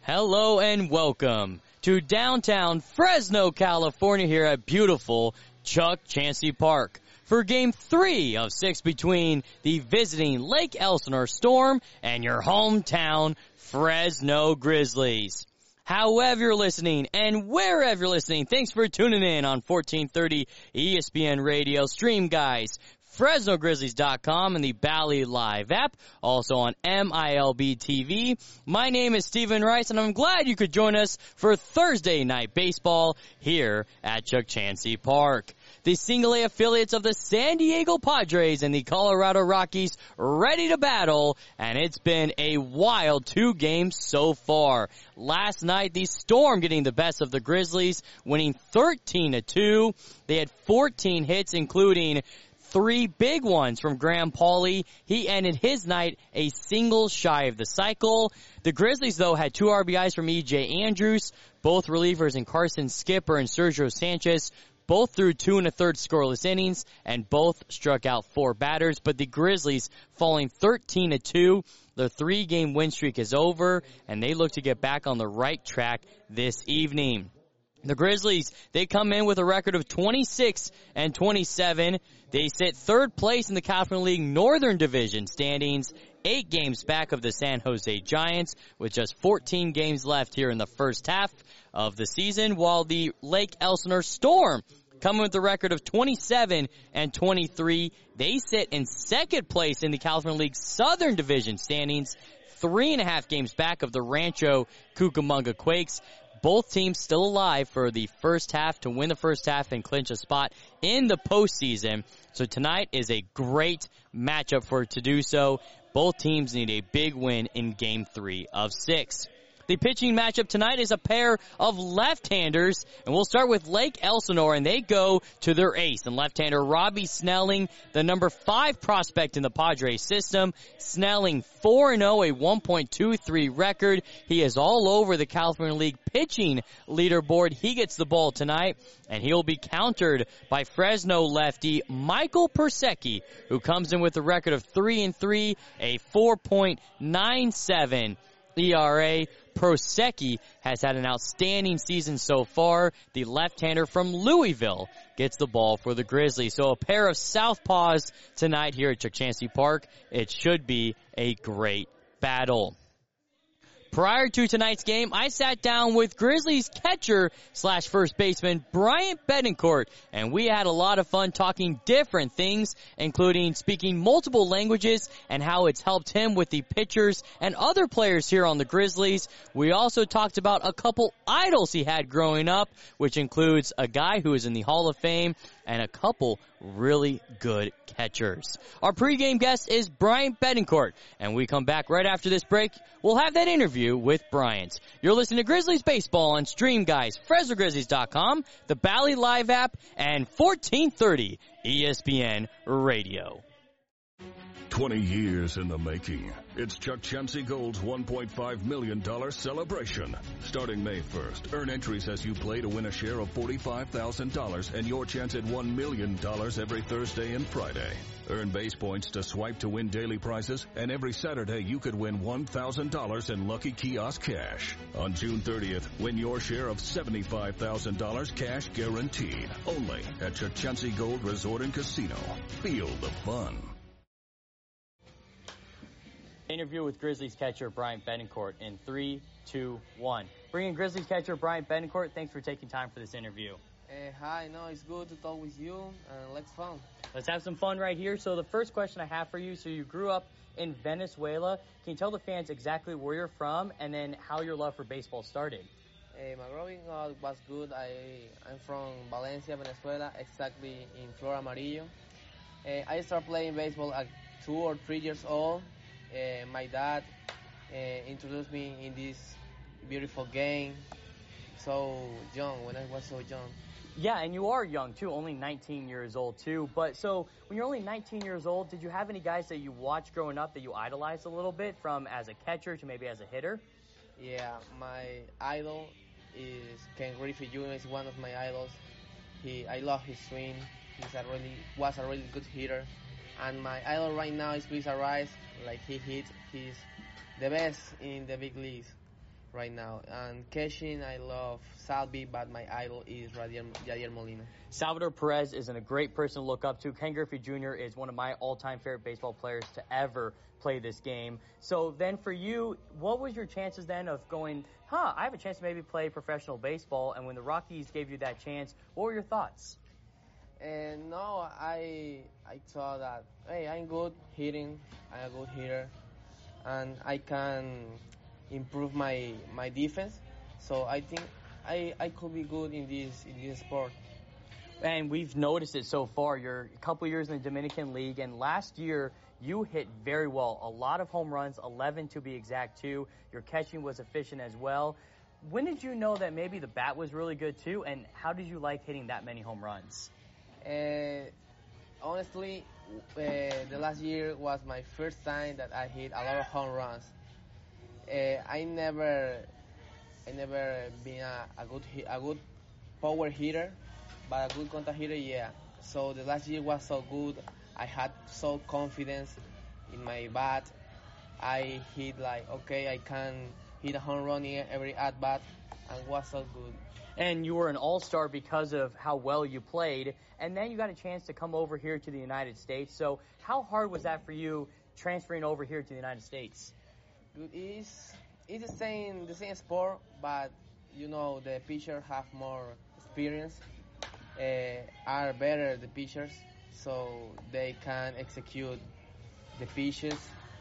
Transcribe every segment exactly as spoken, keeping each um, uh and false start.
Hello and welcome to downtown Fresno, California here at beautiful Chuck Chansey Park for game three of six between the visiting Lake Elsinore Storm and your hometown Fresno Grizzlies. However you're listening and wherever you're listening, thanks for tuning in on fourteen thirty E S P N Radio. Stream guys, Fresno Grizzlies dot com and the Bally Live app, also on M I L B T V. My name is Stephen Rice, and I'm glad you could join us for Thursday night baseball here at Chuck Chansey Park. The single A affiliates of the San Diego Padres and the Colorado Rockies ready to battle, and it's been a wild two games so far. Last night, the Storm getting the best of the Grizzlies, winning thirteen to two. They had fourteen hits, including three big ones from Graham Pauley. He ended his night a single shy of the cycle. The Grizzlies, though, had two R B Is from E J Andrews, both relievers in Carson Skipper and Sergio Sanchez. Both threw two and a third scoreless innings, and both struck out four batters. But the Grizzlies falling thirteen to two. Their three-game win streak is over, and they look to get back on the right track this evening. The Grizzlies, they come in with a record of twenty-six and twenty-seven. They sit third place in the California League Northern Division standings, eight games back of the San Jose Giants, with just fourteen games left here in the first half of the season, while the Lake Elsinore Storm, coming with a record of twenty-seven and twenty-three, they sit in second place in the California League Southern Division standings, three and a half games back of the Rancho Cucamonga Quakes. Both teams still alive for the first half to win the first half and clinch a spot in the postseason. So tonight is a great matchup for it to do so. Both teams need a big win in game three of six. The pitching matchup tonight is a pair of left-handers, and we'll start with Lake Elsinore, and they go to their ace and left-hander Robbie Snelling, the number five prospect in the Padres system. Snelling four and oh, a one point two three record. He is all over the California League pitching leaderboard. He gets the ball tonight, and he'll be countered by Fresno lefty Michael Persecki, who comes in with a record of three and three, a four point nine seven E R A. Prosecki has had an outstanding season so far. The left-hander from Louisville gets the ball for the Grizzlies. So a pair of southpaws tonight here at Chuck Chansey Park. It should be a great battle. Prior to tonight's game, I sat down with Grizzlies catcher slash first baseman Bryant Betancourt, and we had a lot of fun talking different things, including speaking multiple languages and how it's helped him with the pitchers and other players here on the Grizzlies. We also talked about a couple idols he had growing up, which includes a guy who is in the Hall of Fame and a couple really good catchers. Our pregame guest is Bryant Betancourt, and we come back right after this break. We'll have that interview with Bryant. You're listening to Grizzlies Baseball on Stream Guys, Fresno Grizzlies dot com, the Bally Live app, and fourteen thirty E S P N Radio. twenty years in the making. It's Chuck Chansey Gold's one point five million dollars celebration. Starting May first, earn entries as you play to win a share of forty-five thousand dollars and your chance at one million dollars every Thursday and Friday. Earn base points to swipe to win daily prizes, and every Saturday you could win one thousand dollars in Lucky Kiosk cash. On June thirtieth, win your share of seventy-five thousand dollars cash guaranteed. Only at Chuck Chansey Gold Resort and Casino. Feel the fun. Interview with Grizzlies catcher Bryant Betancourt in three, two, one. Bringing Grizzlies catcher Bryant Betancourt, thanks for taking time for this interview. Uh, hi, no, it's good to talk with you, and let's fun. Let's have some fun right here. So the first question I have for you, so you grew up in Venezuela. Can you tell the fans exactly where you're from and then how your love for baseball started? Uh, my growing up was good. I, I'm from Valencia, Venezuela, exactly in Flor Amarillo. Uh, I started playing baseball at two or three years old. Uh, my dad uh, introduced me in this beautiful game so young, when I was so young. Yeah, and you are young too, only nineteen years old too. But so when you're only nineteen years old, did you have any guys that you watched growing up that you idolized a little bit, from as a catcher to maybe as a hitter? Yeah, my idol is Ken Griffey Junior Is one of my idols. He, I love his swing. He's a really was a really good hitter. And my idol right now is Luis Arraez. Like he hits, he's the best in the big leagues. right now. And catching, I love Salvi, but my idol is Yadier, Yadier Molina. Salvador Perez is a great person to look up to. Ken Griffey Junior is one of my all-time favorite baseball players to ever play this game. So then for you, what was your chances then of going, huh, I have a chance to maybe play professional baseball? And when the Rockies gave you that chance, what were your thoughts? And no, I I thought that, hey, I'm good hitting, I'm a good hitter, and I can improve my my defense. So I think I, I could be good in this in this sport. And we've noticed it so far. You're a couple years in the Dominican League, and last year you hit very well. A lot of home runs, eleven to be exact, too. Your catching was efficient as well. When did you know that maybe the bat was really good, too, and how did you like hitting that many home runs? Uh, honestly, uh, the last year was my first time that I hit a lot of home runs. Uh, I never, I never been a, a good hit, a good power hitter, but a good contact hitter, yeah. So the last year was so good. I had so confidence in my bat. I hit like, okay, I can hit a home run in every at bat, and was so good. And you were an all-star because of how well you played, and then you got a chance to come over here to the United States. So how hard was that for you transferring over here to the United States? Good is it's the same the same sport, but you know the pitchers have more experience, uh, are better the pitchers, so they can execute the pitches.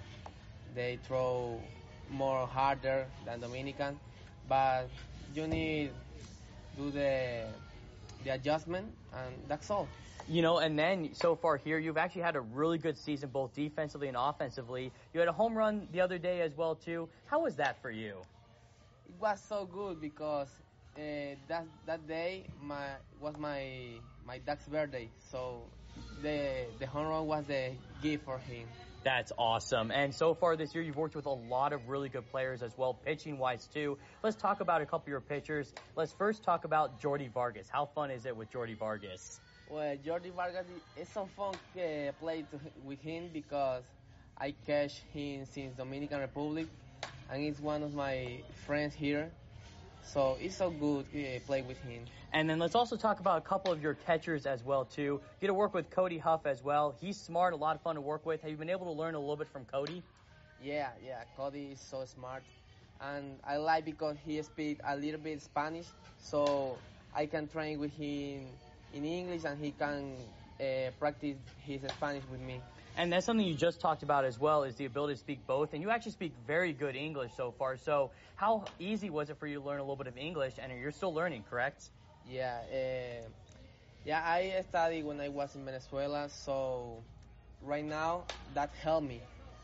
They throw more harder than Dominican, but you need do the the adjustment, and that's all. You know, and then so far here, you've actually had a really good season, both defensively and offensively. You had a home run the other day as well, too. How was that for you? It was so good because uh, that that day my was my my dad's birthday, so the the home run was the gift for him. That's awesome. And so far this year, you've worked with a lot of really good players as well, pitching-wise, too. Let's talk about a couple of your pitchers. Let's first talk about Jordy Vargas. How fun is it with Jordy Vargas? Well, Jordy Vargas, it's so fun to play to, with him because I catch him since Dominican Republic, and he's one of my friends here. So it's so good to play with him. And then let's also talk about a couple of your catchers as well, too. You get to work with Cody Huff as well. He's smart, a lot of fun to work with. Have you been able to learn a little bit from Cody? Yeah, yeah, Cody is so smart. And I like because he speaks a little bit Spanish, so I can train with him in English and he can uh, practice his Spanish with me. And that's something you just talked about as well, is the ability to speak both. And you actually speak very good English so far. So how easy was it for you to learn a little bit of English? And you're still learning, correct? Yeah, uh, yeah. I studied when I was in Venezuela, so right now that helped me.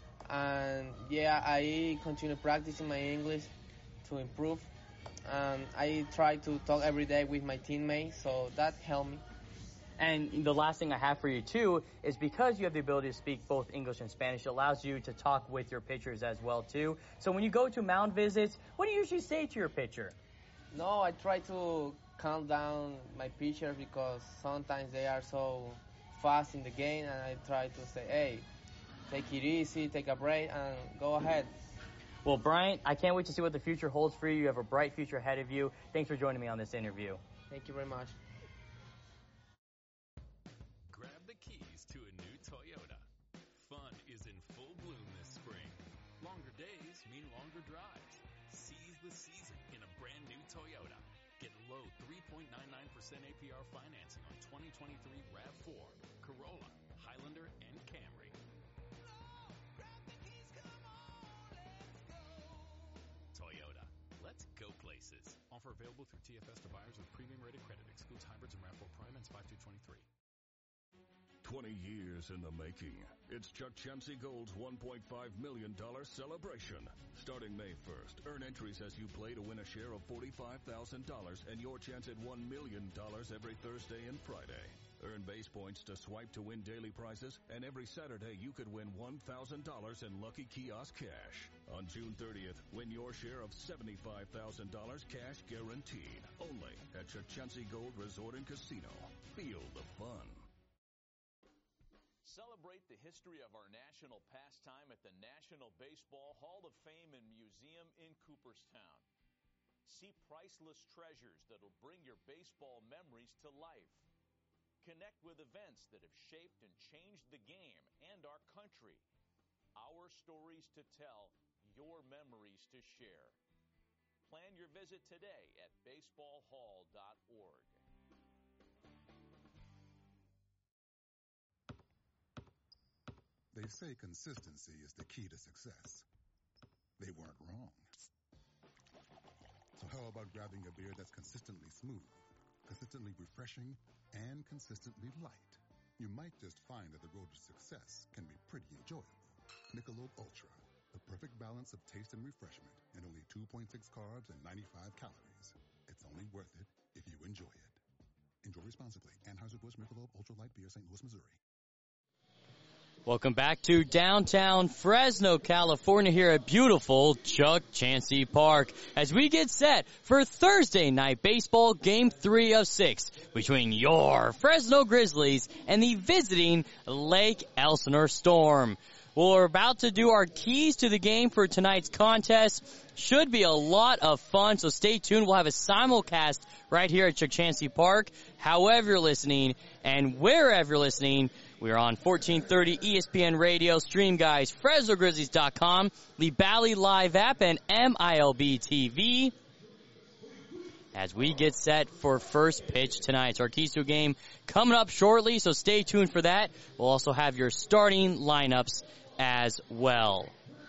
And yeah, I continue practicing my English to improve. And I try to talk every day with my teammates, so that helped me. And the last thing I have for you, too, is because you have the ability to speak both English and Spanish, it allows you to talk with your pitchers as well, too. So when you go to mound visits, what do you usually say to your pitcher? No, I try to calm down my pitcher because sometimes they are so fast in the game, and I try to say, hey, take it easy, take a break, and go ahead. Well, Bryant, I can't wait to see what the future holds for you. You have a bright future ahead of you. Thanks for joining me on this interview. Thank you very much. Grab the keys to a new Toyota. Fun is in full bloom this spring. Longer days mean longer drives. Seize the season in a brand new Toyota. Get low three point nine nine percent A P R financing on twenty twenty-three RAV four, Corolla, Highlander, and Camry. Toyota. Let's go places. Offer available through T F S to buyers with premium rated credit. Excludes hybrids and RAV four Prime and five two twenty-three. twenty years in the making. It's Chuck Chansey Gold's one point five million dollars celebration. Starting May first, earn entries as you play to win a share of forty-five thousand dollars and your chance at one million dollars every Thursday and Friday. Earn base points to swipe to win daily prizes, and every Saturday you could win one thousand dollars in Lucky Kiosk cash. On June thirtieth, win your share of seventy-five thousand dollars cash guaranteed. Only at Chuck Chansey Gold Resort and Casino. Feel the fun. Celebrate Celebrate the history of our national pastime at the National Baseball Hall of Fame and Museum in Cooperstown. See priceless treasures that'll bring your baseball memories to life. Connect with events that have shaped and changed the game and our country. Our stories to tell, your memories to share. Plan your visit today at baseball hall dot org. They say consistency is the key to success. They weren't wrong. So how about grabbing a beer that's consistently smooth, consistently refreshing, and consistently light? You might just find that the road to success can be pretty enjoyable. Michelob Ultra, the perfect balance of taste and refreshment, and only two point six carbs and ninety-five calories. It's only worth it if you enjoy it. Enjoy responsibly. Anheuser-Busch Michelob Ultra Light Beer, Saint Louis, Missouri. Welcome back to downtown Fresno, California, here at beautiful Chuck Chansey Park as we get set for Thursday night baseball game three of six between your Fresno Grizzlies and the visiting Lake Elsinore Storm. Well, we're about to do our keys to the game for tonight's contest. Should be a lot of fun, so stay tuned. We'll have a simulcast right here at Chuck Chansey Park. However you're listening and wherever you're listening, we are on fourteen thirty E S P N Radio, Stream Guys, Fresno Grizzlies dot com, the Bally Live app, and M I L B T V. As we get set for first pitch tonight. So our keys to a game coming up shortly, so stay tuned for that. We'll also have your starting lineups as well.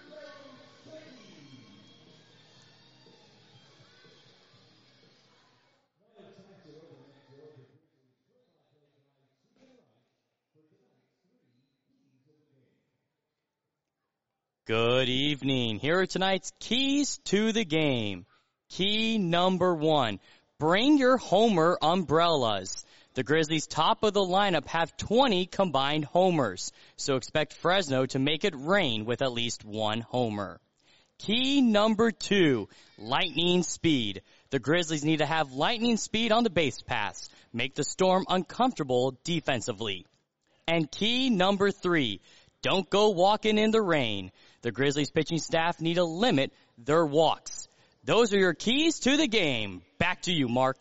Good evening. Here are tonight's keys to the game. Key number one, bring your homer umbrellas. The Grizzlies' top of the lineup have twenty combined homers, so expect Fresno to make it rain with at least one homer. Key number two, lightning speed. The Grizzlies need to have lightning speed on the base paths, make the Storm uncomfortable defensively. And key number three, don't go walking in the rain. The Grizzlies pitching staff need to limit their walks. Those are your keys to the game. Back to you, Mark.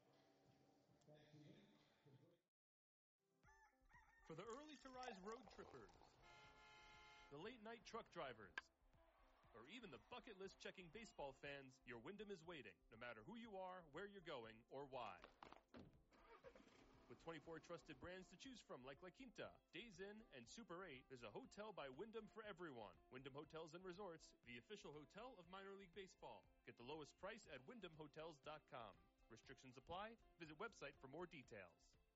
For the early-to-rise road trippers, the late-night truck drivers, or even the bucket list checking baseball fans, your Wyndham is waiting, no matter who you are, where you're going, or why. With twenty-four trusted brands to choose from like La Quinta, Days Inn, and Super eight, there's a hotel by Wyndham for everyone. Wyndham Hotels and Resorts, the official hotel of minor league baseball. Get the lowest price at wyndham hotels dot com. Restrictions apply. Visit website for more details.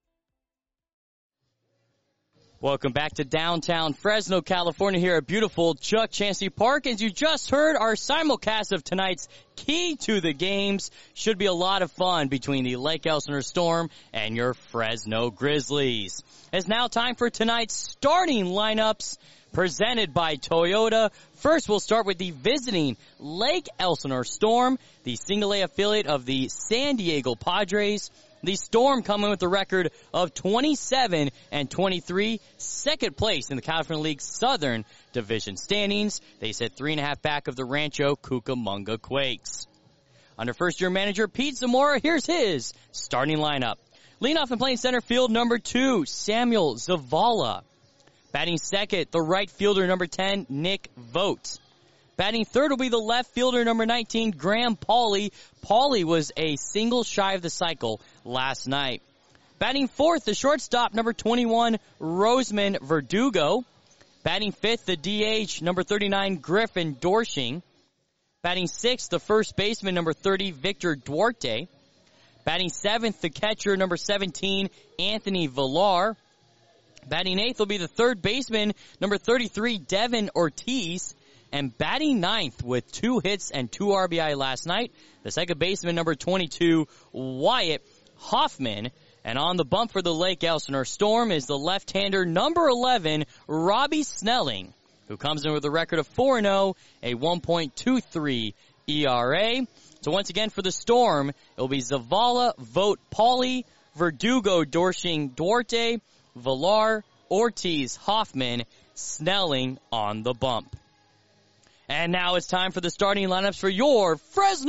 Welcome back to downtown Fresno, California, here at beautiful Chuck Chansey Park. As you just heard, our simulcast of tonight's key to the games should be a lot of fun between the Lake Elsinore Storm and your Fresno Grizzlies. It's now time for tonight's starting lineups presented by Toyota. First, we'll start with the visiting Lake Elsinore Storm, the single A affiliate of the San Diego Padres. The Storm coming with a record of twenty-seven and twenty-three, second place in the California League Southern Division standings. They sit three and a half back of the Rancho Cucamonga Quakes. Under first-year manager Pete Zamora, here's his starting lineup. Leading off and playing center field, number two, Samuel Zavala. Batting second, the right fielder, number ten, Nick Vogt. Batting third will be the left fielder, number nineteen, Graham Pauley. Pauley was a single shy of the cycle last night. Batting fourth, the shortstop, number twenty-one, Roseman Verdugo. Batting fifth, the D H, number thirty-nine, Griffin Dorshing. Batting sixth, the first baseman, number thirty, Victor Duarte. Batting seventh, the catcher, number seventeen, Anthony Villar. Batting eighth will be the third baseman, number thirty-three, Devin Ortiz. And batting ninth with two hits and two R B I last night, the second baseman, number twenty-two, Wyatt Hoffman. And on the bump for the Lake Elsinore Storm is the left-hander, number eleven, Robbie Snelling, who comes in with a record of four and oh, a one point two three E R A. So once again for the Storm, it will be Zavala, Vogt, Pauley, Verdugo, Dorshing, Duarte, Villar, Ortiz, Hoffman, Snelling on the bump. And now it's time for the starting lineups for your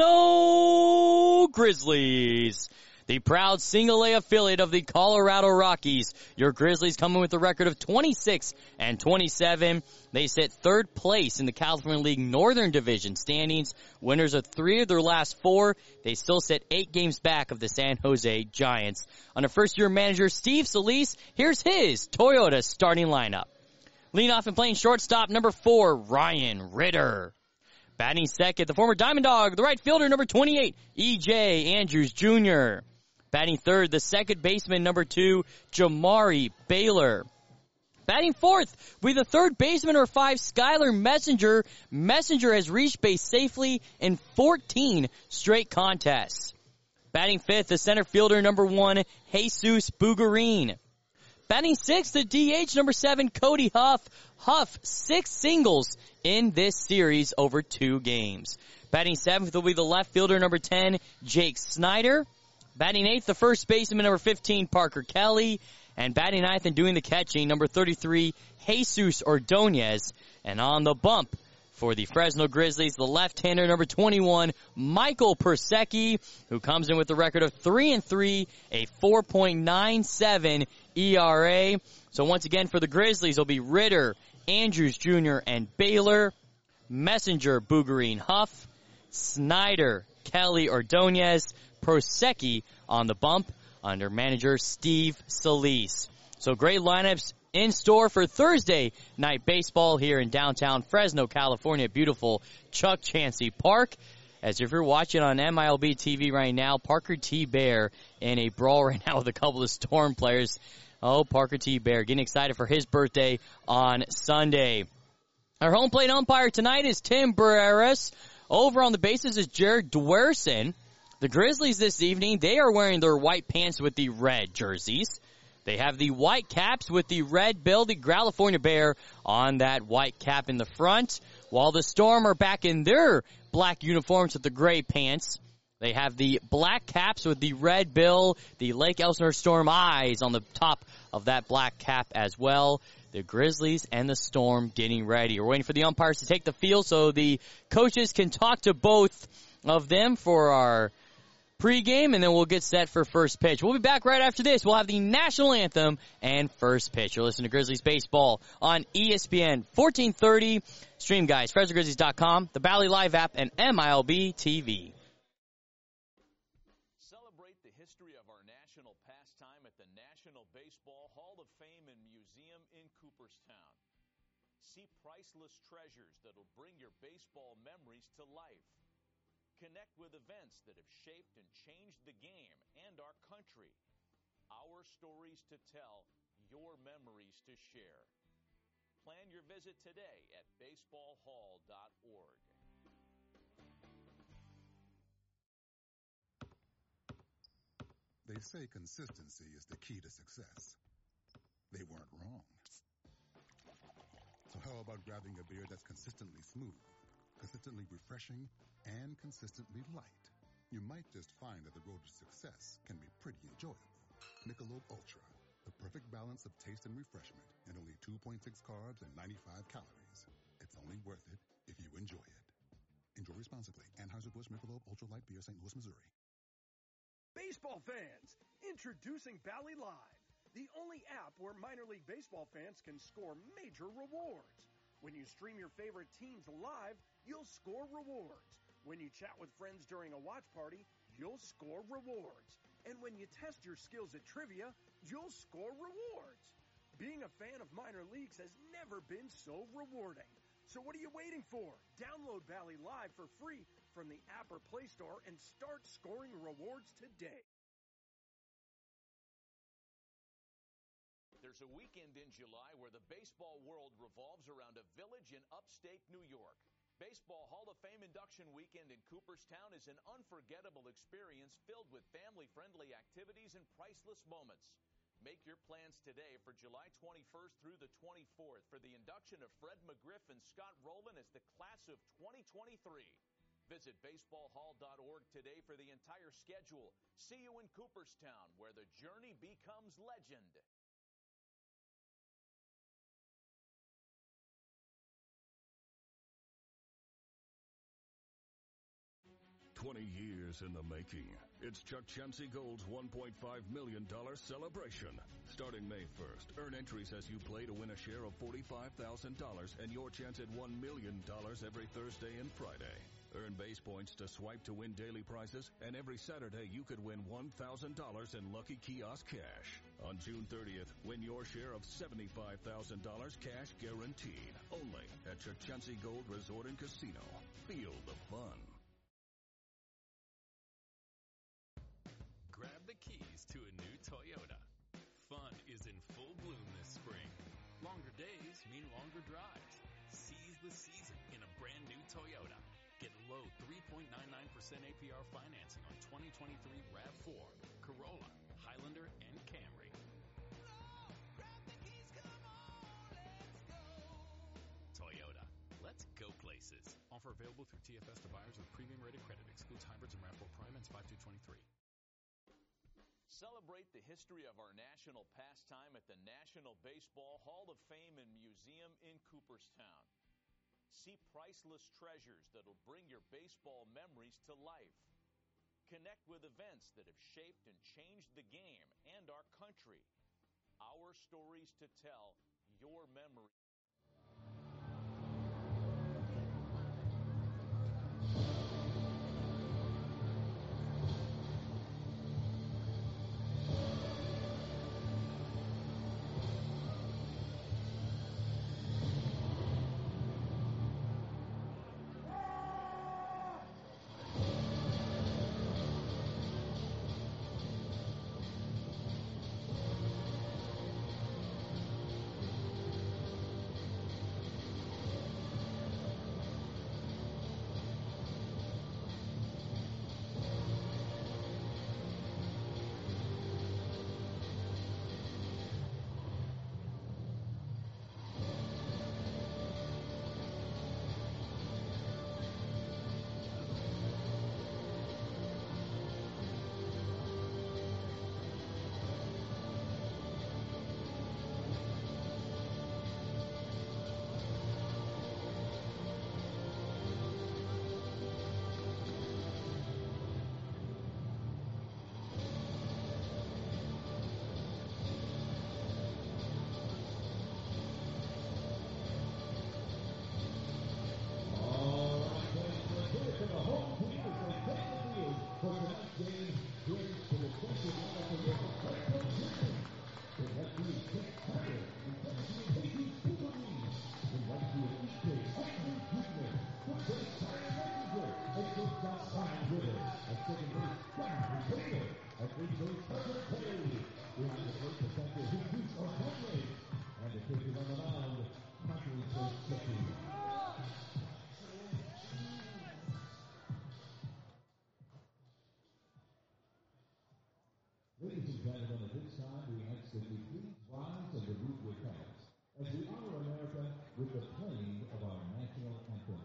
Fresno Grizzlies. The proud single-A affiliate of the Colorado Rockies. Your Grizzlies come in with a record of twenty-six and twenty-seven. They sit third place in the California League Northern Division standings. Winners of three of their last four. They still sit eight games back of the San Jose Giants. Under first-year manager Steve Solis, here's his Toyota starting lineup. Leading off and playing shortstop, number four, Ryan Ritter. Batting second, the former Diamond Dog, the right fielder, number twenty-eight, E J Andrews Junior Batting third, the second baseman, number two, Jamari Baylor. Batting fourth, with the third baseman, number five, Skylar Messenger. Messenger has reached base safely in fourteen straight contests. Batting fifth, the center fielder, number one, Jesus Bugarin. Batting sixth, the D H, number seven, Cody Huff. Huff, six singles in this series over two games. Batting seventh will be the left fielder, number ten, Jake Snyder. Batting eighth, the first baseman, number fifteen, Parker Kelly. And batting ninth and doing the catching, number thirty-three, Jesus Ordonez. And on the bump for the Fresno Grizzlies, the left-hander, number twenty-one, Michael Persecki, who comes in with a record of three and three, a four point nine seven E R A. So once again for the Grizzlies, it'll be Ritter, Andrews Junior, and Baylor. Messenger, Bugarin, Huff. Snyder, Kelly, Ordonez. Persecki on the bump under manager Steve Solis. So great lineups in store for Thursday night baseball here in downtown Fresno, California. Beautiful Chuck Chansey Park. As if you're watching on M I L B T V right now, Parker T. Bear in a brawl right now with a couple of Storm players. Oh, Parker T. Bear getting excited for his birthday on Sunday. Our home plate umpire tonight is Tim Barreras. Over on the bases is Jared Dwerson. The Grizzlies this evening, they are wearing their white pants with the red jerseys. They have the white caps with the red bill, the California Bear on that white cap in the front. While the Storm are back in their black uniforms with the gray pants. They have the black caps with the red bill, the Lake Elsinore Storm eyes on the top of that black cap as well. The Grizzlies and the Storm getting ready. We're waiting for the umpires to take the field so the coaches can talk to both of them for our pregame, and then we'll get set for first pitch. We'll be back right after this. We'll have the national anthem and first pitch. You're listening to Grizzlies Baseball on E S P N fourteen thirty. Stream, guys, Fresno Grizzlies dot com, the Bally Live app, and M I L B T V. Celebrate the history of our national pastime at the National Baseball Hall of Fame and Museum in Cooperstown. See priceless treasures that'll bring your baseball memories to life. Connect with events that have shaped and changed the game and our country. Our stories to tell, your memories to share. Plan your visit today at baseball hall dot org. They say consistency is the key to success. They weren't wrong. So how about grabbing a beer that's consistently smooth, consistently refreshing, and consistently light? You might just find that the road to success can be pretty enjoyable. Michelob Ultra, the perfect balance of taste and refreshment, and only two point six carbs and ninety-five calories. It's only worth it if you enjoy it. Enjoy responsibly. Anheuser-Busch Michelob Ultra Light Beer, Saint Louis, Missouri. Baseball fans, introducing Bally Live, the only app where minor league baseball fans can score major rewards. When you stream your favorite teams live, you'll score rewards. When you chat with friends during a watch party, you'll score rewards. And when you test your skills at trivia, you'll score rewards. Being a fan of minor leagues has never been so rewarding. So what are you waiting for? Download Bally Live for free from the app or Play Store and start scoring rewards today. There's a weekend in July where the baseball world revolves around a village in upstate New York. Baseball Hall of Fame Induction Weekend in Cooperstown is an unforgettable experience filled with family-friendly activities and priceless moments. Make your plans today for July twenty-first through the twenty-fourth for the induction of Fred McGriff and Scott Rowland as the class of twenty twenty-three. Visit baseball hall dot org today for the entire schedule. See you in Cooperstown, where the journey becomes legend. twenty years in the making. It's Chuck Chansey Gold's one point five million dollars celebration. Starting May first, earn entries as you play to win a share of forty-five thousand dollars and your chance at one million dollars every Thursday and Friday. Earn base points to swipe to win daily prizes, and every Saturday you could win one thousand dollars in Lucky Kiosk cash. On June thirtieth, win your share of seventy-five thousand dollars cash guaranteed. Only at Chuck Chansey Gold Resort and Casino. Feel the fun. Grab the keys to a new Toyota. Fun is in full bloom this spring. Longer days mean longer drives. Seize the season in a brand new Toyota. Get low three point nine nine percent A P R financing on twenty twenty-three RAV four, Corolla, Highlander, and Camry. Oh, grab the keys, come on, let's go. Toyota. Let's go places. Offer available through T F S to buyers with premium rated credit. Excludes hybrids and RAV four Prime. Ends five two twenty-three. Celebrate the history of our national pastime at the National Baseball Hall of Fame and Museum in Cooperstown. See priceless treasures that'll bring your baseball memories to life. Connect with events that have shaped and changed the game and our country. Our stories to tell, your memories. Ladies and gentlemen, at this time, we ask that you please rise and remove your caps as we honor America with the playing of our national anthem.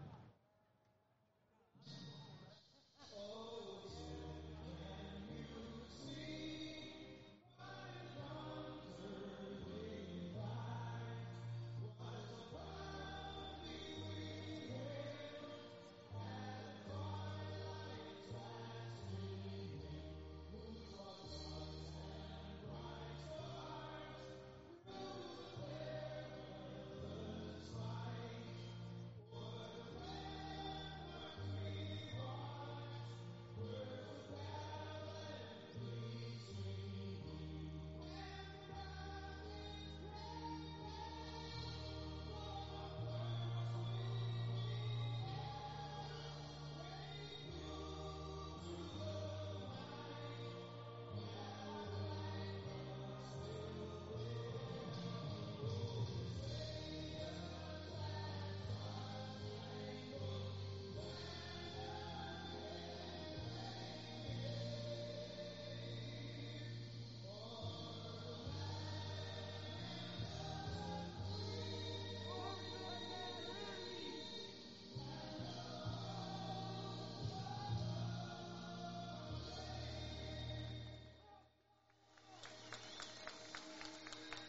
What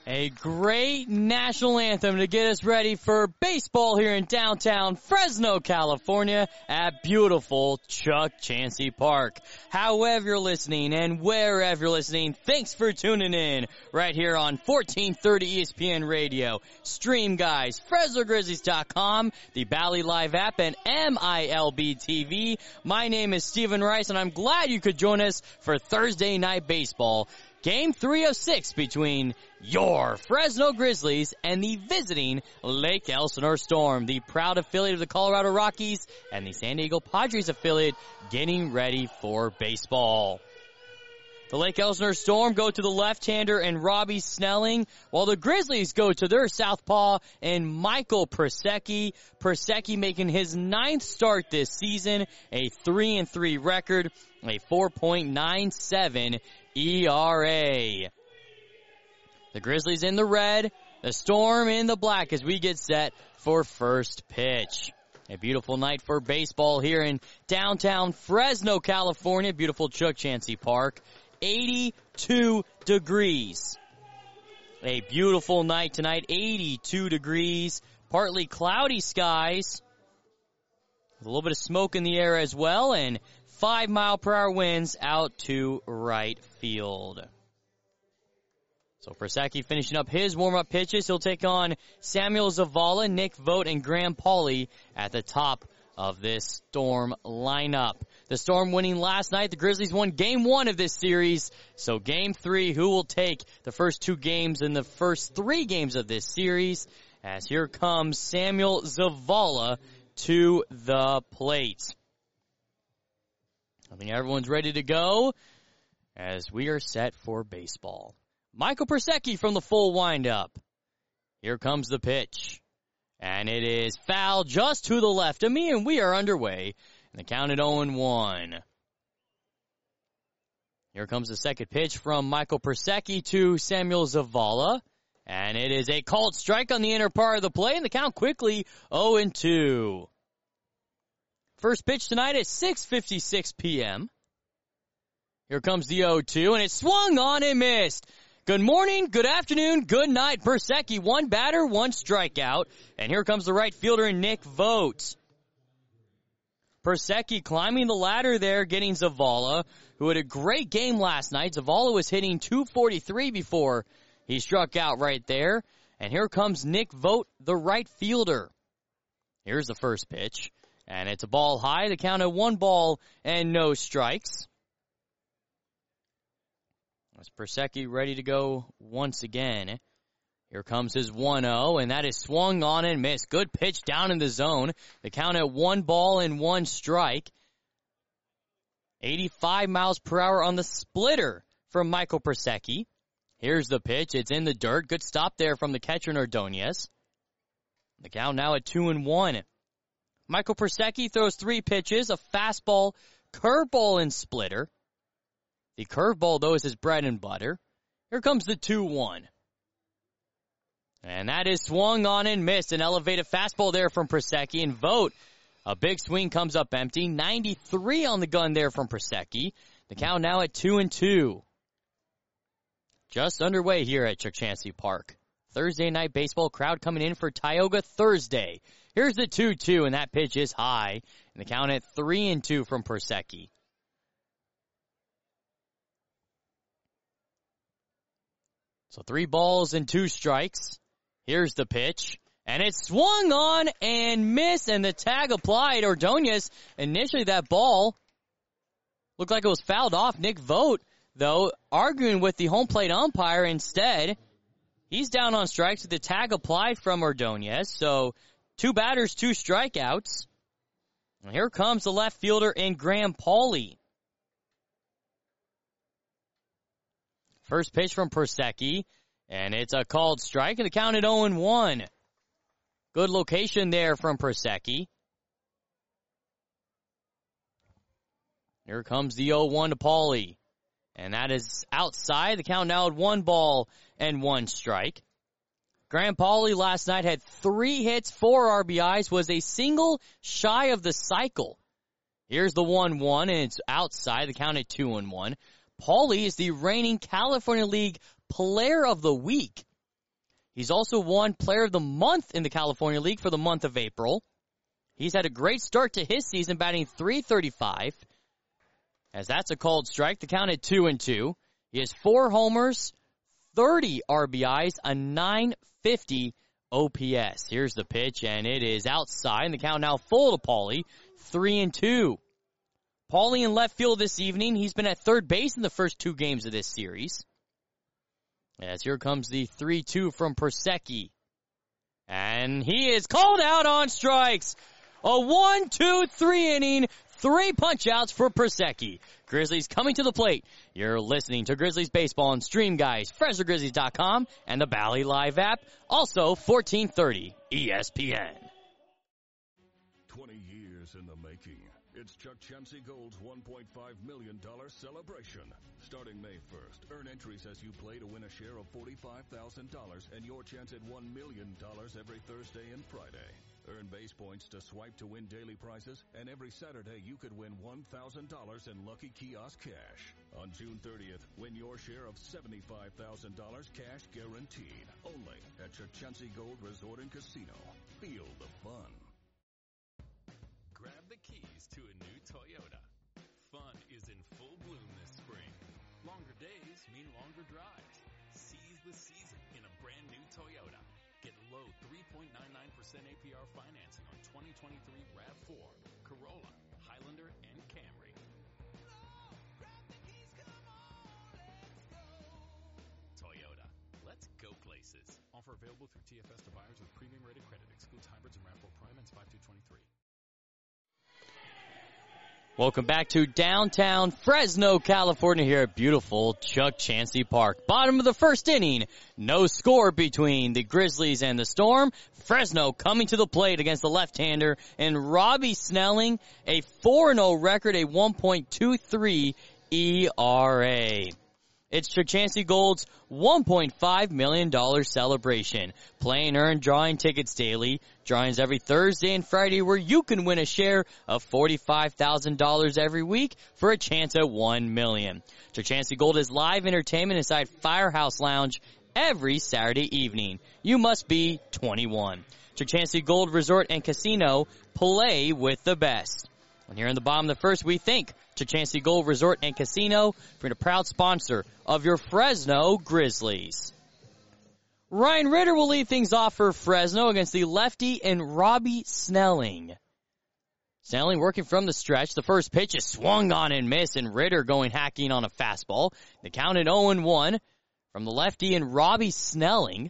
A great national anthem to get us ready for baseball here in downtown Fresno, California at beautiful Chuck Chansey Park. However you're listening and wherever you're listening, thanks for tuning in right here on fourteen thirty E S P N Radio. Stream guys, Fresno Grizzlies dot com, the Bally Live app, and M I L B T V. My name is Stephen Rice, and I'm glad you could join us for Thursday Night Baseball. Game three of six between your Fresno Grizzlies and the visiting Lake Elsinore Storm, the proud affiliate of the Colorado Rockies and the San Diego Padres affiliate, getting ready for baseball. The Lake Elsinore Storm go to the left-hander and Robbie Snelling, while the Grizzlies go to their southpaw and Michael Persecki. Persecki making his ninth start this season, a three and three record, a four point nine seven E R A. The Grizzlies in the red, the Storm in the black as we get set for first pitch. A beautiful night for baseball here in downtown Fresno, California. Beautiful Chuck Chansey Park. eighty-two degrees. A beautiful night tonight. eighty-two degrees. Partly cloudy skies. With a little bit of smoke in the air as well. And five mile per hour winds out to right field. So Persecki finishing up his warm-up pitches. He'll take on Samuel Zavala, Nick Vogt, and Graham Pauley at the top of this Storm lineup. The Storm winning last night. The Grizzlies won game one of this series. So game three, who will take the first two games in the first three games of this series? As here comes Samuel Zavala to the plate. I think everyone's ready to go as we are set for baseball. Michael Persecki from the full windup. Here comes the pitch. And it is foul just to the left of me, and we are underway. And the count at oh and one. Here comes the second pitch from Michael Persecki to Samuel Zavala. And it is a called strike on the inner part of the play, and the count quickly oh and two. First pitch tonight at six fifty-six p.m. Here comes the oh two, and it swung on and missed. Good morning, good afternoon, good night. Persecki, one batter, one strikeout. And here comes the right fielder, Nick Vogt. Persecki climbing the ladder there, getting Zavala, who had a great game last night. Zavala was hitting two forty-three before he struck out right there. And here comes Nick Vogt, the right fielder. Here's the first pitch. And it's a ball high. The count at one ball and no strikes. As Persecki ready to go once again. Here comes his one oh, and that is swung on and missed. Good pitch down in the zone. The count at one ball and one strike. eighty-five miles per hour on the splitter from Michael Persecki. Here's the pitch. It's in the dirt. Good stop there from the catcher, Ordonez. The count now at two and one. Michael Persecki throws three pitches, a fastball, curveball, and splitter. The curveball, though, is his bread and butter. Here comes the two one. And that is swung on and missed. An elevated fastball there from Persecki. And Vogt, a big swing comes up empty. ninety-three on the gun there from Persecki. The count now at two and two. Just underway here at Chuck Chansey Park. Thursday night baseball crowd coming in for Tioga Thursday. Here's the two two, and that pitch is high. And the count at three and two from Persecki. So three balls and two strikes. Here's the pitch. And it swung on and missed, and the tag applied. Ordonez, initially that ball looked like it was fouled off. Nick Vogt, though, arguing with the home plate umpire instead. He's down on strikes with the tag applied from Ordonez. So two batters, two strikeouts. And here comes the left fielder in Graham Pauley. First pitch from Persecki, and it's a called strike, and the count at oh and one. Good location there from Persecki. Here comes the oh one to Pauley, and that is outside. The count now at one ball and one strike. Graham Pauley last night had three hits, four R B Is, was a single shy of the cycle. Here's the one one, and it's outside. The count at two and one. Pauley is the reigning California League Player of the Week. He's also won Player of the Month in the California League for the month of April. He's had a great start to his season, batting three thirty-five. As that's a called strike, the count at two and two. He has four homers, thirty R B Is, a nine fifty O P S. Here's the pitch, and it is outside, and the count now full to Paulie, three and two. Paulie in left field this evening. He's been at third base in the first two games of this series. As here comes the three two from Persecki. And he is called out on strikes. A one two three inning, three punch-outs for Persecki. Grizzlies coming to the plate. You're listening to Grizzlies Baseball on Stream Guys, Fresno Grizzlies dot com, and the Bally Live app. Also, fourteen thirty E S P N. twenty years in the making. It's Chuck Chansey Gold's one point five million dollars celebration. Starting May first, earn entries as you play to win a share of forty-five thousand dollars and your chance at one million dollars every Thursday and Friday. Earn base points to swipe to win daily prizes, and every Saturday you could win one thousand dollars in Lucky Kiosk cash. On June thirtieth, win your share of seventy-five thousand dollars cash guaranteed. Only at Chansey Gold Resort and Casino. Feel the fun. Grab the keys to a new Toyota. Fun is in full bloom this spring. Longer days mean longer drives. Seize the season in a brand new Toyota. Get low three point nine nine percent A P R financing on twenty twenty-three RAV four, Corolla, Highlander, and Camry. Toyota. Let's go places. Offer available through T F S to buyers with premium rated credit. Excludes hybrids and RAV four Prime and five two twenty-three. Welcome back to downtown Fresno, California, here at beautiful Chuck Chansey Park. Bottom of the first inning, no score between the Grizzlies and the Storm. Fresno coming to the plate against the left-hander, and Robbie Snelling, a four and oh record, a one point two three E R A. It's Chuck Chansey Gold's one point five million dollars celebration. Play and earn drawing tickets daily. Drawings every Thursday and Friday where you can win a share of forty-five thousand dollars every week for a chance at one million dollars. Chuck Chansey Gold is live entertainment inside Firehouse Lounge every Saturday evening. You must be twenty-one. Chuck Chansey Gold Resort and Casino. Play with the best. And here in the bottom of the first, we thank Chuck Chansey Gold Resort and Casino for being a proud sponsor of your Fresno Grizzlies. Ryan Ritter will lead things off for Fresno against the lefty and Robbie Snelling. Snelling working from the stretch. The first pitch is swung on and missed, and Ritter going hacking on a fastball. The count at oh and one from the lefty and Robbie Snelling.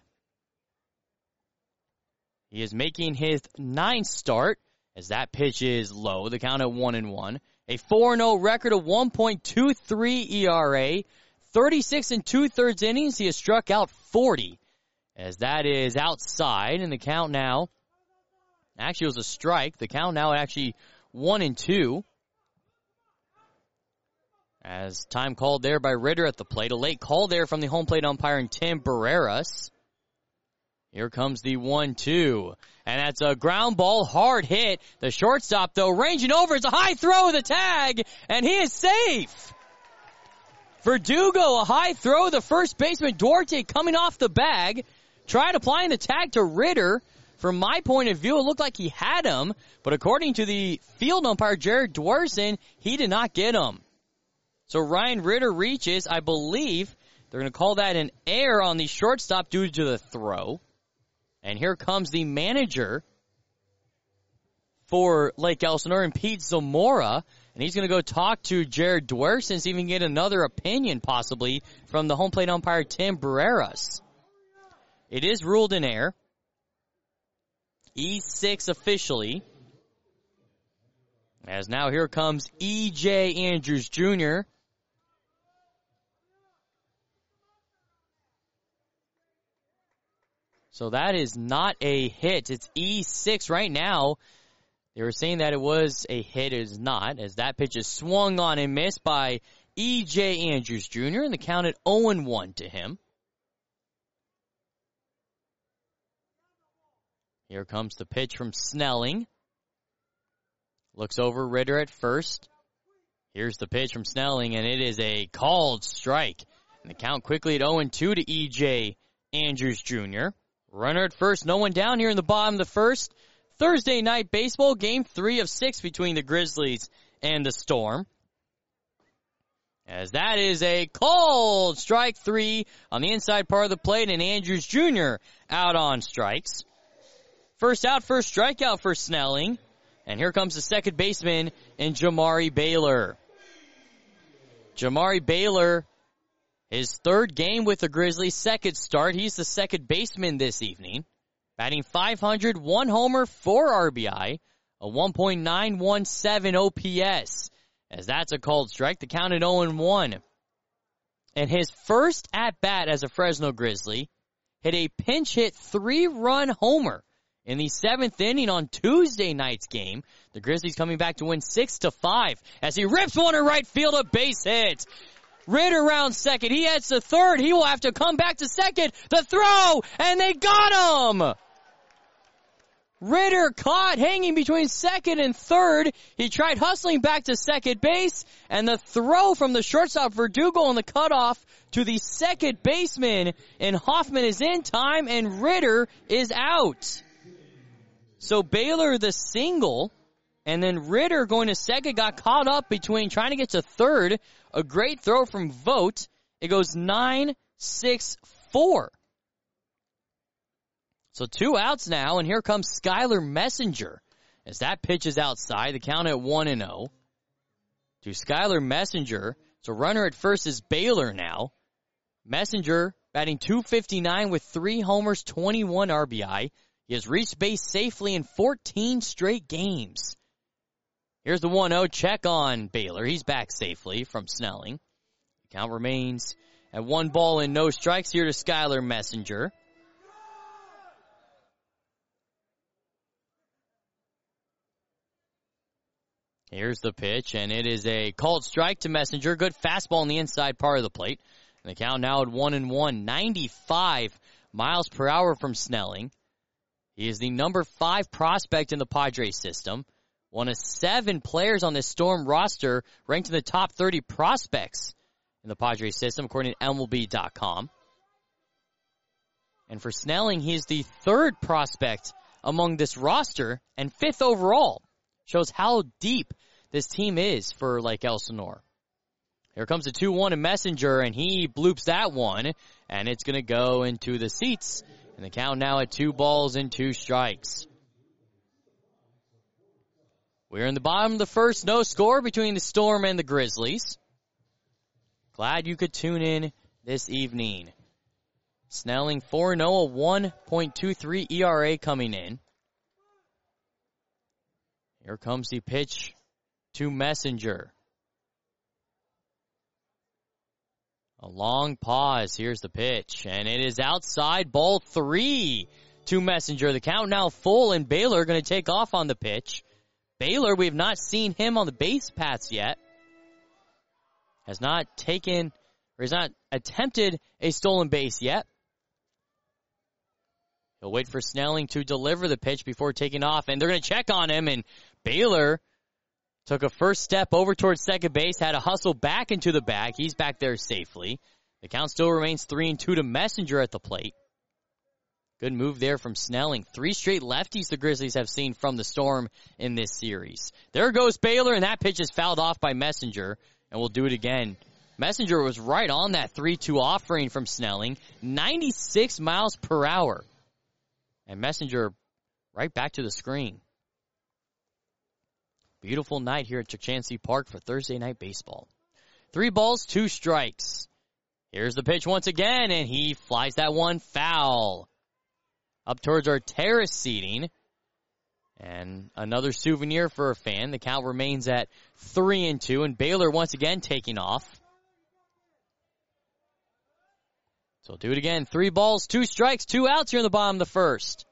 He is making his ninth start as that pitch is low. The count at one and one. A four and oh record, of one point two three E R A. thirty-six and two-thirds innings. He has struck out forty. As that is outside, and the count now, actually it was a strike. The count now actually one and two. As time called there by Ritter at the plate. A late call there from the home plate umpiring Tim Barreras. Here comes the one two. And that's a ground ball, hard hit. The shortstop, though, ranging over. It's a high throw of the tag, and he is safe. Verdugo, a high throw. The first baseman, Duarte, coming off the bag. Tried applying the tag to Ritter. From my point of view, it looked like he had him. But according to the field umpire, Jared Dwerson, he did not get him. So Ryan Ritter reaches. I believe they're going to call that an error on the shortstop due to the throw. And here comes the manager for Lake Elsinore, and Pete Zamora. And he's going to go talk to Jared Dwerson, see if he can get another opinion, possibly, from the home plate umpire, Tim Barreras. It is ruled an error. E six officially. As now here comes E J Andrews Junior So that is not a hit. It's E six right now. They were saying that it was a hit. It is not, as that pitch is swung on and missed by E J Andrews Junior, and the count at oh and one to him. Here comes the pitch from Snelling. Looks over Ritter at first. Here's the pitch from Snelling, and it is a called strike. And the count quickly at oh and two to E J Andrews Junior Runner at first, no one down here in the bottom of the first. Thursday night baseball, game three of six between the Grizzlies and the Storm. As that is a called strike three on the inside part of the plate, and Andrews Junior out on strikes. First out, first strikeout for Snelling. And here comes the second baseman in Jamari Baylor. Jamari Baylor, his third game with the Grizzlies, second start. He's the second baseman this evening. Batting five hundred, one homer, four R B I, a one point nine one seven O P S. As that's a called strike, the count at oh and one. And his first at-bat as a Fresno Grizzly hit a pinch hit three-run homer in the seventh inning on Tuesday night's game. The Grizzlies coming back to win six to five as he rips one to right field, a base hit. Ritter around second. He heads to third. He will have to come back to second. The throw, and they got him! Ritter caught hanging between second and third. He tried hustling back to second base, and the throw from the shortstop Verdugo on the cutoff to the second baseman, and Hoffman is in time, and Ritter is out. So Baylor the single, and then Ritter going to second got caught up between trying to get to third. A great throw from Vogt. It goes nine six four. So two outs now, and here comes Skylar Messenger. As that pitch is outside, the count at one and oh. To Skylar Messenger. So runner at first is Baylor now. Messenger batting two fifty-nine with three homers, twenty-one R B I. He has reached base safely in fourteen straight games. Here's the one oh check on Baylor. He's back safely from Snelling. The count remains at one ball and no strikes here to Skylar Messenger. Here's the pitch, and it is a called strike to Messenger. Good fastball on the inside part of the plate. And the count now at one and one. ninety-five miles per hour from Snelling. He is the number five prospect in the Padres system. One of seven players on this Storm roster ranked in the top thirty prospects in the Padres system, according to M L B dot com. And for Snelling, he is the third prospect among this roster and fifth overall. Shows how deep this team is for Lake Elsinore. Here comes the two one to Messenger, and he bloops that one, and it's going to go into the seats. And the count now at two balls and two strikes. We're in the bottom of the first, no score between the Storm and the Grizzlies. Glad you could tune in this evening. Snelling four and oh, a one point two three E R A coming in. Here comes the pitch to Messenger. A long pause. Here's the pitch. And it is outside, ball three to Messenger. The count now full, and Baylor going to take off on the pitch. Baylor, we have not seen him on the base paths yet. Has not taken, or has not attempted a stolen base yet. He'll wait for Snelling to deliver the pitch before taking off, and they're going to check on him, and Baylor took a first step over towards second base, had to hustle back into the bag. He's back there safely. The count still remains three and two to Messenger at the plate. Good move there from Snelling. Three straight lefties the Grizzlies have seen from the Storm in this series. There goes Baylor, and that pitch is fouled off by Messenger, and we'll do it again. Messenger was right on that three two offering from Snelling. ninety-six miles per hour. And Messenger right back to the screen. Beautiful night here at Chukchansi Park for Thursday night baseball. Three balls, two strikes. Here's the pitch once again, and he flies that one foul. Up towards our terrace seating. And another souvenir for a fan. The count remains at three and two, and Baylor once again taking off. So we'll do it again. Three balls, two strikes, two outs here in the bottom of the first.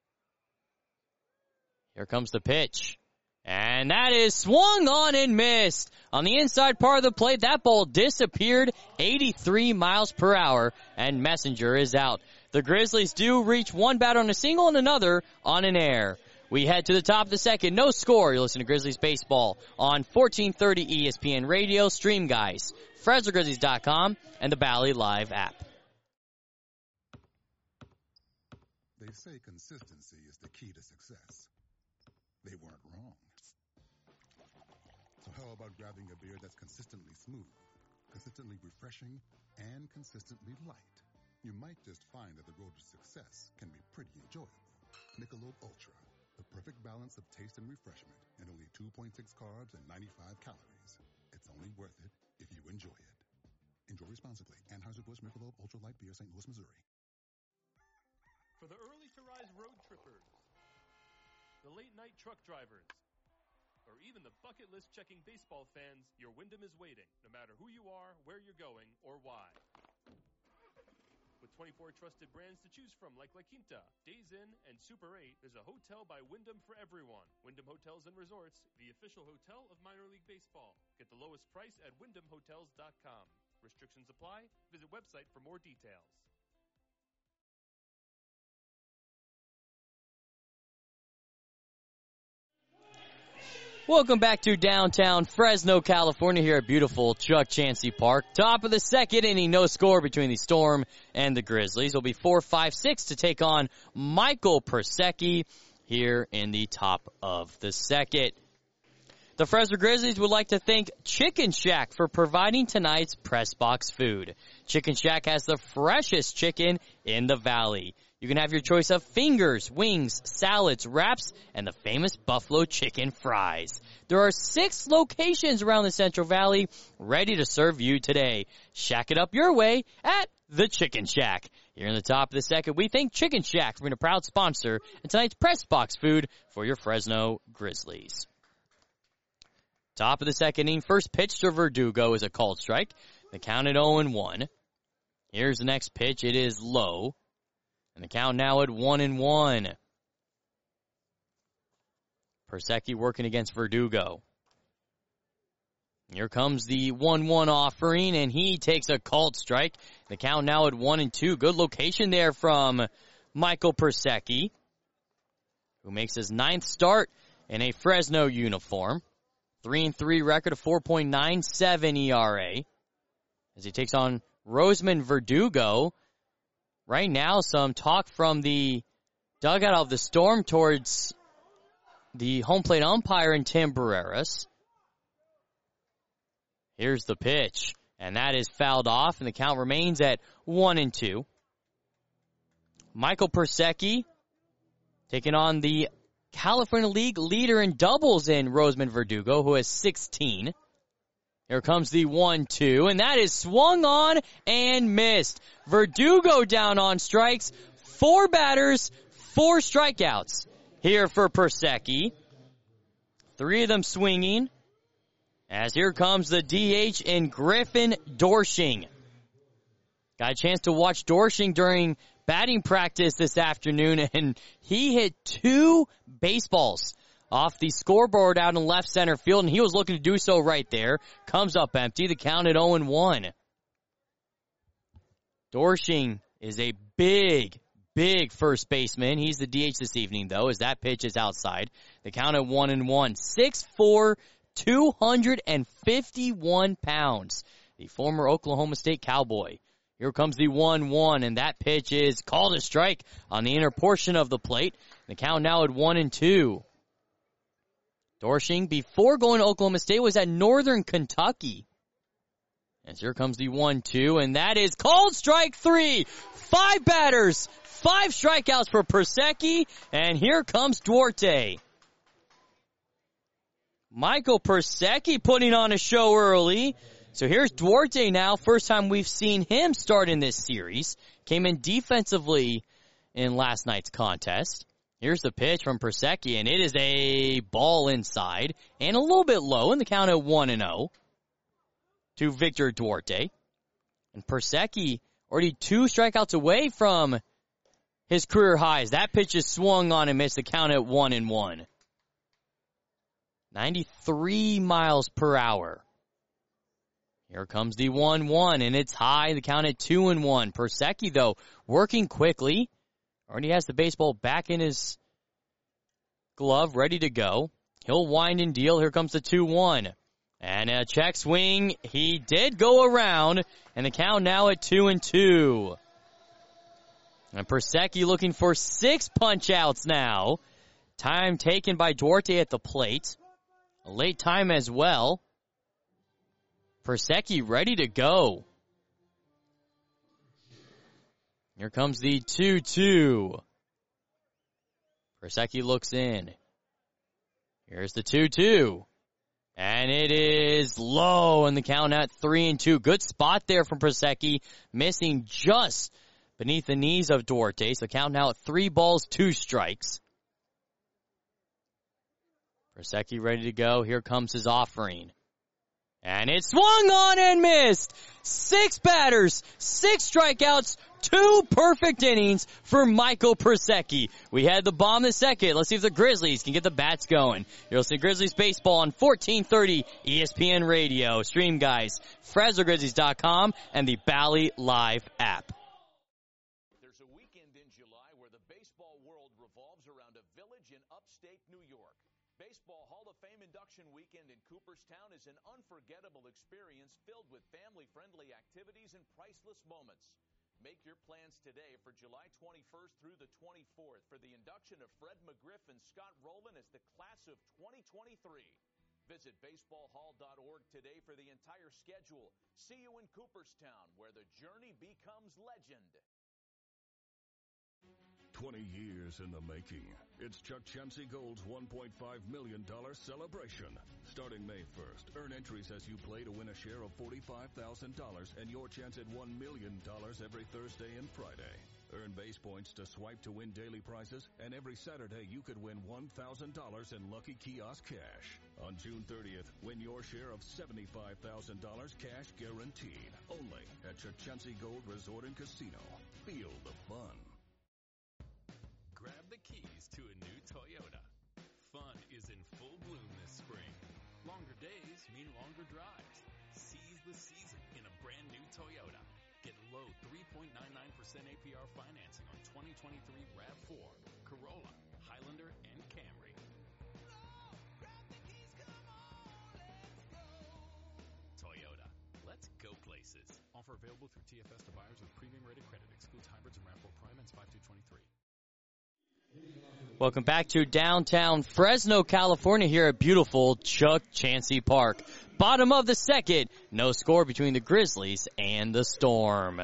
Here comes the pitch. And that is swung on and missed. On the inside part of the plate, that ball disappeared eighty-three miles per hour, and Messenger is out. The Grizzlies do reach one batter on a single and another on an air. We head to the top of the second. No score. You're listening to Grizzlies Baseball on fourteen thirty E S P N Radio, Stream Guys, Fresno Grizzlies dot com, and the Bally Live app. say consistency is the key to success. They weren't wrong. So how about grabbing a beer that's consistently smooth, consistently refreshing, and consistently light? You might just find that the road to success can be pretty enjoyable. Michelob Ultra, the perfect balance of taste and refreshment, and only two point six carbs and ninety-five calories. It's only worth it if you enjoy it. Enjoy responsibly. Anheuser-Busch Michelob Ultra Light Beer, Saint Louis, Missouri. For the early-to-rise road trippers, the late-night truck drivers, or even the bucket list checking baseball fans, your Wyndham is waiting, no matter who you are, where you're going, or why. With twenty-four trusted brands to choose from like La Quinta, Days Inn, and Super eight, there's a hotel by Wyndham for everyone. Wyndham Hotels and Resorts, the official hotel of minor league baseball. Get the lowest price at wyndham hotels dot com. Restrictions apply. Visit website for more details. Welcome back to downtown Fresno, California, here at beautiful Chuck Chansey Park. Top of the second inning, no score between the Storm and the Grizzlies. It'll be four five six to take on Michael Persecki here in the top of the second. The Fresno Grizzlies would like to thank Chicken Shack for providing tonight's press box food. Chicken Shack has the freshest chicken in the valley. You can have your choice of fingers, wings, salads, wraps, and the famous buffalo chicken fries. There are six locations around the Central Valley ready to serve you today. Shack it up your way at the Chicken Shack. Here in the top of the second, we thank Chicken Shack for being a proud sponsor of tonight's press box food for your Fresno Grizzlies. Top of the second inning, first pitch to Verdugo is a called strike. The count at oh and one. Here's the next pitch. It is low. And the count now at one and one. Persecki working against Verdugo. Here comes the one one offering, and he takes a called strike. The count now at one and two. Good location there from Michael Persecki, who makes his ninth start in a Fresno uniform. Three and three record of four point nine seven E R A. As he takes on Roseman Verdugo. Right now, some talk from the dugout of the Storm towards the home plate umpire in Tim Barreras. Here's the pitch, and that is fouled off, and the count remains at one and two. Michael Persecki taking on the California League leader in doubles in Roseman Verdugo, who has sixteen. Here comes the one two, and that is swung on and missed. Verdugo down on strikes. Four batters, four strikeouts here for Persecki. Three of them swinging. As here comes the D H in Griffin Dorsching. Got a chance to watch Dorsching during batting practice this afternoon, and he hit two baseballs off the scoreboard out in left center field, and he was looking to do so right there. Comes up empty. The count at oh and one. Dorsching is a big, big first baseman. He's the D H this evening, though, as that pitch is outside. The count at one and one. six foot four, two hundred fifty-one pounds. The former Oklahoma State Cowboy. Here comes the one one, and that pitch is called a strike on the inner portion of the plate. The count now at one and two. Dorsching, before going to Oklahoma State, was at Northern Kentucky. As here comes the one two, and that is called strike three. Five batters, five strikeouts for Persecki, and here comes Duarte. Michael Persecki putting on a show early. So here's Duarte now. First time we've seen him start in this series. Came in defensively in last night's contest. Here's the pitch from Persecki, and it is a ball inside and a little bit low in the count at one and oh to Victor Duarte. And Persecki already two strikeouts away from his career highs. That pitch is swung on and missed, the count at one and one. ninety-three miles per hour. Here comes the one one, and it's high, the count at two and one. Persecki, though, working quickly. Already has the baseball back in his glove, ready to go. He'll wind and deal. Here comes the two one. And a check swing. He did go around, and the count now at two and two. And Persecki looking for six punch-outs now. Time taken by Duarte at the plate. A late time as well. Persecki ready to go. Here comes the two two. Persecki looks in. Here's the two two. And it is low in the count at three and two. Good spot there from Persecki, missing just beneath the knees of Duarte. So count now at three balls, two strikes. Persecki ready to go. Here comes his offering. And it swung on and missed. Six batters, six strikeouts, two perfect innings for Michael Persecki. We had the bomb the second. Let's see if the Grizzlies can get the bats going. You'll see Grizzlies baseball on fourteen thirty E S P N Radio. Stream, guys, Fresno Grizzlies dot com and the Bally Live app. There's a weekend in July where the baseball world revolves around a village in upstate New York. Baseball Hall of Fame induction weekend in Cooperstown is an unforgettable experience filled with family-friendly activities and priceless moments. Make your plans today for July twenty-first through the twenty-fourth for the induction of Fred McGriff and Scott Rowland as the class of twenty twenty-three. Visit baseball hall dot org today for the entire schedule. See you in Cooperstown, where the journey becomes legend. twenty years in the making. It's Chuck Chansey Gold's one point five million dollars celebration. Starting May first, earn entries as you play to win a share of forty-five thousand dollars and your chance at one million dollars every Thursday and Friday. Earn base points to swipe to win daily prizes, and every Saturday you could win one thousand dollars in Lucky Kiosk cash. On June thirtieth, win your share of seventy-five thousand dollars cash guaranteed. Only at Chuck Chansey Gold Resort and Casino. Feel the fun. Grab the keys to a new Toyota. Fun is in full bloom this spring. Longer days mean longer drives. Seize the season in a brand new Toyota. Get low three point nine nine percent A P R financing on twenty twenty-three RAV four, Corolla, Highlander, and Camry. Toyota. Let's go places. Offer available through T F S to buyers with premium rated credit. Excludes hybrids and RAV four Prime and five two twenty-three. Welcome back to downtown Fresno, California, here at beautiful Chuck Chansey Park. Bottom of the second, no score between the Grizzlies and the Storm.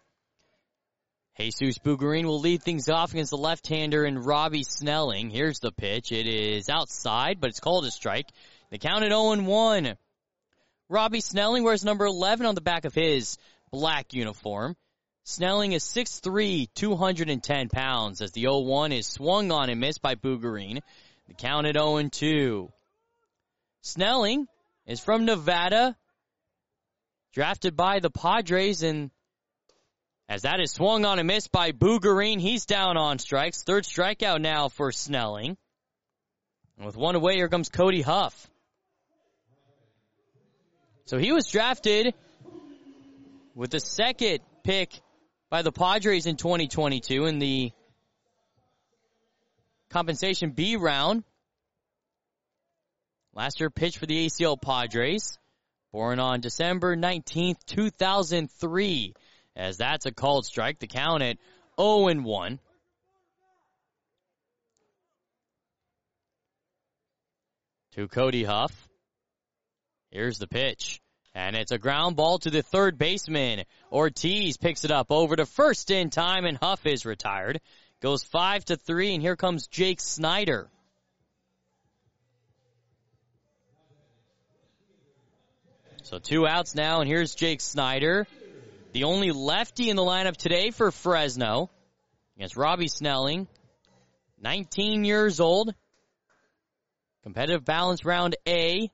Jesus Bugarin will lead things off against the left-hander in Robbie Snelling. Here's the pitch. It is outside, but it's called a strike. The count at oh and one. Robbie Snelling wears number eleven on the back of his black uniform. Snelling is six three, two hundred ten pounds as the oh one is swung on and missed by Bugarin. The count at oh and two. Snelling is from Nevada, drafted by the Padres, and as that is swung on and missed by Bugarin, he's down on strikes. Third strikeout now for Snelling. And with one away, here comes Cody Huff. So he was drafted with the second pick by the Padres in twenty twenty-two in the compensation B round. Last year pitched for the A C L Padres. Born on December nineteenth, two thousand three. As that's a called strike. The count at oh and one. To Cody Huff. Here's the pitch. And it's a ground ball to the third baseman. Ortiz picks it up over to first in time, and Huff is retired. Goes five to three, and here comes Jake Snyder. So two outs now, and here's Jake Snyder. The only lefty in the lineup today for Fresno. Against Robbie Snelling. nineteen years old. Competitive balance round A.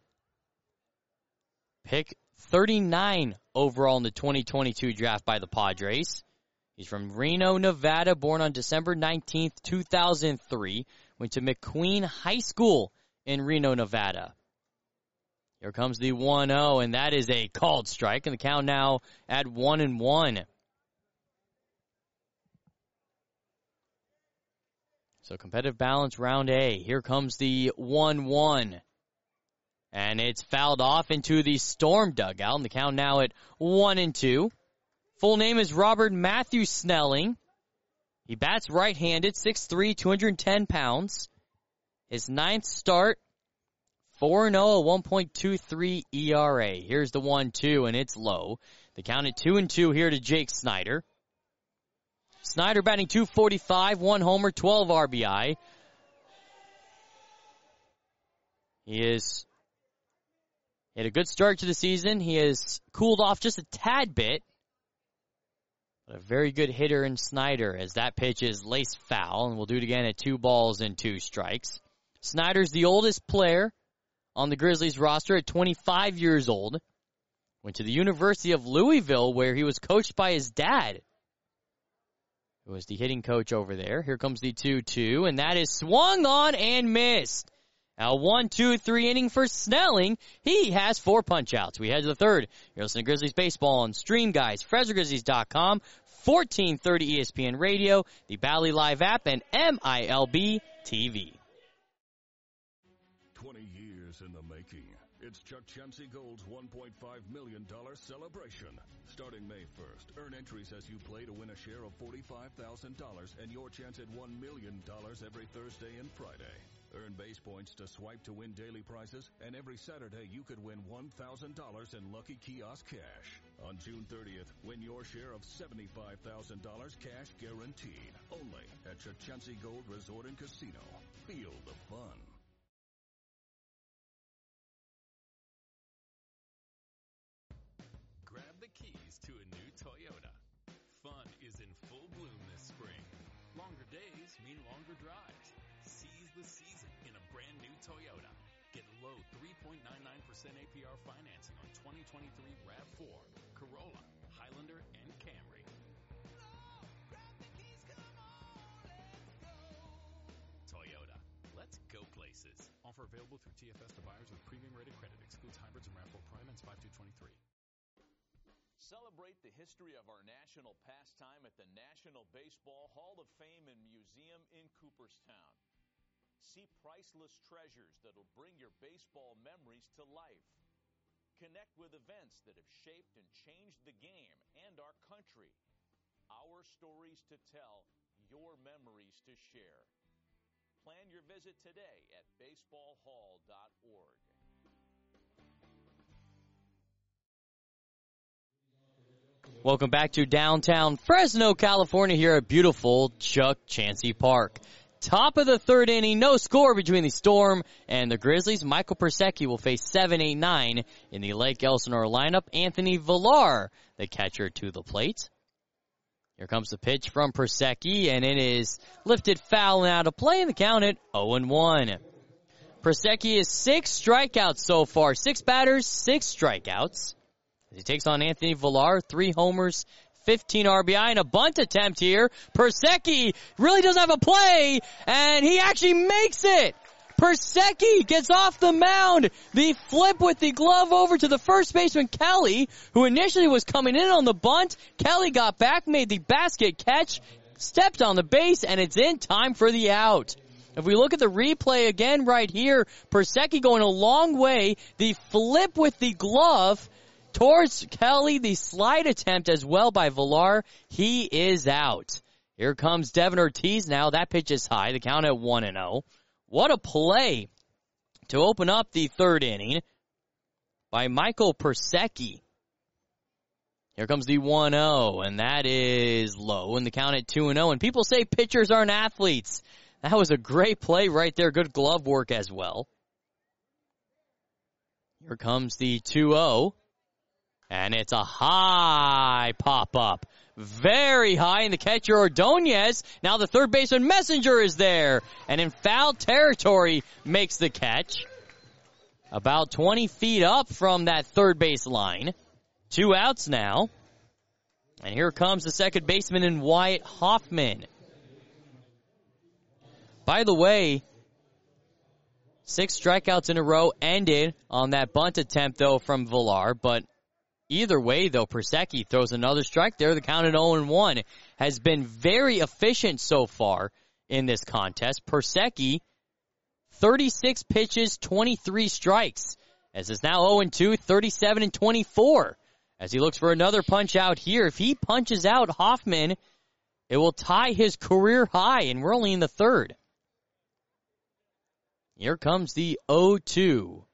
Pick thirty-nine overall in the twenty twenty-two draft by the Padres. He's from Reno, Nevada, born on December nineteenth, two thousand three. Went to McQueen High School in Reno, Nevada. Here comes the one oh, and that is a called strike, and the count now at one and one. So competitive balance round A. Here comes the one one. And it's fouled off into the Storm dugout, and the count now at one and two. Full name is Robert Matthew Snelling. He bats right-handed, six three, two hundred ten pounds. His ninth start, four and oh, a one point two three E R A. Here's the one two, and it's low. The count at two and two here to Jake Snider. Snider batting two forty-five, one homer, twelve R B I. He is he had a good start to the season. He has cooled off just a tad bit. But a very good hitter in Snider as that pitch is laced foul, and we'll do it again at two balls and two strikes. Snider's the oldest player on the Grizzlies roster at twenty-five years old. Went to the University of Louisville where he was coached by his dad, who was the hitting coach over there. Here comes the two two, and that is swung on and missed. A one two three inning for Snelling. He has four punch-outs. We head to the third. You're listening to Grizzlies Baseball on Stream Guys, Fresno Grizzlies dot com, fourteen thirty E S P N Radio, the Bally Live app, and M I L B T V. twenty years in the making. It's Chuck Chansey Gold's one point five million dollars celebration. Starting May first, earn entries as you play to win a share of forty-five thousand dollars and your chance at one million dollars every Thursday and Friday. Earn base points to swipe to win daily prizes, and every Saturday you could win one thousand dollars in Lucky Kiosk cash. On June thirtieth, win your share of seventy-five thousand dollars cash guaranteed. Only at Chansey Gold Resort and Casino. Feel the fun. Grab the keys to a new Toyota. Fun is in full bloom this spring. Longer days mean longer drives. Seize the season in a brand new Toyota. Get low three point nine nine percent A P R financing on twenty twenty-three RAV four, Corolla, Highlander, and Camry. Toyota. Let's go places. Offer available through T F S to buyers with premium rated credit. Excludes hybrids and RAV four Prime and five two twenty-three. Celebrate the history of our national pastime at the National Baseball Hall of Fame and Museum in Cooperstown. See priceless treasures that'll bring your baseball memories to life. Connect with events that have shaped and changed the game and our country. Our stories to tell, your memories to share. Plan your visit today at baseball hall dot org. Welcome back to downtown Fresno, California, here at beautiful Chuck Chansey Park. Top of the third inning, no score between the Storm and the Grizzlies. Michael Persecki will face seven eight nine in the Lake Elsinore lineup. Anthony Villar, the catcher, to the plate. Here comes the pitch from Persecki, and it is lifted foul and out of play, and the count at oh and one. Persecki is six strikeouts so far. Six batters, six strikeouts. He takes on Anthony Villar, three homers, fifteen R B I, and a bunt attempt here. Persecki really doesn't have a play, and he actually makes it. Persecki gets off the mound. The flip with the glove over to the first baseman, Kelly, who initially was coming in on the bunt. Kelly got back, made the basket catch, stepped on the base, and it's in time for the out. If we look at the replay again right here, Persecki going a long way. The flip with the glove towards Kelly, the slide attempt as well by Villar. He is out. Here comes Devin Ortiz now. That pitch is high. The count at one and oh. What a play to open up the third inning by Michael Persecki. Here comes the one oh, and that is low, and the count at two and oh. And people say pitchers aren't athletes. That was a great play right there. Good glove work as well. Here comes the two oh. And it's a high pop-up. Very high, and the catcher Ordonez. Now the third baseman Messenger is there. And in foul territory makes the catch. About twenty feet up from that third base line. Two outs now. And here comes the second baseman in Wyatt Hoffman. By the way, six strikeouts in a row ended on that bunt attempt, though, from Villar, but either way, though, Persecki throws another strike there. The count at oh and one has been very efficient so far in this contest. Persecki, thirty-six pitches, twenty-three strikes. As it's now oh and two, thirty-seven and twenty-four. As he looks for another punch out here. If he punches out Hoffman, It will tie his career high, and we're only in the third. Here comes the oh two.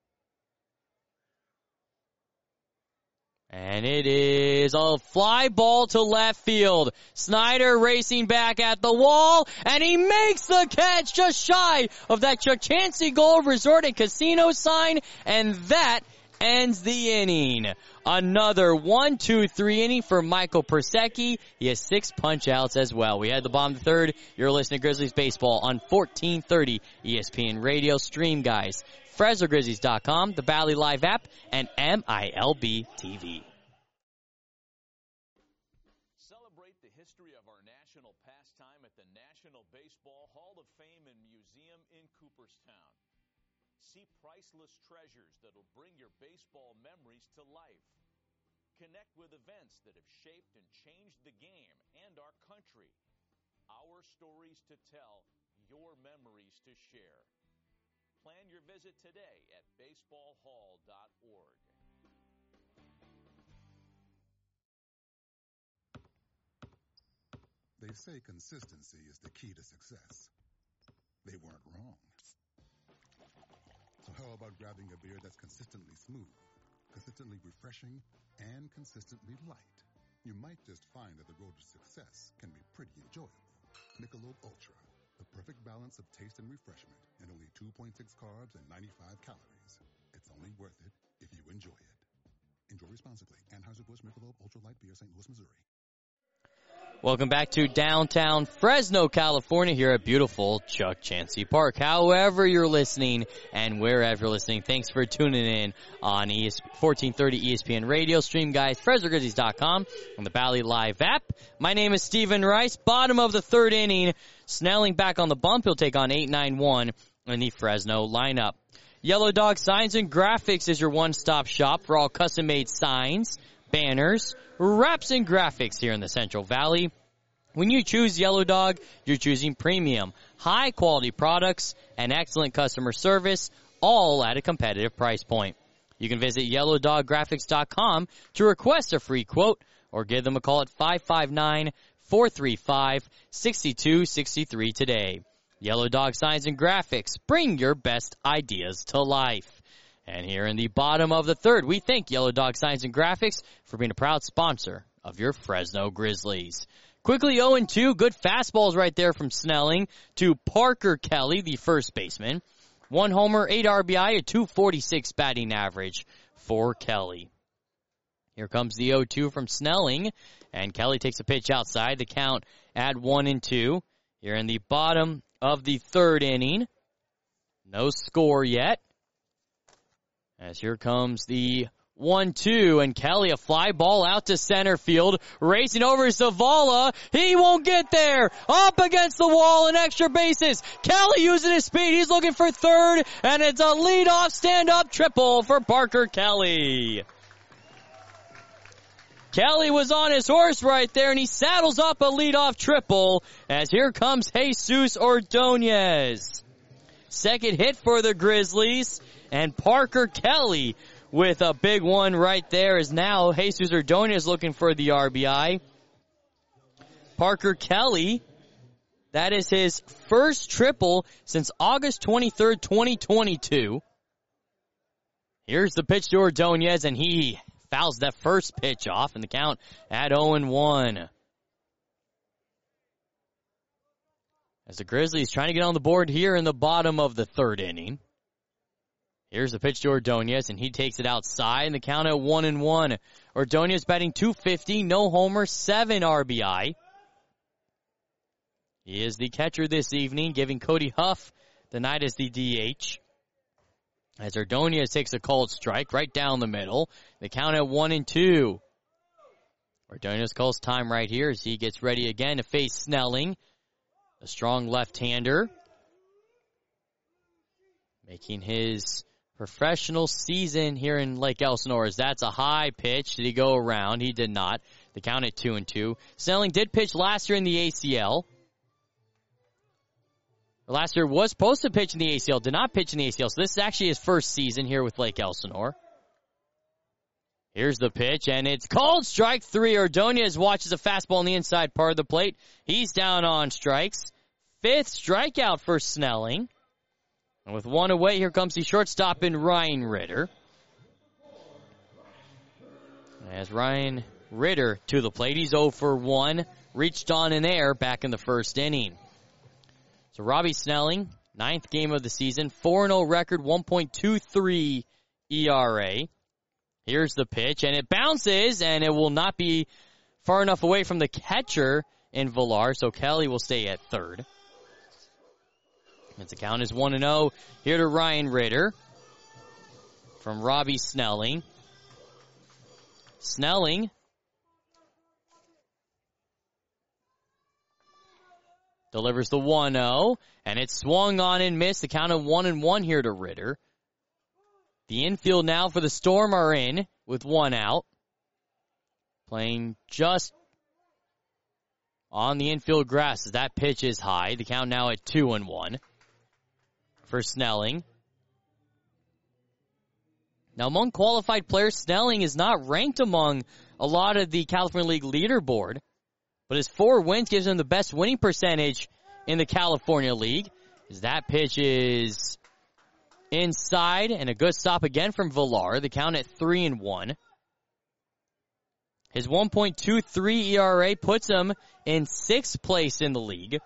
And it is a fly ball to left field. Snyder racing back at the wall, and he makes the catch just shy of that Chukchansi Gold Resort and Casino sign, and that ends the inning. Another one, two, three inning for Michael Persecki. He has six punch outs as well. We had the bottom of the third. You're listening to Grizzlies Baseball on fourteen thirty E S P N Radio. Stream, guys. Fresno Grizzlies dot com, the Bally Live app, and M I L B T V. Celebrate the history of our national pastime at the National Baseball Hall of Fame and Museum in Cooperstown. See priceless treasures that'll bring your baseball memories to life. Connect with events that have shaped and changed the game and our country. Our stories to tell, your memories to share. Plan your visit today at baseball hall dot org. They say consistency is the key to success. They weren't wrong. So how about grabbing a beer that's consistently smooth, consistently refreshing, and consistently light? You might just find that the road to success can be pretty enjoyable. Michelob Ultra, the perfect balance of taste and refreshment, and only two point six carbs and ninety-five calories. It's only worth it if you enjoy it. Enjoy responsibly. Anheuser-Busch Michelob Ultra Light Beer, Saint Louis, Missouri. Welcome back to downtown Fresno, California, here at beautiful Chukchansi Park. However you're listening and wherever you're listening, thanks for tuning in on E S- fourteen thirty E S P N Radio. Stream, guys, Fresno Grizzlies dot com on the Bally Live app. My name is Stephen Rice. Bottom of the third inning. Snelling back on the bump. He'll take on eight nine one in the Fresno lineup. Yellow Dog Signs and Graphics is your one-stop shop for all custom-made signs, banners, wraps, and graphics here in the Central Valley. When you choose Yellow Dog, you're choosing premium, high-quality products, and excellent customer service, all at a competitive price point. You can visit yellow dog graphics dot com to request a free quote or give them a call at five five nine, four three five, six two six three today. Yellow Dog Signs and Graphics, bring your best ideas to life. And here in the bottom of the third, we thank Yellow Dog Signs and Graphics for being a proud sponsor of your Fresno Grizzlies. Quickly oh and two, good fastballs right there from Snelling to Parker Kelly, the first baseman. One homer, eight R B I, a two forty-six batting average for Kelly. Here comes the oh two from Snelling, and Kelly takes a pitch outside. The count at one and two. Here in the bottom of the third inning. No score yet. As here comes the one two, and Kelly, a fly ball out to center field, racing over Zavala. He won't get there. Up against the wall and extra bases. Kelly using his speed. He's looking for third, and it's a leadoff stand-up triple for Parker Kelly. Kelly was on his horse right there, and he saddles up a leadoff triple as here comes Jesus Ordonez. Second hit for the Grizzlies, and Parker Kelly with a big one right there is now Jesus Ordonez looking for the R B I. Parker Kelly, that is his first triple since August twenty-third, twenty twenty-two. Here's the pitch to Ordonez, and he fouls that first pitch off, and the count at oh and one. As the Grizzlies trying to get on the board here in the bottom of the third inning. Here's the pitch to Ordonez, and he takes it outside, and the count at one and one. Ordonez batting two fifty, no homer, seven R B I. He is the catcher this evening, giving Cody Huff the night as the D H. As Ordonez takes a cold strike right down the middle. The count at one and two. Ordonez calls time right here as he gets ready again to face Snelling, a strong left-hander, making his professional season here in Lake Elsinore. As that's a high pitch. Did he go around? He did not. The count at two and two. Snelling did pitch last year in the A C L. Last year was supposed to pitch in the A C L, did not pitch in the A C L, so this is actually his first season here with Lake Elsinore. Here's the pitch, and it's called strike three. Ordonez watches a fastball on the inside part of the plate. He's down on strikes. Fifth strikeout for Snelling. And with one away, here comes the shortstop in Ryan Ritter. As Ryan Ritter to the plate, he's oh for one. Reached on in there back in the first inning. So Robbie Snelling, ninth game of the season, four and oh record, one point two three E R A. Here's the pitch, and it bounces, and it will not be far enough away from the catcher in Villar, so Kelly will stay at third. As the count is one and oh, here to Ryan Ritter from Robbie Snelling. Snelling delivers the one oh, and it's swung on and missed. The count of one and one here to Ritter. The infield now for the Storm are in with one out. Playing just on the infield grass as that pitch is high. The count now at two and one for Snelling. Now, among qualified players, Snelling is not ranked among a lot of the California League leaderboard, but his four wins gives him the best winning percentage in the California League. As that pitch is inside, and a good stop again from Villar. The count at three and one. His one point two three E R A puts him in sixth place in the league.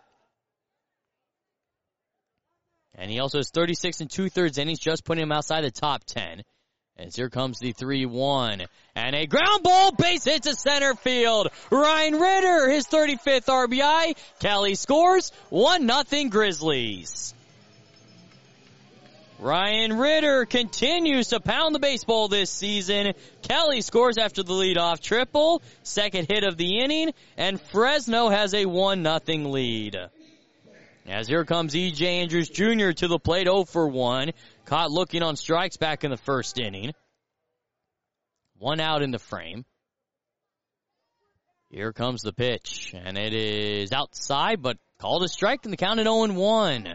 And he also has thirty-six and two-thirds innings, just putting him outside the top ten. As here comes the three one. And a ground ball, base hit to center field. Ryan Ritter, his thirty-fifth R B I. Kelly scores, one nothing Grizzlies. Ryan Ritter continues to pound the baseball this season. Kelly scores after the leadoff triple, second hit of the inning, and Fresno has a one nothing lead. As here comes E J Andrews Junior to the plate, oh for one. Caught looking on strikes back in the first inning. One out in the frame. Here comes the pitch, and it is outside, but called a strike, and the count at oh and one.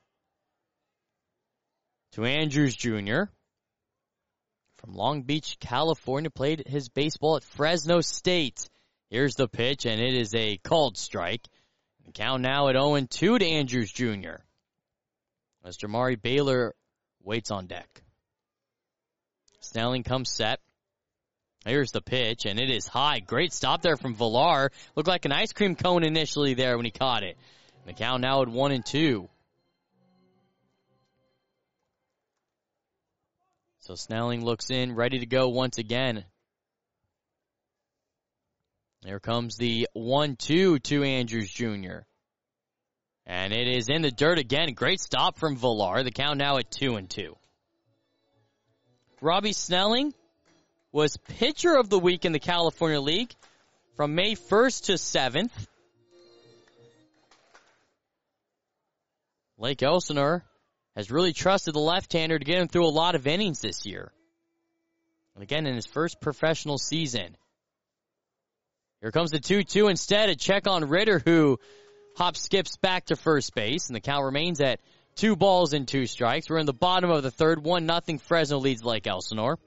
To Andrews Junior from Long Beach, California, played his baseball at Fresno State. Here's the pitch, and it is a called strike. The count now at oh and two to Andrews Junior as Jamari Baylor waits on deck. Snelling comes set. Here's the pitch, and it is high. Great stop there from Villar. Looked like an ice cream cone initially there when he caught it. The count now at one and two. So Snelling looks in, ready to go once again. Here comes the one two to Andrews Junior And it is in the dirt again. Great stop from Villar. The count now at two and two. Robbie Snelling was pitcher of the week in the California League from May first to seventh. Lake Elsinore has really trusted the left-hander to get him through a lot of innings this year. And again, in his first professional season. Here comes the two two instead. A check on Ritter, who hop skips back to first base. And the count remains at two balls and two strikes. We're in the bottom of the third. one nothing Fresno leads Lake Elsinore.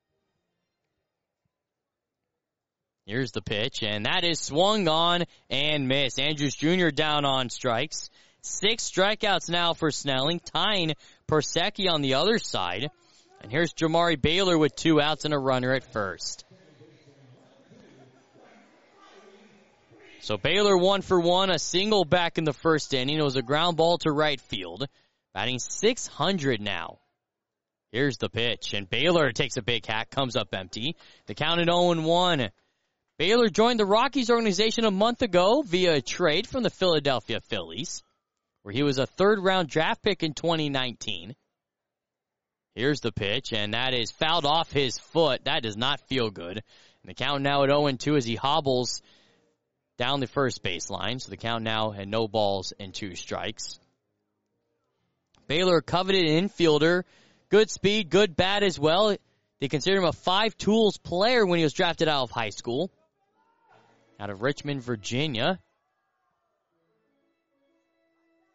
Here's the pitch, and that is swung on and missed. Andrews Junior down on strikes. Six strikeouts now for Snelling, tying Persecki on the other side. And here's Jamari Baylor with two outs and a runner at first. So Baylor one for one, a single back in the first inning. It was a ground ball to right field. Batting six hundred now. Here's the pitch, and Baylor takes a big hack, comes up empty. The count at oh and one. Baylor joined the Rockies organization a month ago via a trade from the Philadelphia Phillies, where he was a third-round draft pick in twenty nineteen. Here's the pitch, and that is fouled off his foot. That does not feel good. And the count now at oh and two as he hobbles down the first baseline. So the count now at no balls and two strikes. Baylor, coveted infielder. Good speed, good bat as well. They consider him a five-tools player when he was drafted out of high school. Out of Richmond, Virginia.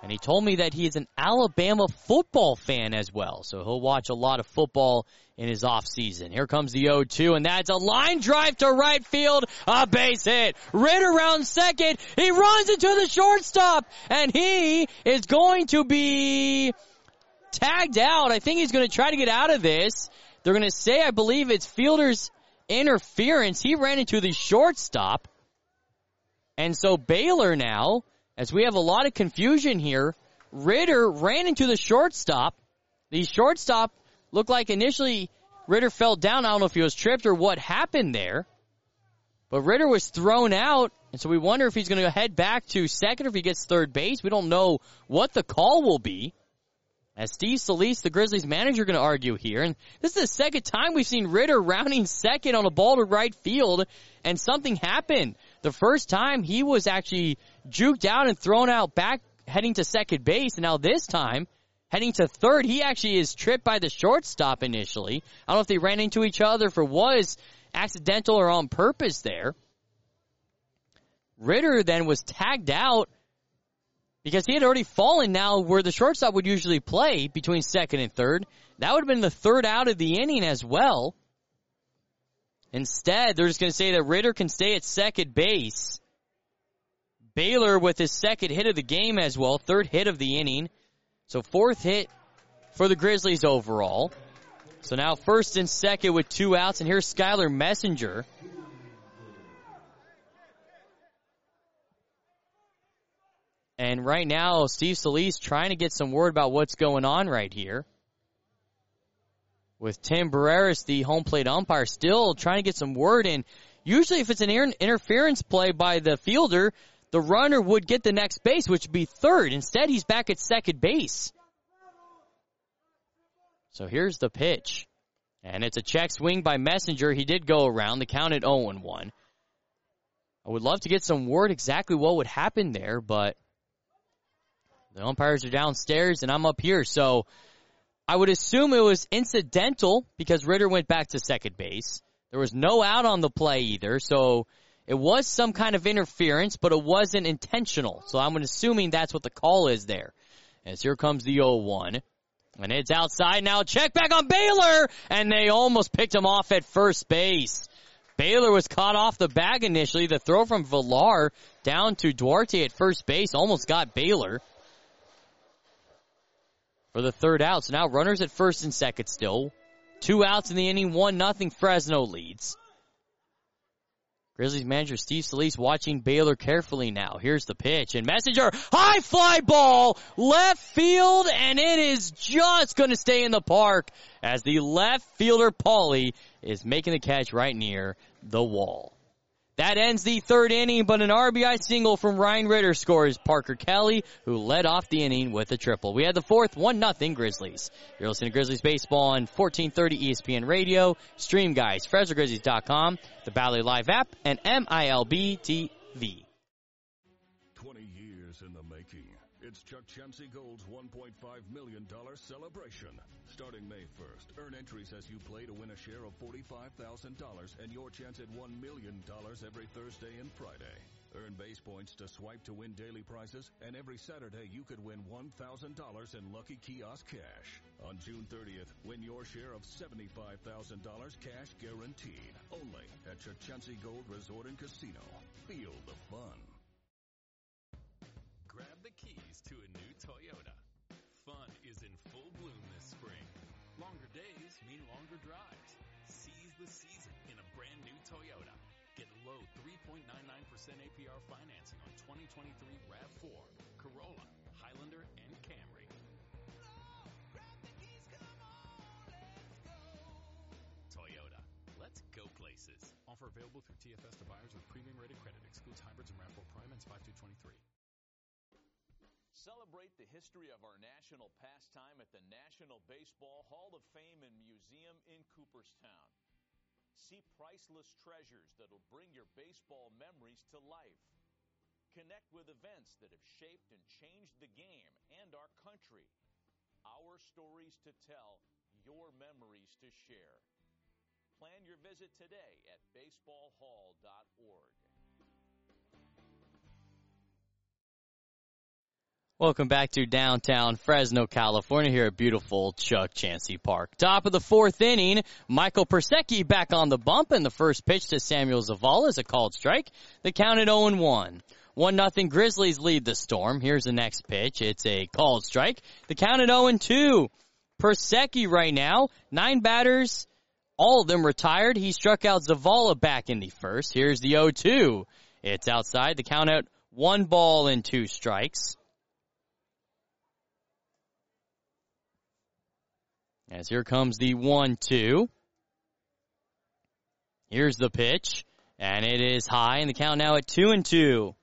And he told me that he is an Alabama football fan as well. So he'll watch a lot of football in his offseason. Here comes the oh two, and that's a line drive to right field. A base hit. Ritter around second. He runs into the shortstop, and he is going to be tagged out. I think he's going to try to get out of this. They're going to say, I believe it's fielder's interference. He ran into the shortstop. And so Baylor now, as we have a lot of confusion here, Ritter ran into the shortstop. The shortstop looked like initially Ritter fell down. I don't know if he was tripped or what happened there. But Ritter was thrown out, and so we wonder if he's going to head back to second or if he gets third base. We don't know what the call will be. As Steve Solis, the Grizzlies manager, going to argue here. And this is the second time we've seen Ritter rounding second on a ball to right field, and something happened. The first time he was actually juked out and thrown out back heading to second base, and now this time heading to third, he actually is tripped by the shortstop initially. I don't know if they ran into each other, if it was accidental or on purpose there. Ritter then was tagged out because he had already fallen now where the shortstop would usually play between second and third. That would have been the third out of the inning as well. Instead, they're just going to say that Ritter can stay at second base. Baylor with his second hit of the game as well, third hit of the inning. So fourth hit for the Grizzlies overall. So now first and second with two outs, and here's Skylar Messenger. And right now, Steve Solis trying to get some word about what's going on right here. With Tim Barreras, the home plate umpire, still trying to get some word in. Usually if it's an inter- interference play by the fielder, the runner would get the next base, which would be third. Instead, he's back at second base. So here's the pitch. And it's a check swing by Messenger. He did go around. The count at oh and one. I would love to get some word exactly what would happen there, but the umpires are downstairs and I'm up here. So I would assume it was incidental because Ritter went back to second base. There was no out on the play either, so it was some kind of interference, but it wasn't intentional. So I'm assuming that's what the call is there. As here comes the oh one. And it's outside now. Check back on Baylor, and they almost picked him off at first base. Baylor was caught off the bag initially. The throw from Villar down to Duarte at first base almost got Baylor for the third out. So now runners at first and second still. Two outs in the inning, one nothing Fresno leads. Grizzlies manager Steve Solis watching Baylor carefully now. Here's the pitch, and Messenger, high fly ball, left field, and it is just going to stay in the park as the left fielder, Pauly, is making the catch right near the wall. That ends the third inning, but an R B I single from Ryan Ritter scores Parker Kelly, who led off the inning with a triple. We had the fourth, one nothing Grizzlies. You're listening to Grizzlies Baseball on fourteen thirty E S P N Radio. Stream, guys, Fresno Grizzlies dot com, the Bally Live app, and M I L B T V. twenty years in the making. It's Chuck Chansey Gold's one point five million dollars celebration. Starting May first, earn entries as you play to win a share of forty-five thousand dollars and your chance at one million dollars every Thursday and Friday. Earn base points to swipe to win daily prizes, and every Saturday you could win one thousand dollars in Lucky Kiosk cash. On June thirtieth, win your share of seventy-five thousand dollars cash guaranteed. Only at Chansey Gold Resort and Casino. Feel the fun. Grab the keys to a new Toyota. Fun is in full bloom this spring. Longer days mean longer drives. Seize the season in a brand new Toyota. Get low three point nine nine percent A P R financing on twenty twenty-three RAV four, Corolla, Highlander, and Camry. Toyota. Let's go places. Offer available through T F S to buyers with premium rated credit. Excludes hybrids and RAV four Prime and five two twenty-three. Celebrate the history of our national pastime at the National Baseball Hall of Fame and Museum in Cooperstown. See priceless treasures that'll bring your baseball memories to life. Connect with events that have shaped and changed the game and our country. Our stories to tell, your memories to share. Plan your visit today at baseball hall dot org. Welcome back to downtown Fresno, California, here at beautiful Chuck Chansey Park. Top of the fourth inning, Michael Persecki back on the bump, and the first pitch to Samuel Zavala is a called strike. The count at oh and one. one nothing Grizzlies lead the Storm. Here's the next pitch. It's a called strike. The count at oh and two. Persecki right now, nine batters, all of them retired. He struck out Zavala back in the first. Here's the oh two. It's outside. The count at one ball and two strikes. As here comes the one two. Here's the pitch, and it is high, and the count now at two and two.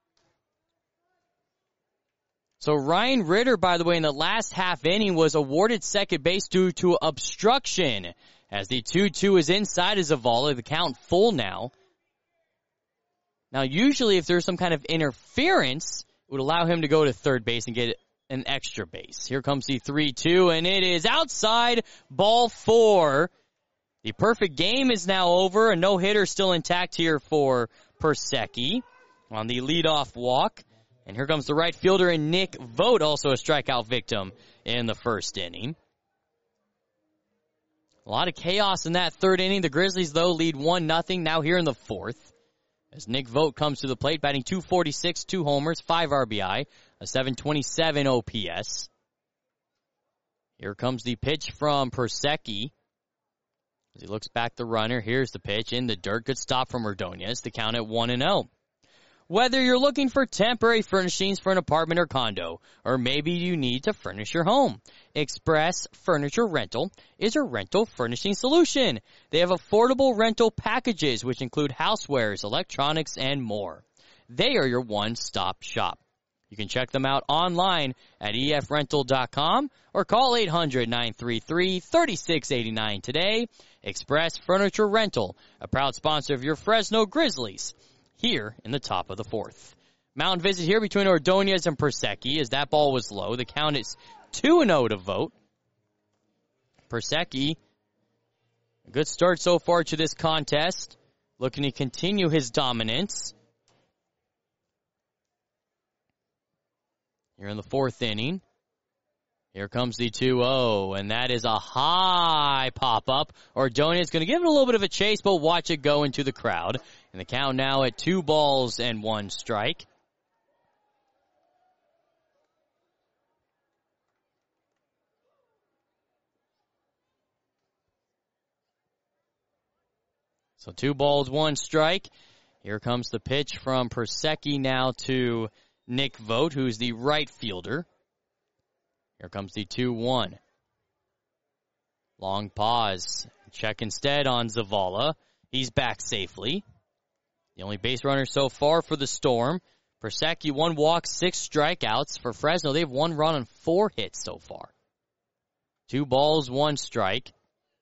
So Ryan Ritter, by the way, in the last half inning was awarded second base due to obstruction. As the two two is inside of Zavala, the count full now. Now, usually if there's some kind of interference, it would allow him to go to third base and get an extra base. Here comes the three two, and it is outside, ball four. The perfect game is now over. A no-hitter still intact here for Persecki on the leadoff walk. And here comes the right fielder, Nick Vogt, also a strikeout victim in the first inning. A lot of chaos in that third inning. The Grizzlies, though, lead one nothing now here in the fourth. As Nick Vogt comes to the plate, batting two forty-six, two homers, five R B I, a seven twenty-seven O P S. Here comes the pitch from Persecki. As he looks back the runner, here's the pitch in the dirt. Good stop from Ordonez. The count at one and oh. Whether you're looking for temporary furnishings for an apartment or condo, or maybe you need to furnish your home, Express Furniture Rental is a rental furnishing solution. They have affordable rental packages, which include housewares, electronics, and more. They are your one-stop shop. You can check them out online at E F rental dot com or call eight hundred, nine three three, three six eight nine today. Express Furniture Rental, a proud sponsor of your Fresno Grizzlies, here in the top of the fourth. Mound visit here between Ordonez and Persecki as that ball was low. The count is two and oh to Vogt. Persecki, a good start so far to this contest, looking to continue his dominance. Here in the fourth inning. Here comes the two oh, and that is a high pop-up. Ordonez going to give it a little bit of a chase, but watch it go into the crowd. And the count now at two balls and one strike. So two balls, one strike. Here comes the pitch from Persecki now to Nick Vogt, who's the right fielder. Here comes the two one. Long pause. Check instead on Zavala. He's back safely. The only base runner so far for the Storm. Persecki, one walk, six strikeouts. For Fresno, they have one run and four hits so far. Two balls, one strike.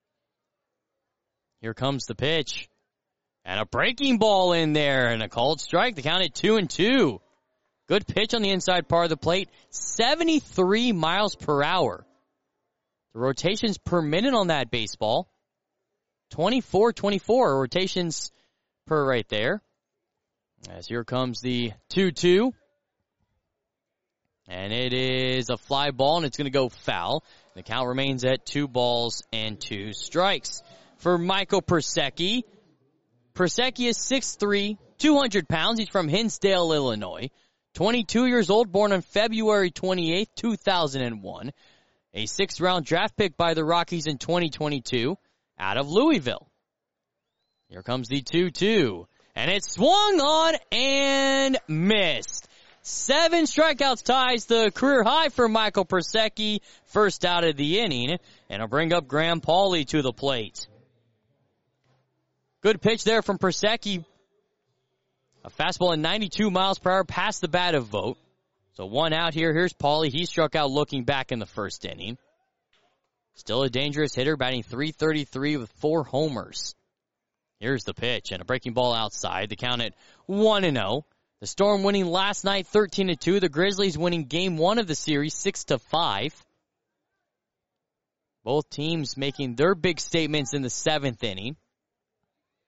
Here comes the pitch. And a breaking ball in there and a called strike. The count at two and two. Good pitch on the inside part of the plate. seventy-three miles per hour. The rotations per minute on that baseball. twenty-four twenty-four rotations per right there. As here comes the two two. And it is a fly ball, and it's going to go foul. The count remains at two balls and two strikes. For Michael Persecki. Persecki is six three, two hundred pounds. He's from Hinsdale, Illinois. twenty-two years old, born on February twenty-eighth, two thousand one. A sixth-round draft pick by the Rockies in twenty twenty-two out of Louisville. Here comes the two two. And it's swung on and missed. Seven strikeouts ties the career high for Michael Persecki. First out of the inning. And I'll bring up Graham Pauley to the plate. Good pitch there from Persecki. A fastball at ninety-two miles per hour past the bat of Vogt. So one out here. Here's Pauley. He struck out looking back in the first inning. Still a dangerous hitter, batting three thirty-three with four homers. Here's the pitch and a breaking ball outside. The count at one and oh. The Storm winning last night thirteen to two. The Grizzlies winning game one of the series six to five. Both teams making their big statements in the seventh inning.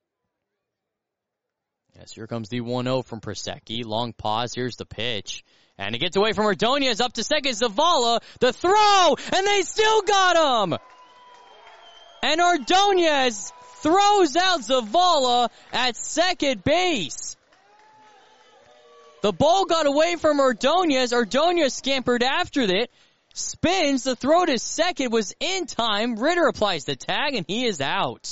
Yes, here comes the one oh from Persecki. Long pause. Here's the pitch. And it gets away from Ordonez, up to second, Zavala, the throw, and they still got him! And Ordonez throws out Zavala at second base. The ball got away from Ordonez. Ordonez scampered after it, spins, the throw to second was in time. Ritter applies the tag, and he is out.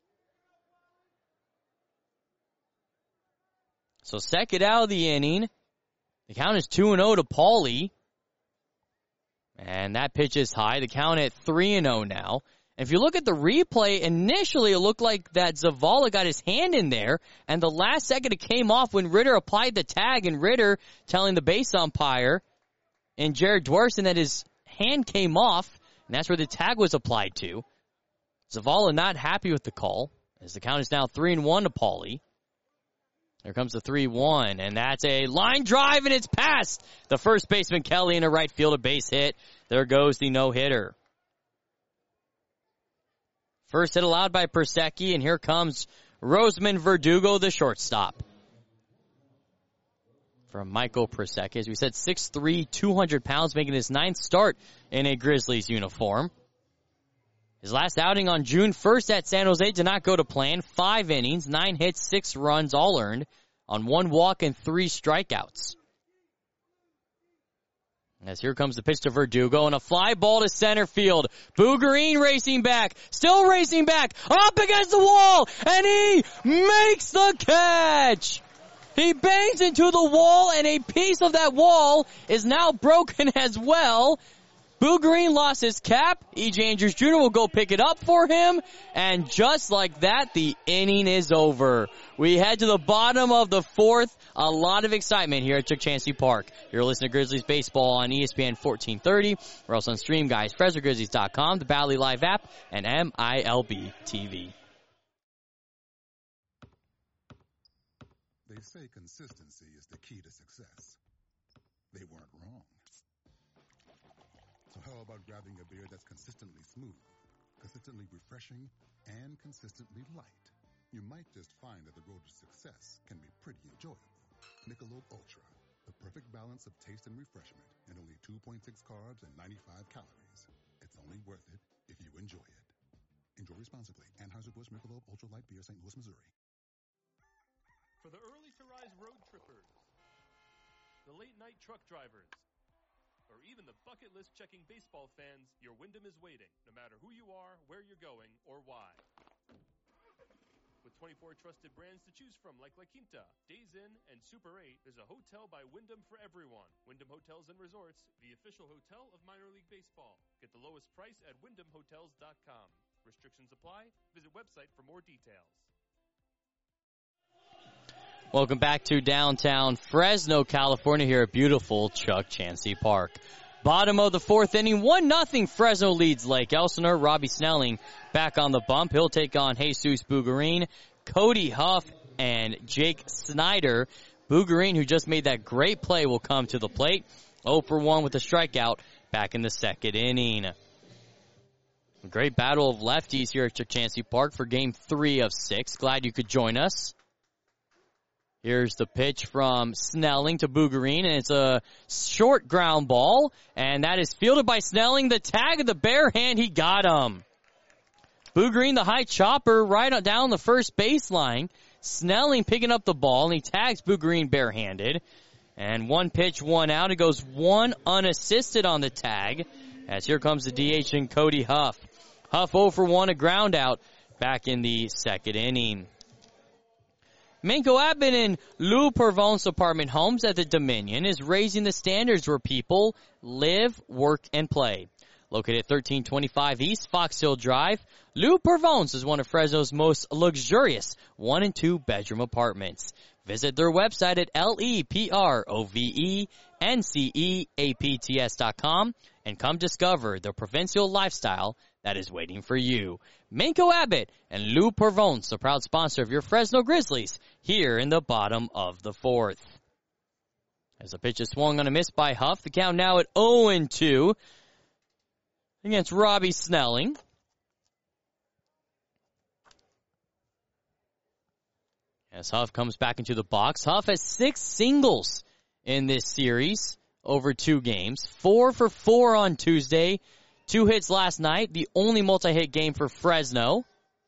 So second out of the inning. The count is two and oh to Paulie. And that pitch is high. The count at three and oh now. If you look at the replay, initially it looked like that Zavala got his hand in there, and the last second it came off when Ritter applied the tag, and Ritter telling the base umpire and Jared Dworson that his hand came off, and that's where the tag was applied to. Zavala not happy with the call, as the count is now three and one to Paulie. There comes the three one, and that's a line drive, and it's past the first baseman Kelly in a right field, a base hit. There goes the no-hitter. First hit allowed by Persecki, and here comes Roseman Verdugo, the shortstop. From Michael Persecki, as we said, six three, two hundred pounds, making his ninth start in a Grizzlies uniform. His last outing on June first at San Jose did not go to plan. Five innings, nine hits, six runs, all earned on one walk and three strikeouts. As here comes the pitch to Verdugo, and a fly ball to center field. Bougarine racing back, still racing back, up against the wall, and he makes the catch! He bangs into the wall, and a piece of that wall is now broken as well. Bougarine lost his cap. E J Andrews Junior will go pick it up for him. And just like that, the inning is over. We head to the bottom of the fourth. A lot of excitement here at Chuck Chansey Park. You're listening to Grizzlies Baseball on E S P N fourteen thirty. We're also on Stream, guys, Fresno Grizzlies dot com, the Bally Live app, and M I L B T V. They say consistency is the key to success. They weren't wrong. So how about grabbing a beer that's consistently smooth, consistently refreshing, and consistently light? You might just find that the road to success can be pretty enjoyable. Michelob Ultra, the perfect balance of taste and refreshment, and only two point six carbs and ninety-five calories. It's only worth it if you enjoy it. Enjoy responsibly. Anheuser-Busch Michelob Ultra Light Beer, Saint Louis, Missouri. For the early-to-rise road trippers, the late-night truck drivers, or even the bucket list checking baseball fans, your Wyndham is waiting, no matter who you are, where you're going, or why. With twenty-four trusted brands to choose from like La Quinta, Days Inn, and Super eight, there's a hotel by Wyndham for everyone. Wyndham Hotels and Resorts, the official hotel of minor league baseball. Get the lowest price at wyndham hotels dot com. Restrictions apply. Visit website for more details. Welcome back to downtown Fresno, California, here at beautiful Chuck Chansey Park. Bottom of the fourth inning, one nothing Fresno leads Lake Elsinore. Robbie Snelling back on the bump. He'll take on Jesus Bougarine, Cody Huff, and Jake Snyder. Bougarine, who just made that great play, will come to the plate. oh for one with a strikeout back in the second inning. A great battle of lefties here at Chuck Chansey Park for game three of six. Glad you could join us. Here's the pitch from Snelling to Bougarine, and it's a short ground ball, and that is fielded by Snelling. The tag of the bare hand, he got him. Bougarine, the high chopper, right down the first baseline. Snelling picking up the ball, and he tags Bougarine barehanded. And one pitch, one out. It goes one unassisted on the tag, as here comes the D H and Cody Huff. Huff oh for one, a ground out back in the second inning. Manco Abbott and Lou Pervon's apartment homes at the Dominion is raising the standards where people live, work, and play. Located at thirteen twenty-five East Fox Hill Drive, Lou Pervon's is one of Fresno's most luxurious one and two bedroom apartments. Visit their website at L E P R O V E N C E A P T S dot com and come discover the provincial lifestyle that is waiting for you. Manco Abbott and Lou Pervon's, the proud sponsor of your Fresno Grizzlies, here in the bottom of the fourth. As the pitch is swung on a miss by Huff, the count now at oh and two against Robbie Snelling. As Huff comes back into the box, Huff has six singles in this series. over two games. Four for four on Tuesday. Two hits last night. The only multi-hit game for Fresno.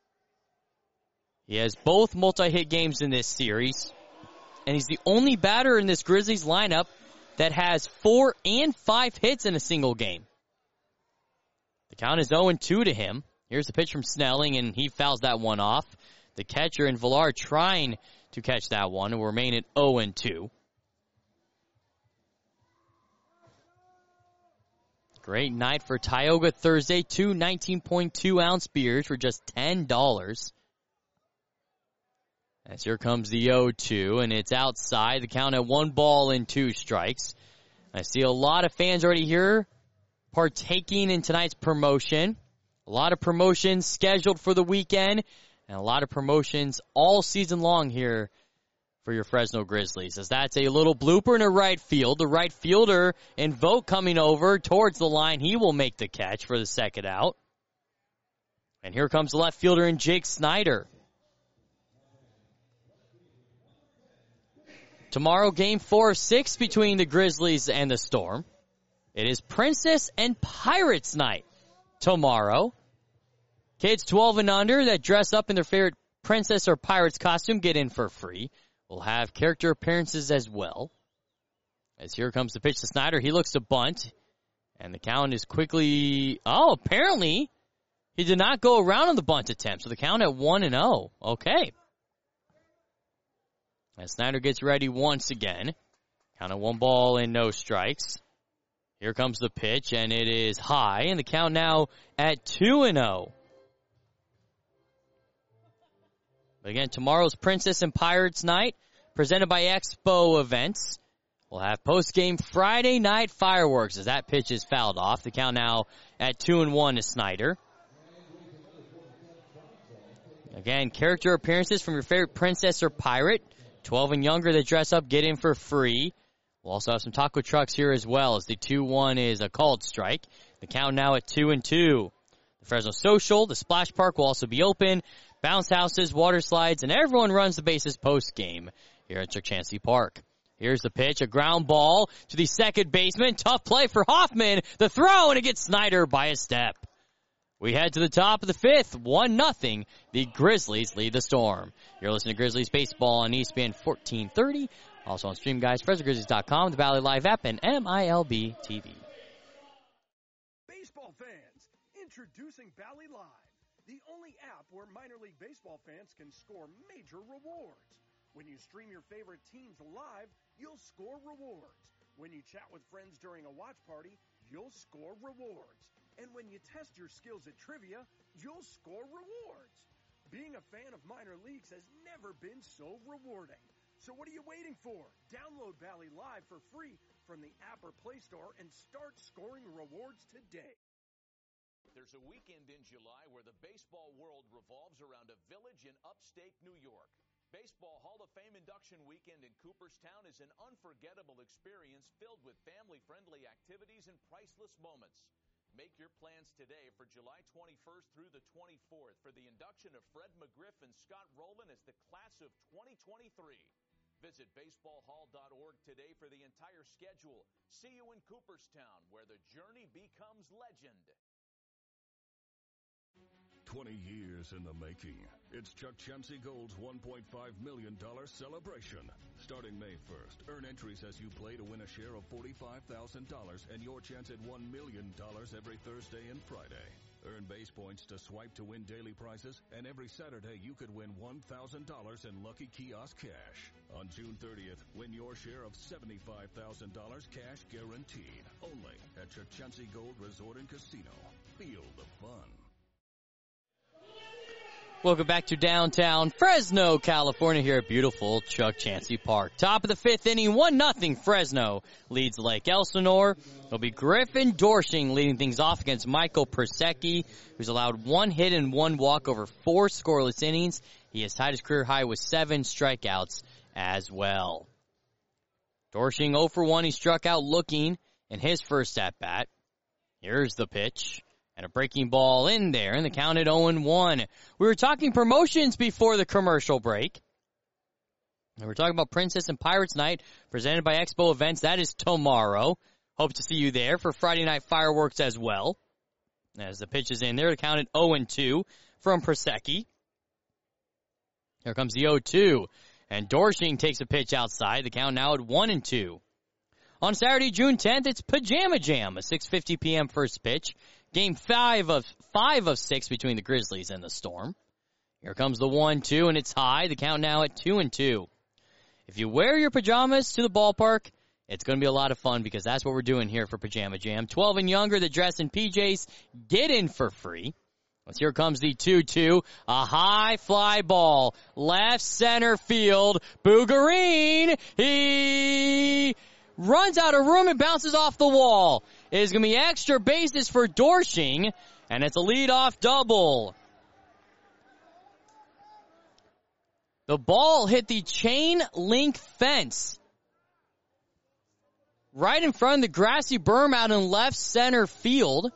He has both multi-hit games in this series. And he's the only batter in this Grizzlies lineup that has four and five hits in a single game. The count is oh and two to him. Here's the pitch from Snelling, and he fouls that one off. The catcher and Villar trying to catch that one and will remain at oh and two. Great night for Tioga Thursday. Two nineteen point two ounce beers for just ten dollars. As here comes the oh two, and it's outside. The count at one ball and two strikes. I see a lot of fans already here partaking in tonight's promotion. A lot of promotions scheduled for the weekend, and a lot of promotions all season long here for your Fresno Grizzlies. As that's a little blooper in a right field. The right fielder and Vogt coming over towards the line. He will make the catch for the second out. And here comes the left fielder and Jake Snyder. Tomorrow, game four of six between the Grizzlies and the Storm. It is Princess and Pirates night tomorrow. Kids twelve and under that dress up in their favorite Princess or Pirates costume get in for free. We'll have character appearances as well. As here comes the pitch to Snyder. He looks to bunt. And the count is quickly... Oh, apparently he did not go around on the bunt attempt. So the count at one and oh. Okay. As Snyder gets ready once again. Count of one ball and no strikes. Here comes the pitch, and it is high. And the count now at two and oh. But again, tomorrow's Princess and Pirates night, presented by Expo Events. We'll have post-game Friday night fireworks as that pitch is fouled off. The count now at two and one to Snyder. Again, character appearances from your favorite Princess or Pirate. twelve and younger that dress up get in for free. We'll also have some taco trucks here as well, as the two one is a called strike. The count now at two and two. The Fresno Social, the Splash Park will also be open. Bounce houses, water slides, and everyone runs the bases post-game here at Chuck Chansey Park. Here's the pitch, a ground ball to the second baseman. Tough play for Hoffman. The throw, and it gets Snyder by a step. We head to the top of the fifth, one nothing. The Grizzlies lead the Storm. You're listening to Grizzlies Baseball on E S P N fourteen thirty. Also on Stream Guys, Fresno Grizzlies dot com, the Valley Live app, and M I L B T V. Baseball fans, introducing Bally Live, the only app where minor league baseball fans can score major rewards. When you stream your favorite teams live, you'll score rewards. When you chat with friends during a watch party, you'll score rewards. And when you test your skills at trivia, you'll score rewards. Being a fan of minor leagues has never been so rewarding. So what are you waiting for? Download Bally Live for free from the app or Play Store and start scoring rewards today. There's a weekend in July where the baseball world revolves around a village in upstate New York. Baseball Hall of Fame Induction Weekend in Cooperstown is an unforgettable experience filled with family-friendly activities and priceless moments. Make your plans today for July twenty-first through the twenty-fourth for the induction of Fred McGriff and Scott Rowland as the class of twenty twenty-three. Visit baseball hall dot org today for the entire schedule. See you in Cooperstown, where the journey becomes legend. twenty years in the making. It's Chuck Chansey Gold's one point five million dollars celebration. Starting May first, earn entries as you play to win a share of forty-five thousand dollars and your chance at one million dollars every Thursday and Friday. Earn base points to swipe to win daily prizes, and every Saturday you could win one thousand dollars in Lucky Kiosk cash. On June thirtieth, win your share of seventy-five thousand dollars cash guaranteed. Only at Chuck Chansey Gold Resort and Casino. Feel the fun. Welcome back to downtown Fresno, California, here at beautiful Chuck Chansey Park. Top of the fifth inning, one nothing. Fresno leads Lake Elsinore. It'll be Griffin Dorshing leading things off against Michael Persecki, who's allowed one hit and one walk over four scoreless innings. He has tied his career high with seven strikeouts as well. Dorshing oh for one. He struck out looking in his first at-bat. Here's the pitch. And a breaking ball in there, and the count at oh and one. We were talking promotions before the commercial break. And we're talking about Princess and Pirates Night, presented by Expo Events. That is tomorrow. Hope to see you there for Friday night fireworks as well. As the pitch is in there, it counted oh and two from Prosecki. Here comes the oh two. And Dorshing takes a pitch outside. The count now at one and two. On Saturday, June tenth, it's Pajama Jam, a six fifty p.m. first pitch. Game five of five of six between the Grizzlies and the Storm. Here comes the one two, and it's high. The count now at two and two. If you wear your pajamas to the ballpark, it's going to be a lot of fun because that's what we're doing here for Pajama Jam. twelve and younger that dress in P Js get in for free. Let's here comes the two two. A high fly ball. Left center field. Bougarine. He runs out of room and bounces off the wall. It is going to be extra bases for Dorshing, and it's a leadoff double. The ball hit the chain link fence right in front of the grassy berm out in left center field.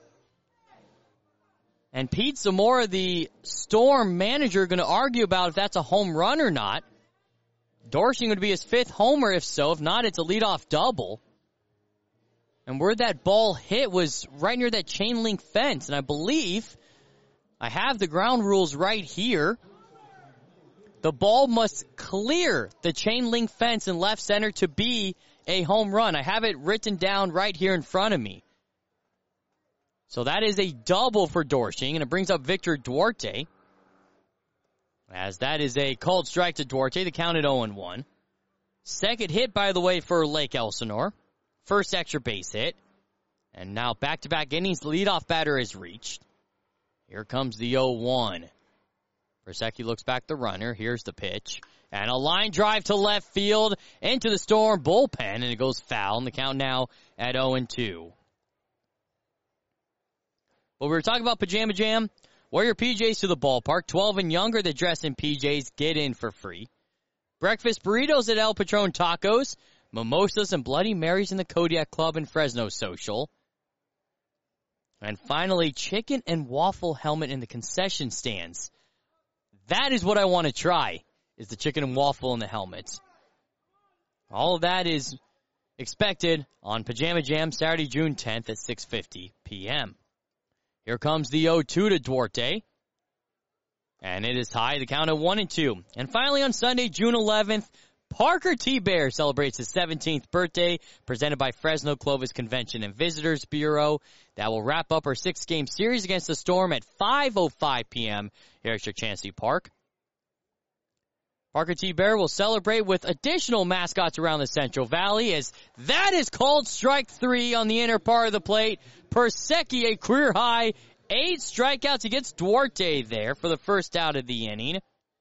And Pete Zamora, the Storm manager, going to argue about if that's a home run or not. Dorshing would be his fifth homer if so. If not, it's a leadoff double. And where that ball hit was right near that chain link fence. And I believe I have the ground rules right here. The ball must clear the chain link fence in left center to be a home run. I have it written down right here in front of me. So that is a double for Dorshing, and it brings up Victor Duarte. As that is a called strike to Duarte, the count at oh and one. Second hit, by the way, for Lake Elsinore. First extra base hit. And now back-to-back innings, the leadoff batter is reached. Here comes the oh one. Prosecki looks back the runner. Here's the pitch. And a line drive to left field into the Storm bullpen, and it goes foul. And the count now at oh and two. But we were talking about Pajama Jam. Wear your P Js to the ballpark. twelve and younger that dress in P Js get in for free. Breakfast burritos at El Patron Tacos. Mimosas and Bloody Marys in the Kodiak Club and Fresno Social. And finally, chicken and waffle helmet in the concession stands. That is what I want to try, is the chicken and waffle in the helmets. All of that is expected on Pajama Jam Saturday, June tenth at six fifty p.m. Here comes the oh two to Duarte. And it is high, the count at one and two. And finally on Sunday, June eleventh, Parker T. Bear celebrates his seventeenth birthday, presented by Fresno Clovis Convention and Visitors Bureau. That will wrap up our six-game series against the Storm at five oh five p.m. here at Chukchansi Park. Parker T. Bear will celebrate with additional mascots around the Central Valley, as that is called strike three on the inner part of the plate. Prosecki, a career-high eight strikeouts against Duarte there for the first out of the inning.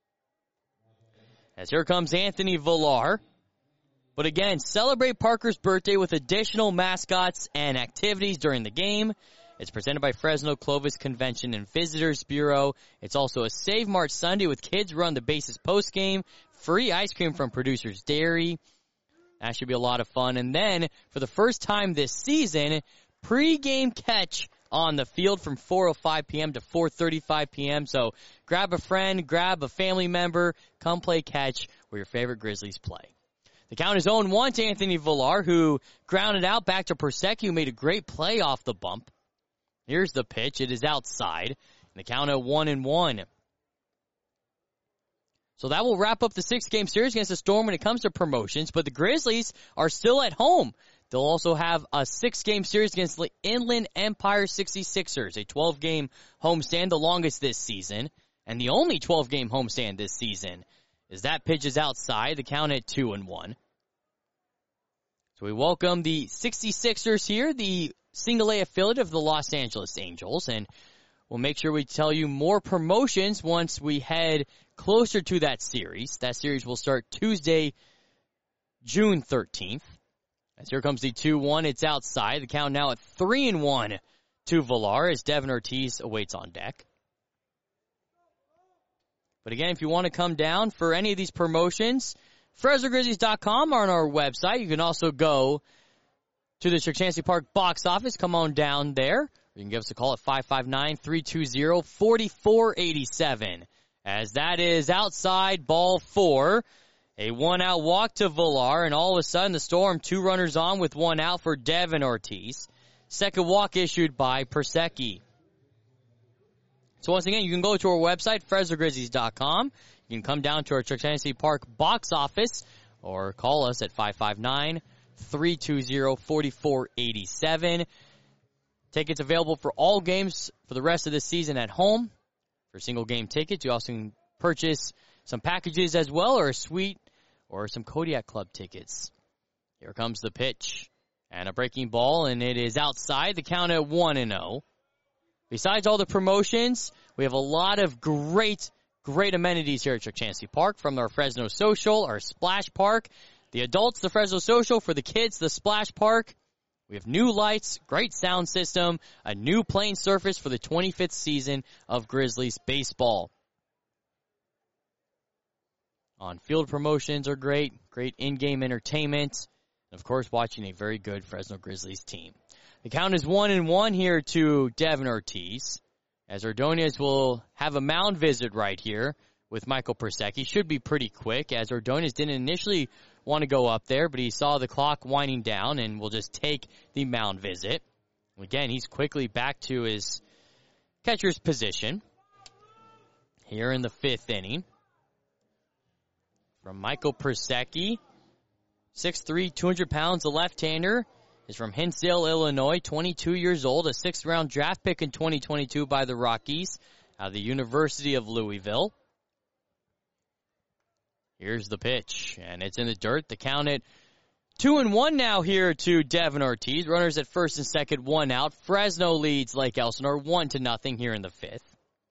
As here comes Anthony Villar. But again, celebrate Parker's birthday with additional mascots and activities during the game. It's presented by Fresno Clovis Convention and Visitors Bureau. It's also a Save March Sunday with kids run the bases postgame. Free ice cream from Producers Dairy. That should be a lot of fun. And then, for the first time this season, pre-game catch on the field from four oh five p.m. to four thirty-five p.m. So grab a friend, grab a family member, come play catch where your favorite Grizzlies play. The count is oh and one to Anthony Villar, who grounded out back to Prosecki, who made a great play off the bump. Here's the pitch. It is outside. And the count at one and one. So that will wrap up the six-game series against the Storm when it comes to promotions. But the Grizzlies are still at home. They'll also have a six-game series against the Inland Empire sixty-sixers, a twelve-game homestand, the longest this season, and the only twelve-game homestand this season. As that pitch is outside, the count at two and one. So we welcome the sixty-sixers here, the single-A affiliate of the Los Angeles Angels, and we'll make sure we tell you more promotions once we head closer to that series. That series will start Tuesday, June thirteenth. As here comes the two one, it's outside. The count now at three and one to Villar as Devin Ortiz awaits on deck. But again, if you want to come down for any of these promotions, Fresno Grizzlies dot com are on our website. You can also go to the Chukchansi Park box office. Come on down there. You can give us a call at five five nine, three two zero, four four eight seven. As that is outside, ball four. A one-out walk to Villar, and all of a sudden the Storm, two runners on with one out for Devin Ortiz. Second walk issued by Persecki. So once again, you can go to our website, Fresno Grizzlies dot com. You can come down to our Chuck Tennessee Park box office or call us at five five nine, three two zero, four four eight seven. Tickets available for all games for the rest of the season at home. For single game tickets, you also can purchase some packages as well, or a suite, or some Kodiak Club tickets. Here comes the pitch. And a breaking ball, and it is outside. The count at one and oh. Besides all the promotions, we have a lot of great, great amenities here at Chuck Chansey Park, from our Fresno Social, our Splash Park. The adults, the Fresno Social. For the kids, the Splash Park. We have new lights, great sound system, a new playing surface for the twenty-fifth season of Grizzlies baseball. On-field promotions are great, great in-game entertainment, and of course watching a very good Fresno Grizzlies team. The count is one and one here to Devin Ortiz, as Ordonez will have a mound visit right here with Michael Persecki. Should be pretty quick, as Ordonez didn't initially want to go up there, but he saw the clock winding down and will just take the mound visit. Again, he's quickly back to his catcher's position here in the fifth inning. From Michael Persecki, six three, two hundred pounds, the left-hander, is from Hinsdale, Illinois, twenty-two years old, a sixth-round draft pick in twenty twenty-two by the Rockies out of the University of Louisville. Here's the pitch, and it's in the dirt. The count at two and one now here to Devin Ortiz. Runners at first and second, one out. Fresno leads Lake Elsinore one to nothing here in the fifth.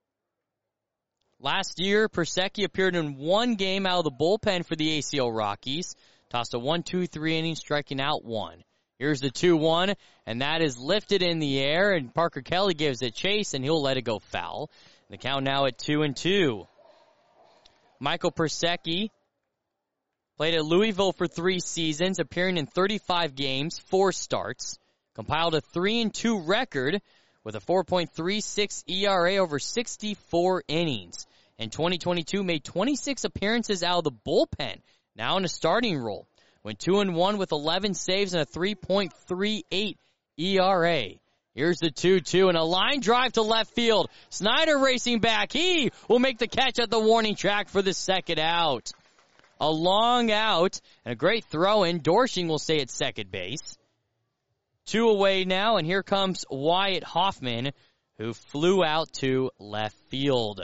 Last year, Persecki appeared in one game out of the bullpen for the A C L Rockies. Tossed a one two three inning, striking out one. Here's the two one, and that is lifted in the air, and Parker Kelly gives it chase, and he'll let it go foul. The count now at two and two. Michael Persecki played at Louisville for three seasons, appearing in thirty-five games, four starts. Compiled a three and two record with a four point three six E R A over sixty-four innings. In twenty twenty-two, made twenty-six appearances out of the bullpen, now in a starting role. Went two and one with eleven saves and a three point three eight E R A. Here's the two two, and a line drive to left field. Snyder racing back. He will make the catch at the warning track for the second out. A long out, and a great throw-in. Dorshing will stay at second base. Two away now, and here comes Wyatt Hoffman, who flew out to left field.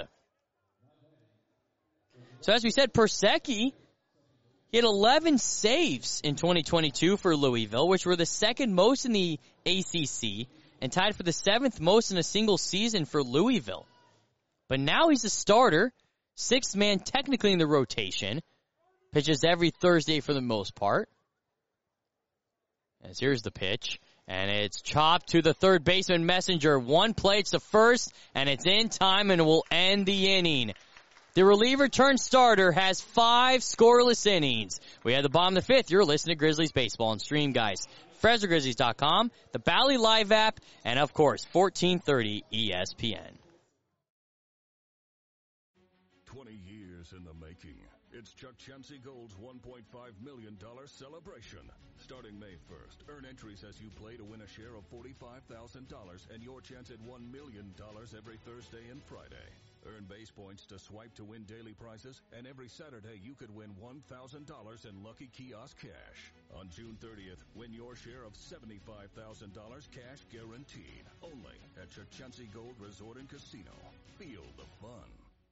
So as we said, Persecki, he had eleven saves in twenty twenty-two for Louisville, which were the second most in the A C C, and tied for the seventh most in a single season for Louisville. But now he's a starter, sixth man technically in the rotation, pitches every Thursday for the most part. As here's the pitch, and it's chopped to the third baseman Messenger. One play, it's the first, and it's in time and will end the inning. The reliever turned starter has five scoreless innings. We had the bottom of the fifth. You're listening to Grizzlies Baseball and Stream, guys. Fresno Grizzlies dot com, the Bally Live app, and of course, fourteen thirty E S P N. twenty years in the making. It's Chuck Chansey Gold's one point five million dollars celebration. Starting May first, earn entries as you play to win a share of forty-five thousand dollars and your chance at one million dollars every Thursday and Friday. Earn base points to swipe to win daily prizes, and every Saturday you could win one thousand dollars in Lucky Kiosk cash. On June thirtieth, win your share of seventy-five thousand dollars cash guaranteed. Only at Chuck Chansey Gold Resort and Casino. Feel the fun.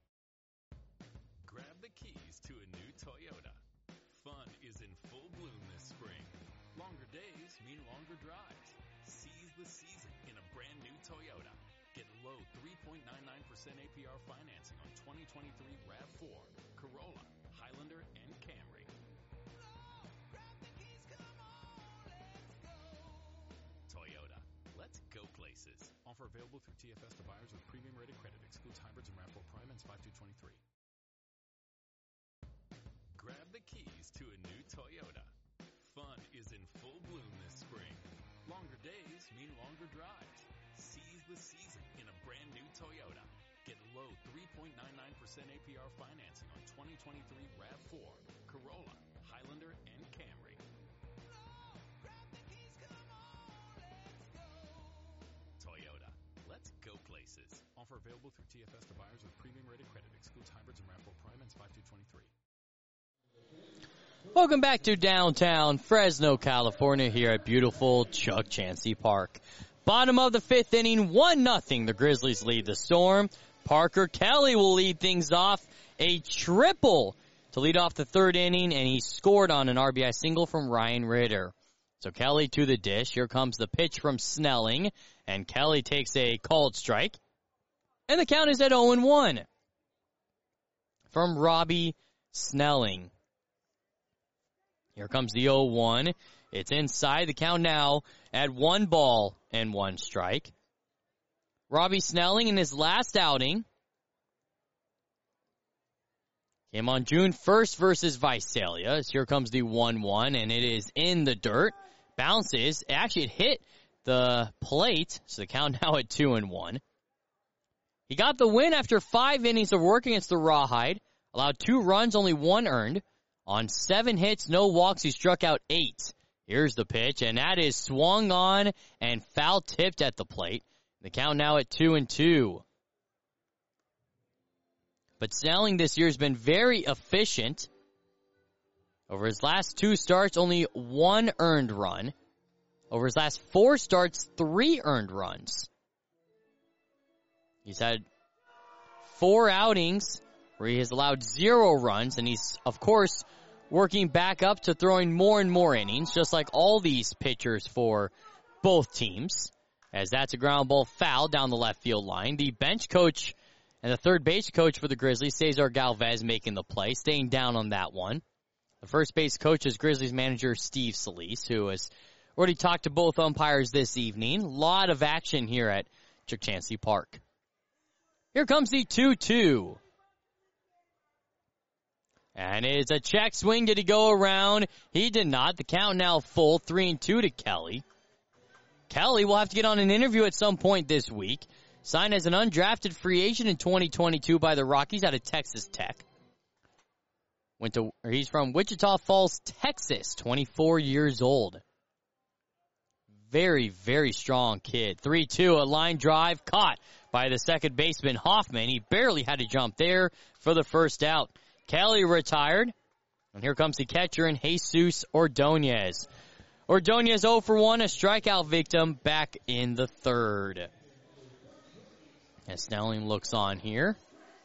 Grab the keys to a new Toyota. Fun is in full bloom this spring. Longer days mean longer drives. Seize the season in a brand new Toyota. Get low three point nine nine percent A P R financing on twenty twenty-three RAV four, Corolla, Highlander, and Camry. Toyota. Let's go places. Offer available through T F S to buyers with premium rated credit. Excludes hybrids and RAV four Prime ends five two twenty-three. Grab the keys to a new Toyota. Fun is in full bloom this spring. Longer days mean longer drives. Seize the season in a brand new Toyota. Get low three point nine nine percent A P R financing on twenty twenty-three RAV four, Corolla, Highlander, and Camry. Toyota. Let's go places. Offer available through T F S to buyers with premium rated credit. Excludes hybrids and RAV four Prime and five two twenty-three. Welcome back to downtown Fresno, California, here at beautiful Chuck Chansey Park. Bottom of the fifth inning, one nothing. The Grizzlies lead the Storm. Parker Kelly will lead things off. A triple to lead off the third inning, and he scored on an R B I single from Ryan Ritter. So Kelly to the dish. Here comes the pitch from Snelling, and Kelly takes a called strike. And the count is at oh and one from Robbie Snelling. Here comes the oh one. It's inside. The count now at one ball and one strike. Robbie Snelling in his last outing came on June first versus Visalia. Here comes the one one, and it is in the dirt. Bounces. Actually, it hit the plate, so the count now at two and one. He got the win after five innings of work against the Rawhide. Allowed two runs, only one earned. On seven hits, no walks, he struck out eight. Here's the pitch, and that is swung on and foul-tipped at the plate. The count now at two and two. But Snelling this year has been very efficient. Over his last two starts, only one earned run. Over his last four starts, three earned runs. He's had four outings where he has allowed zero runs, and he's, of course, working back up to throwing more and more innings, just like all these pitchers for both teams, as that's a ground ball foul down the left field line. The bench coach and the third base coach for the Grizzlies, Cesar Galvez, making the play, staying down on that one. The first base coach is Grizzlies manager Steve Solis, who has already talked to both umpires this evening. A lot of action here at Chuck Chansey Park. Here comes the two two. And it's a check swing. Did he go around? He did not. The count now full, three and two to Kelly. Kelly will have to get on an interview at some point this week. Signed as an undrafted free agent in twenty twenty-two by the Rockies out of Texas Tech. Went to, or he's from Wichita Falls, Texas, twenty-four years old. Very, very strong kid. three two, a line drive caught by the second baseman Hoffman. He barely had to jump there for the first out. Kelly retired, and here comes the catcher in Jesus Ordonez. Ordonez oh for one, a strikeout victim back in the third. As Snelling looks on here.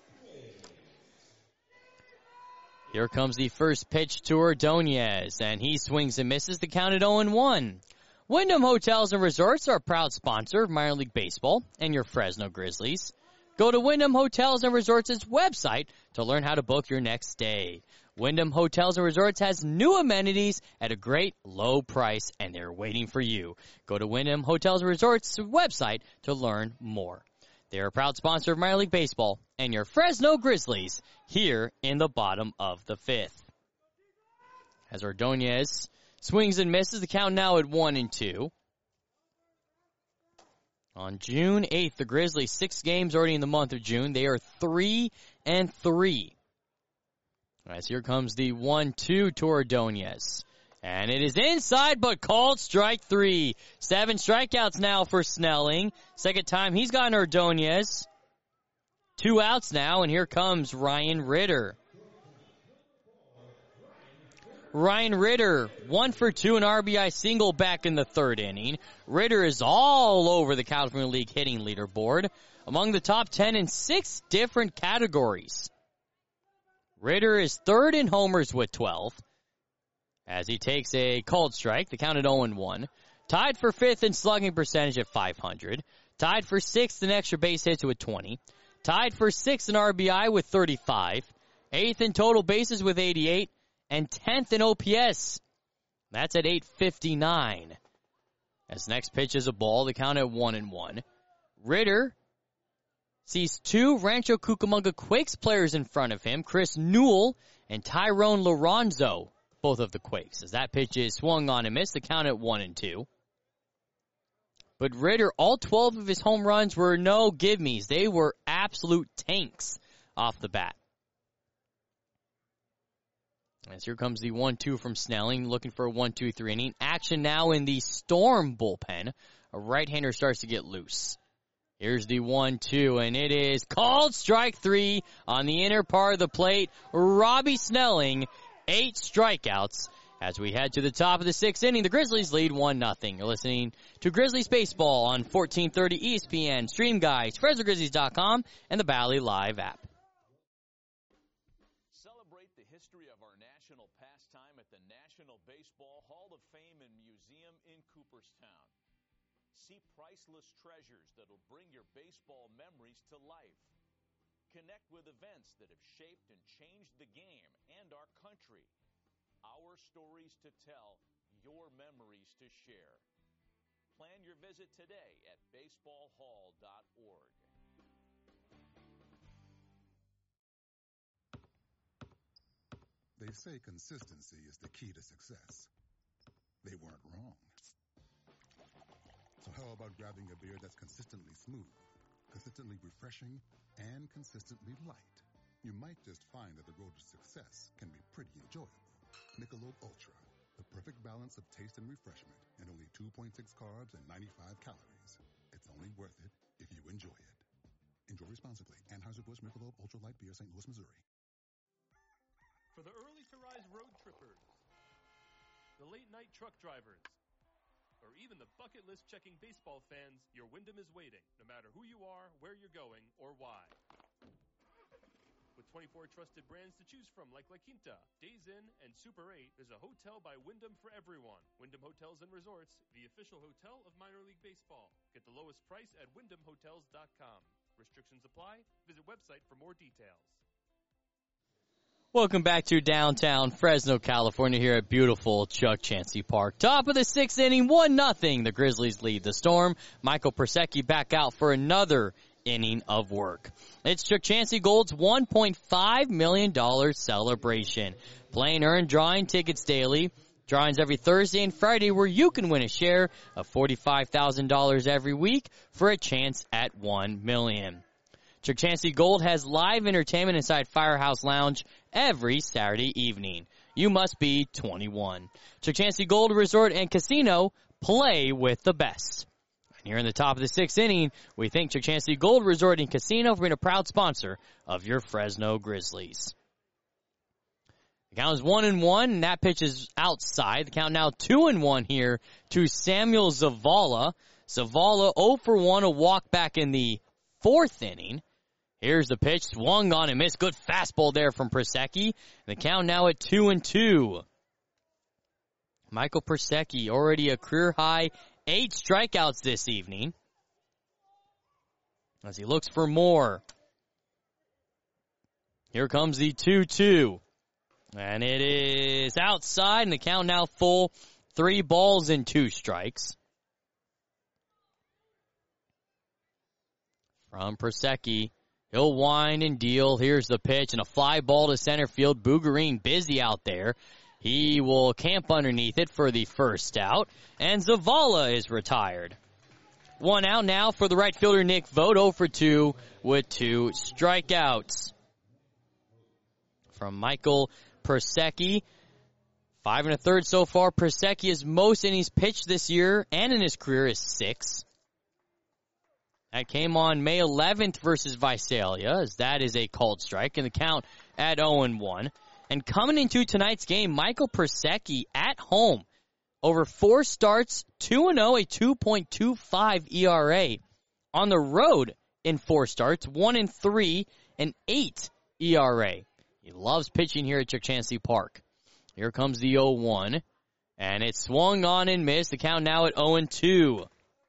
Here comes the first pitch to Ordonez, and he swings and misses. The count at oh and one. Wyndham Hotels and Resorts are a proud sponsor of minor league baseball and your Fresno Grizzlies. Go to Wyndham Hotels and Resorts' website to learn how to book your next stay. Wyndham Hotels and Resorts has new amenities at a great low price, and they're waiting for you. Go to Wyndham Hotels and Resorts' website to learn more. They're a proud sponsor of minor league baseball and your Fresno Grizzlies here in the bottom of the fifth. As Ordonez swings and misses, the count now at one and two. On June eighth, the Grizzlies, six games already in the month of June. They are three and three. As here comes the one two to Ordonez. And it is inside, but called strike three. Seven strikeouts now for Snelling. Second time he's gotten Ordonez. Two outs now, and here comes Ryan Ritter. Ryan Ritter, one for two, an R B I single back in the third inning. Ritter is all over the California League hitting leaderboard, among the top ten in six different categories. Ritter is third in homers with twelve, as he takes a called strike. The count at oh and one. Tied for fifth in slugging percentage at five hundred. Tied for sixth in extra base hits with twenty. Tied for sixth in R B I with thirty-five. Eighth in total bases with eighty-eight. And tenth in O P S. That's at eight fifty-nine. As next pitch is a ball, the count at one and one. Ritter sees two Rancho Cucamonga Quakes players in front of him, Chris Newell and Tyrone Lorenzo, both of the Quakes. As that pitch is swung on and missed, the count at one and two. But Ritter, all twelve of his home runs were no give-me's. They were absolute tanks off the bat. As here comes the one two from Snelling, looking for a one two three inning. Action now in the Storm bullpen. A right-hander starts to get loose. Here's the one two, and it is called strike three on the inner part of the plate. Robbie Snelling, eight strikeouts. As we head to the top of the sixth inning, the Grizzlies lead one nothing. You're listening to Grizzlies Baseball on fourteen thirty E S P N, Stream Guides, Fresno Grizzlies dot com, and the Bally Live app. Celebrate the history of our national pastime at the National Baseball Hall of Fame and Museum in Cooperstown. See priceless treasures that'll bring your baseball memories to life. Connect with events that have shaped and changed the game and our country. Our stories to tell, your memories to share. Plan your visit today at baseball hall dot org. They say consistency is the key to success. They weren't wrong. So how about grabbing a beer that's consistently smooth, consistently refreshing, and consistently light? You might just find that the road to success can be pretty enjoyable. Michelob Ultra, the perfect balance of taste and refreshment, and only two point six carbs and ninety-five calories. It's only worth it if you enjoy it. Enjoy responsibly. Anheuser-Busch Michelob Ultra Light Beer, Saint Louis, Missouri. For the early-to-rise road trippers, the late-night truck drivers, or even the bucket list checking baseball fans, your Wyndham is waiting, no matter who you are, where you're going, or why. With twenty-four trusted brands to choose from like La Quinta, Days Inn, and Super eight, there's a hotel by Wyndham for everyone. Wyndham Hotels and Resorts, the official hotel of minor league baseball. Get the lowest price at wyndham hotels dot com. Restrictions apply. Visit website for more details. Welcome back to downtown Fresno, California, here at beautiful Chuck Chansey Park. Top of the sixth inning, one nothing. The Grizzlies lead the Storm. Michael Persecki back out for another inning of work. It's Chuck Chansey Gold's one point five million dollars celebration. Play and earn drawing tickets daily. Drawings every Thursday and Friday where you can win a share of forty-five thousand dollars every week for a chance at one million dollars. Chuck Chansey Gold has live entertainment inside Firehouse Lounge every Saturday evening. You must be twenty-one. Chuck Chansey Gold Resort and Casino, play with the best. And here in the top of the sixth inning, we thank Chuck Chansey Gold Resort and Casino for being a proud sponsor of your Fresno Grizzlies. The count is one and one, and that pitch is outside. The count now two and one here to Samuel Zavala. Zavala zero for one, a walk back in the fourth inning. Here's the pitch, swung on and missed. Good fastball there from Persecki. The count now at two and two. Michael Persecki, already a career high eight strikeouts this evening. As he looks for more. Here comes the two two. And it is outside, and the count now full. Three balls and two strikes. From Persecki. He'll wind and deal. Here's the pitch, and a fly ball to center field. Bougarine busy out there. He will camp underneath it for the first out, and Zavala is retired. One out now for the right fielder, Nick Vogt, zero for two with two strikeouts. From Michael Persecki, five and a third so far. Persecki's most innings pitched this year and in his career is six. That came on May eleventh versus Visalia, as that is a called strike, and the count at oh and one. And coming into tonight's game, Michael Persecki at home, over four starts, two and oh, a two point two five E R A. On the road in four starts, one and three, an eight E R A. He loves pitching here at Chuck Chansey Park. Here comes the oh one, and it swung on and missed. The count now at oh and two.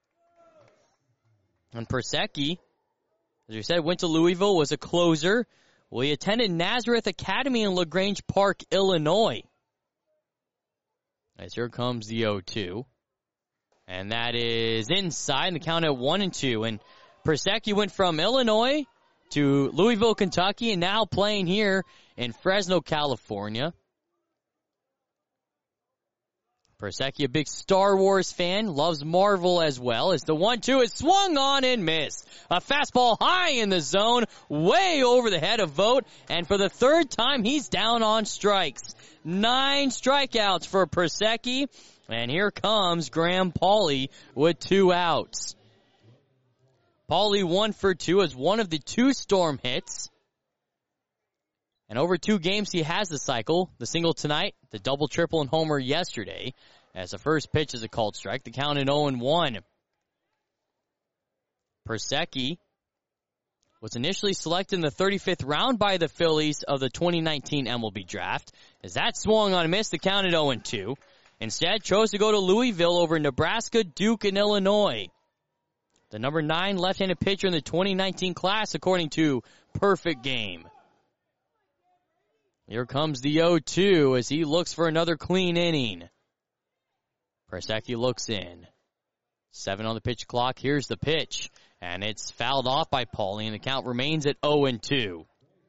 And Persecki, as we said, went to Louisville, was a closer. Well, he attended Nazareth Academy in LaGrange Park, Illinois. As here comes the oh two. And that is inside, and the count at one and two. And Persecki went from Illinois to Louisville, Kentucky, and now playing here in Fresno, California. Persecki, a big Star Wars fan, loves Marvel as well, as the one two is swung on and missed. A fastball high in the zone, way over the head of Vogt, and for the third time, he's down on strikes. Nine strikeouts for Persecki, and here comes Graham Pauley with two outs. Pauley one for two as one of the two Storm hits. And over two games, he has the cycle. The single tonight, the double, triple, and homer yesterday. As the first pitch is a called strike, the count in oh and one. Persecki was initially selected in the thirty-fifth round by the Phillies of the twenty nineteen M L B draft. As that swung on a miss, the count at oh and two. Instead, chose to go to Louisville over Nebraska, Duke, and Illinois. The number nine left-handed pitcher in the twenty nineteen class, according to Perfect Game. Here comes the oh two as he looks for another clean inning. Persecki looks in. Seven on the pitch clock. Here's the pitch. And it's fouled off by Pauley, and the count remains at oh and two.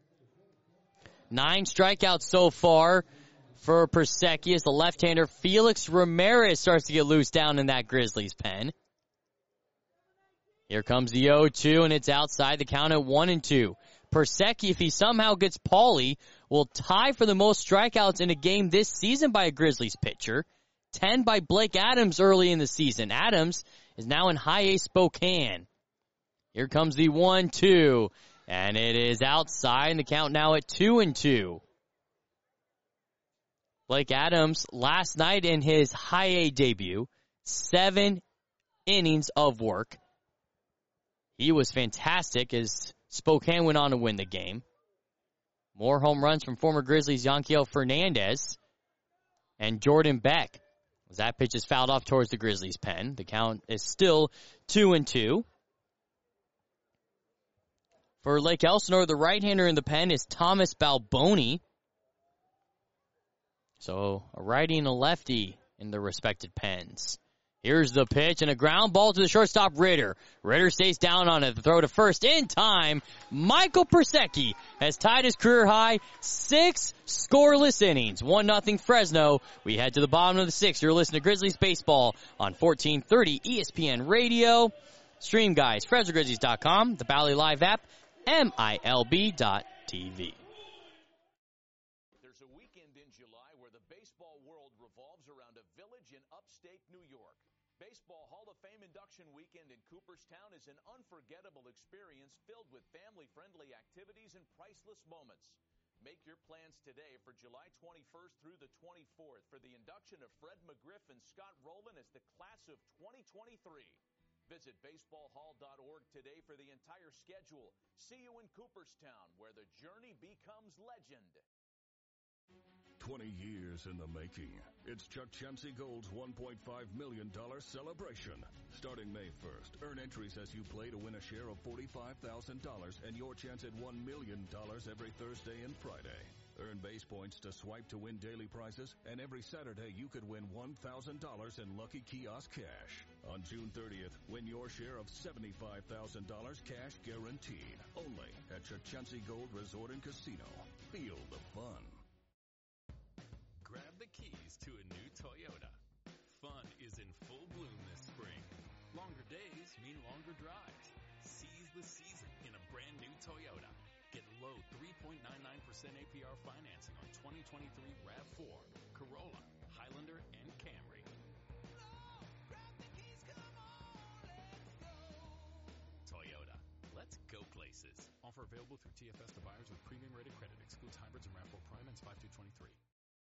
Nine strikeouts so far for Persecki as the left-hander Felix Ramirez starts to get loose down in that Grizzlies pen. Here comes the oh two, and it's outside, the count at one and two. Persecki, if he somehow gets Pauley, will tie for the most strikeouts in a game this season by a Grizzlies pitcher. ten by Blake Adams early in the season. Adams is now in High A Spokane. Here comes the one two, and it is outside, and the count now at two and two. Blake Adams, last night in his High A debut, seven innings of work. He was fantastic as Spokane went on to win the game. More home runs from former Grizzlies Yanquiel Fernandez and Jordan Beck. As that pitch is fouled off towards the Grizzlies pen, the count is still two and two. For Lake Elsinore, the right-hander in the pen is Thomas Balboni. So a righty and a lefty in the respected pens. Here's the pitch, and a ground ball to the shortstop, Ritter. Ritter stays down on it. The throw to first in time. Michael Persecki has tied his career high. Six scoreless innings. one nothing Fresno. We head to the bottom of the sixth. You're listening to Grizzlies Baseball on fourteen thirty E S P N Radio. Stream, guys, Fresno Grizzlies dot com, the Bally Live app, M I L B dot T V. There's a weekend in July where the baseball world revolves around a village in upstate New York. Baseball Hall of Fame Induction Weekend in Cooperstown is an unforgettable experience filled with family-friendly activities and priceless moments. Make your plans today for July twenty-first through the twenty-fourth for the induction of Fred McGriff and Scott Rowland as the class of twenty twenty-three. Visit baseball hall dot org today for the entire schedule. See you in Cooperstown, where the journey becomes legend. twenty years in the making. It's Chuck Chansey Gold's one point five million dollars celebration. Starting May first, earn entries as you play to win a share of forty-five thousand dollars and your chance at one million dollars every Thursday and Friday. Earn base points to swipe to win daily prizes, and every Saturday you could win one thousand dollars in Lucky Kiosk cash. On June thirtieth, win your share of seventy-five thousand dollars cash guaranteed. Only at Chuck Chansey Gold Resort and Casino. Feel the fun. Grab the keys to a new Toyota. Fun is in full bloom this spring. Longer days mean longer drives. Seize the season in a brand new Toyota. Get low three point nine nine percent A P R financing on twenty twenty-three RAV four, Corolla, Highlander, and Camry. Toyota. Let's go places. Offer available through T F S to buyers with premium rated credit. Excludes hybrids and RAV four Prime ends five two twenty-three.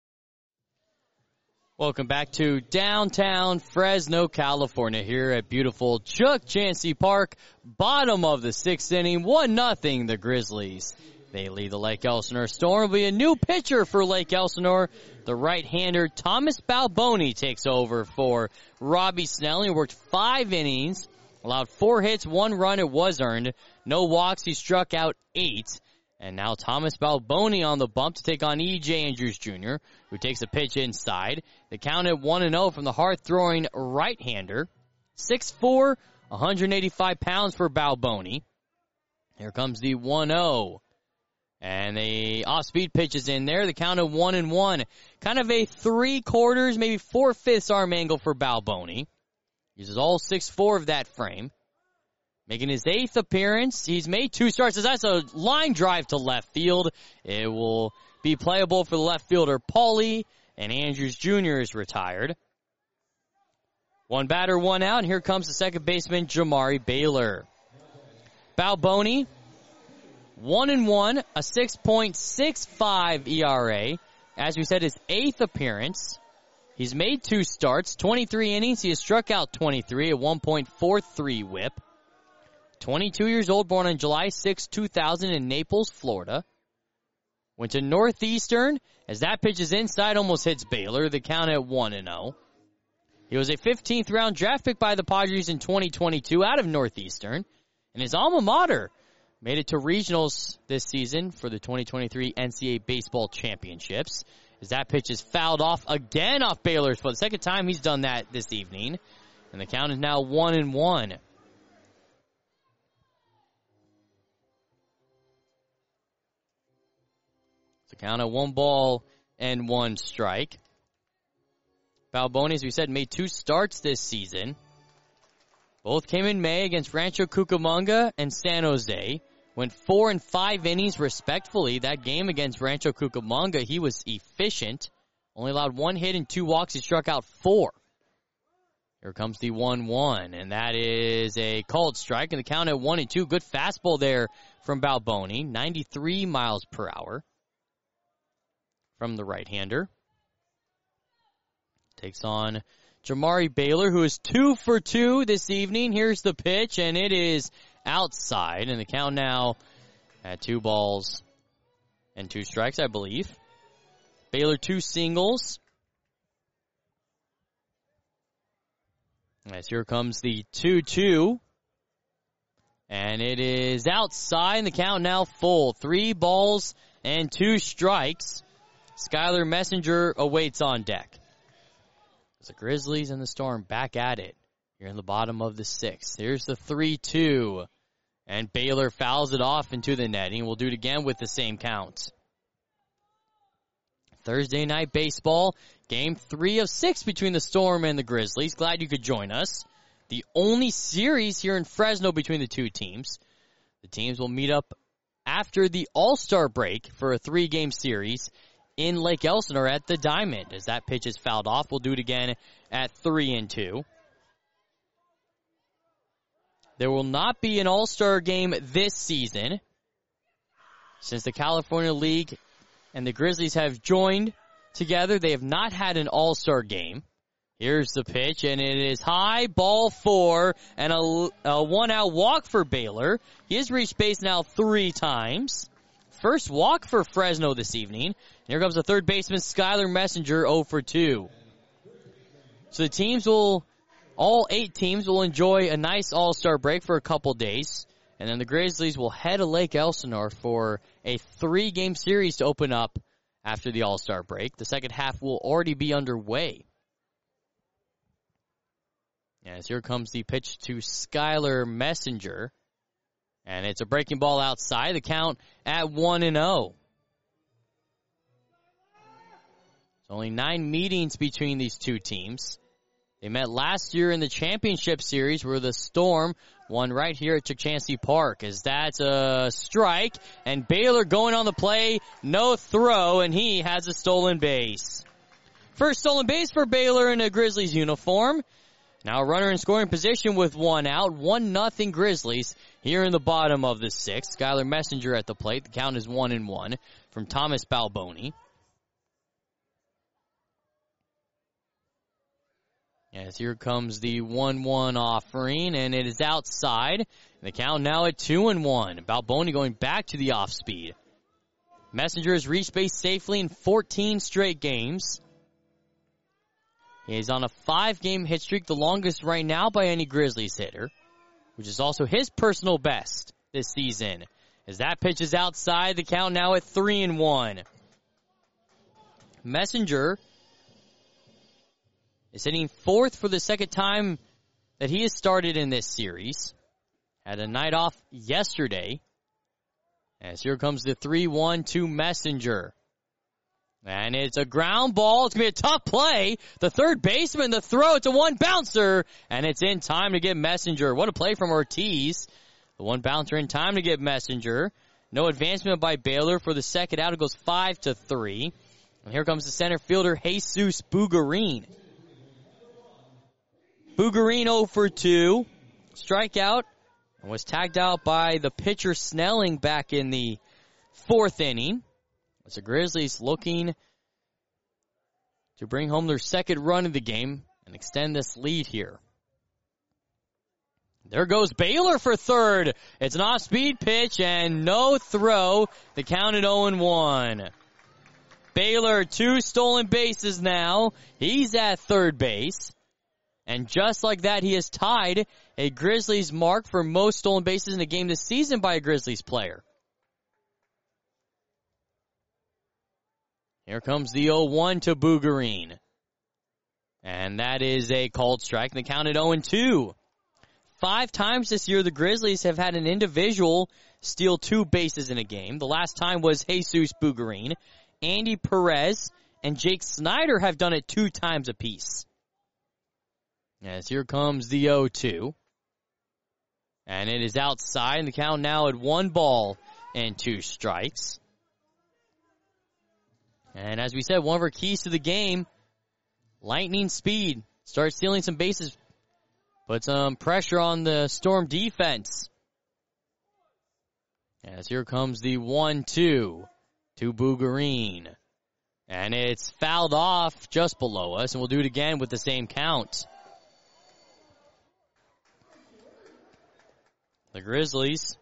Welcome back to downtown Fresno, California, here at beautiful Chuck Chansey Park. Bottom of the sixth inning, one nothing the Grizzlies. They lead the Lake Elsinore Storm. Will be a new pitcher for Lake Elsinore. The right-hander Thomas Balboni takes over for Robbie Snelling. Worked five innings, allowed four hits, one run. It was earned. No walks. He struck out eight. And now Thomas Balboni on the bump to take on E J Andrews Junior, who takes a pitch inside. The count at one and oh from the hard-throwing right-hander. six foot four, one hundred eighty-five pounds for Balboni. Here comes the one oh. And the off-speed pitch is in there. The count of one and one. Kind of a three-quarters, maybe four-fifths arm angle for Balboni. Uses all six four of that frame. Making his eighth appearance. He's made two starts. That's a line drive to left field. It will be playable for the left fielder, Paulie. And Andrews Junior is retired. One batter, one out. And here comes the second baseman, Jamari Baylor. Balboni, one and one, a six point six five E R A. As we said, his eighth appearance. He's made two starts, twenty-three innings. He has struck out twenty-three, a one point four three whip. twenty-two years old, born on July sixth, two thousand in Naples, Florida. Went to Northeastern. As that pitch is inside, almost hits Baylor. The count at one and oh. He was a fifteenth round draft pick by the Padres in twenty twenty-two out of Northeastern. And his alma mater made it to regionals this season for the twenty twenty-three N C double A Baseball Championships. As that pitch is fouled off again off Baylor's foot. The second time he's done that this evening. And the count is now one and one. It's a count of one ball and one strike. Balboni, as we said, made two starts this season. Both came in May against Rancho Cucamonga and San Jose. Went four and five innings respectfully. That game against Rancho Cucamonga, he was efficient. Only allowed one hit and two walks. He struck out four. Here comes the one one, and that is a called strike. And the count at one and two. Good fastball there from Balboni. ninety-three miles per hour from the right-hander. Takes on Jamari Baylor, who is two for two this evening. Here's the pitch, and it is outside. And the count now at two balls and two strikes, I believe. Baylor two singles. As here comes the two two. And it is outside, and the count now full. Three balls and two strikes. Skylar Messenger awaits on deck. The Grizzlies and the Storm back at it. Here in the bottom of the sixth. Here's the three two. And Baylor fouls it off into the netting. We'll do it again with the same count. Thursday night baseball. Game three of six between the Storm and the Grizzlies. Glad you could join us. The only series here in Fresno between the two teams. The teams will meet up after the All-Star break for a three-game series in Lake Elsinore at the Diamond. As that pitch is fouled off, we'll do it again at three and two. There will not be an All-Star game this season, since the California League and the Grizzlies have joined together. They have not had an All-Star game. Here's the pitch, and it is high, ball four, and a, a one-out walk for Baylor. He has reached base now three times. First walk for Fresno this evening. Here comes the third baseman, Skylar Messenger, oh for two. So the teams will, all eight teams will enjoy a nice All-Star break for a couple days. And then the Grizzlies will head to Lake Elsinore for a three-game series to open up after the All-Star break. The second half will already be underway. As here comes the pitch to Skylar Messenger. And it's a breaking ball outside. The count at one and oh. There's only nine meetings between these two teams. They met last year in the championship series where the Storm won right here at Chukchansi Park. As that's a strike. And Baylor going on the play. No throw. And he has a stolen base. First stolen base for Baylor in a Grizzlies uniform. Now a runner in scoring position with one out. One nothing Grizzlies here in the bottom of the sixth. Skylar Messenger at the plate. The count is one and one from Thomas Balboni. As here comes the one one offering, and it is outside. The count now at two and one. Balboni going back to the off speed. Messenger has reached base safely in fourteen straight games. He's on a five-game hit streak, the longest right now by any Grizzlies hitter, which is also his personal best this season. As that pitch is outside, the count now at three and one. Messenger is hitting fourth for the second time that he has started in this series. Had a night off yesterday. As here comes the three one to Messenger. And it's a ground ball. It's going to be a tough play. The third baseman, the throw, it's a one bouncer. And it's in time to get Messenger. What a play from Ortiz. The one bouncer in time to get Messenger. No advancement by Baylor for the second out. It goes five to three. And here comes the center fielder, Jesus Bugarin. Bugarin oh for two. Strikeout. And was tagged out by the pitcher Snelling back in the fourth inning. As the Grizzlies looking to bring home their second run of the game and extend this lead here. There goes Baylor for third. It's an off-speed pitch and no throw. The count at oh and one. Baylor, two stolen bases now. He's at third base. And just like that, he has tied a Grizzlies mark for most stolen bases in a game this season by a Grizzlies player. Here comes the oh one to Bugarin. And that is a called strike. And the count at oh and two. Five times this year, the Grizzlies have had an individual steal two bases in a game. The last time was Jesus Bugarin. Andy Perez and Jake Snyder have done it two times apiece. As here comes the oh two. And it is outside, and the count now at one ball and two strikes. And as we said, one of our keys to the game, lightning speed. Start stealing some bases. Put some pressure on the Storm defense. As here comes the one two to Bugarin. And it's fouled off just below us, and we'll do it again with the same count. The Grizzlies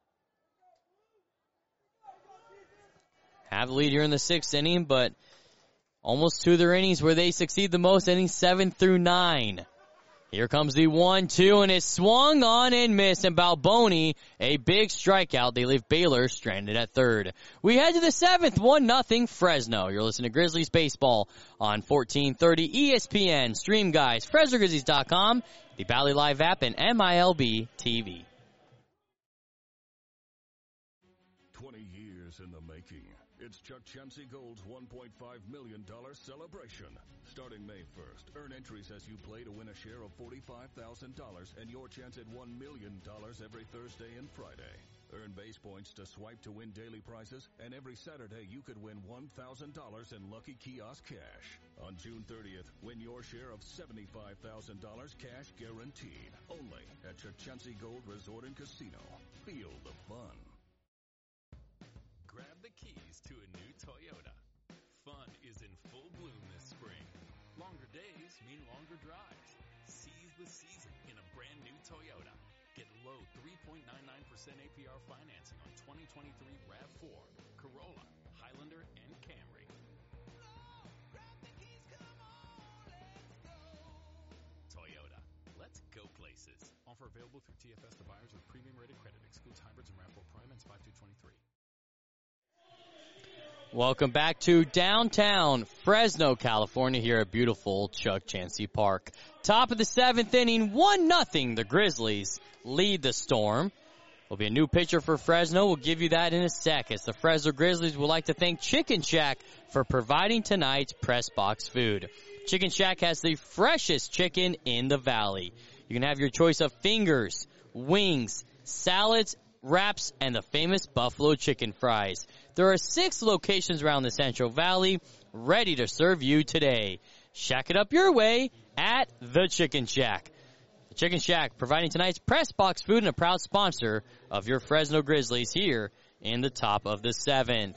have the lead here in the sixth inning, but almost to their innings where they succeed the most, innings seven through nine. Here comes the one two, and it's swung on and missed, and Balboni, a big strikeout. They leave Baylor stranded at third. We head to the seventh, one nothing Fresno. You're listening to Grizzlies Baseball on fourteen thirty E S P N. Stream guys, Fresno Grizzlies dot com, the Bally Live app, and M I L B T V. twenty years in the making. It's Chuck Chansey Gold's one point five million dollars celebration. Starting May first, earn entries as you play to win a share of forty-five thousand dollars and your chance at one million dollars every Thursday and Friday. Earn base points to swipe to win daily prizes, and every Saturday you could win one thousand dollars in Lucky Kiosk cash. On June thirtieth, win your share of seventy-five thousand dollars cash guaranteed. Only at Chuck Chansey Gold Resort and Casino. Feel the fun. Grab the keys to a new Toyota. Fun is in full bloom this spring. Longer days mean longer drives. Seize the season in a brand new Toyota. Get low three point nine nine percent A P R financing on twenty twenty-three RAV four, Corolla, Highlander, and Camry. Toyota. Let's go places. Offer available through T F S to buyers with premium rated credit. Excludes hybrids and RAV four Prime ends five two twenty-three. Welcome back to downtown Fresno, California, here at beautiful Chuck Chansey Park. Top of the seventh inning, one nothing. The Grizzlies lead the Storm. Will be a new pitcher for Fresno. We'll give you that in a sec. As the Fresno Grizzlies would like to thank Chicken Shack for providing tonight's press box food. Chicken Shack has the freshest chicken in the valley. You can have your choice of fingers, wings, salads, wraps, and the famous buffalo chicken fries. There are six locations around the Central Valley ready to serve you today. Shack it up your way at the Chicken Shack. The Chicken Shack providing tonight's press box food and a proud sponsor of your Fresno Grizzlies here in the top of the seventh.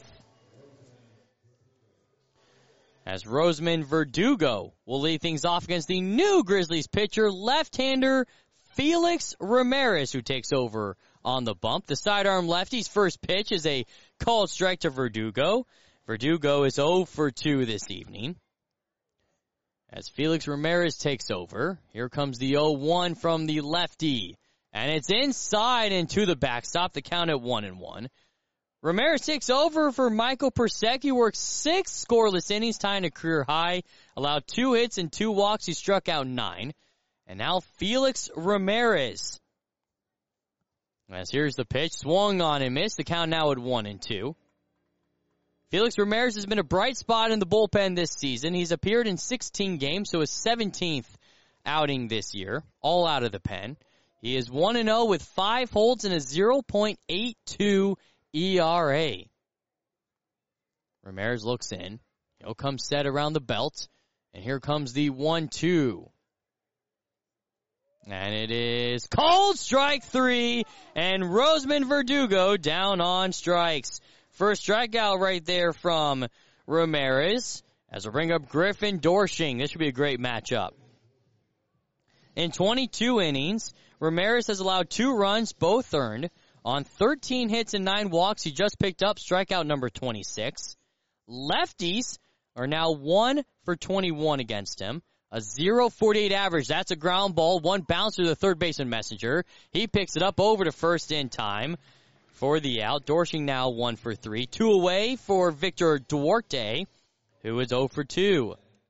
As Roseman Verdugo will lead things off against the new Grizzlies pitcher, left-hander Felix Ramirez, who takes over on the bump. The sidearm lefty's first pitch is a called strike to Verdugo. Verdugo is oh for two this evening. As Felix Ramirez takes over, here comes the oh one from the lefty. And it's inside and to the backstop, the count at one and one. Ramirez takes over for Michael Persek. He worked six scoreless innings, tying a career high. Allowed two hits and two walks. He struck out nine. And now Felix Ramirez As here's the pitch, swung on and missed. The count now at one and two. Felix Ramirez has been a bright spot in the bullpen this season. He's appeared in sixteen games, so his seventeenth outing this year, all out of the pen. He is one and oh with five holds and a point oh eight two E R A. Ramirez looks in. He'll come set around the belt. And here comes the one two. And it is called strike three. And Roseman Verdugo down on strikes. First strikeout right there from Ramirez. As we bring up Griffin Doersching. This should be a great matchup. In twenty-two innings, Ramirez has allowed two runs, both earned. On thirteen hits and nine walks, he just picked up strikeout number twenty-six. Lefties are now one for twenty-one against him. A point oh four eight average. That's a ground ball. One bounce to the third baseman Messenger. He picks it up over to first in time for the out. Doersching now one for three. Two away for Victor Duarte, who is oh for two.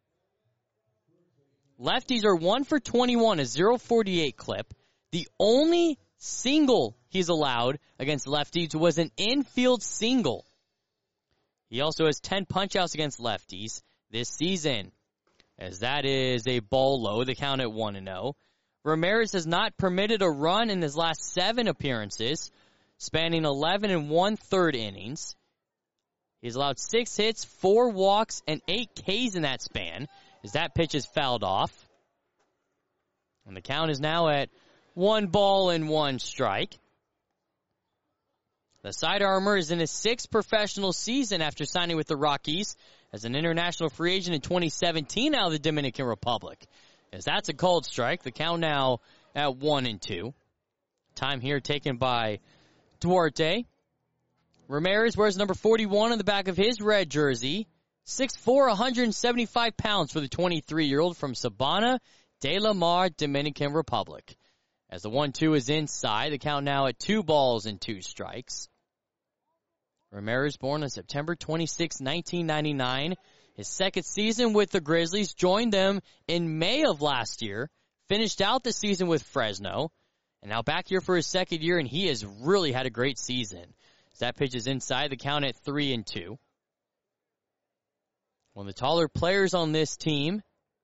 Lefties are one for twenty-one, a point oh four eight clip. The only single he's allowed against lefties was an infield single. He also has ten punch-outs against lefties this season, as that is a ball low, the count at one and oh. Ramirez has not permitted a run in his last seven appearances, spanning eleven and one-third innings. He's allowed six hits, four walks, and eight Ks in that span, as that pitch is fouled off. And the count is now at one ball and one strike. The side armor is in his sixth professional season after signing with the Rockies as an international free agent in twenty seventeen out of the Dominican Republic. As that's a called strike, the count now at one and two. Time here taken by Duarte. Ramirez wears number forty-one on the back of his red jersey. six foot four, one hundred seventy-five pounds for the twenty-three-year-old from Sabana de la Mar, Dominican Republic. As the one two is inside, the count now at two balls and two strikes. Ramirez, born on September twenty-sixth, nineteen ninety-nine. His second season with the Grizzlies, joined them in May of last year, finished out the season with Fresno, and now back here for his second year, and he has really had a great season. As that pitch is inside, the count at three and two. One of the taller players on this team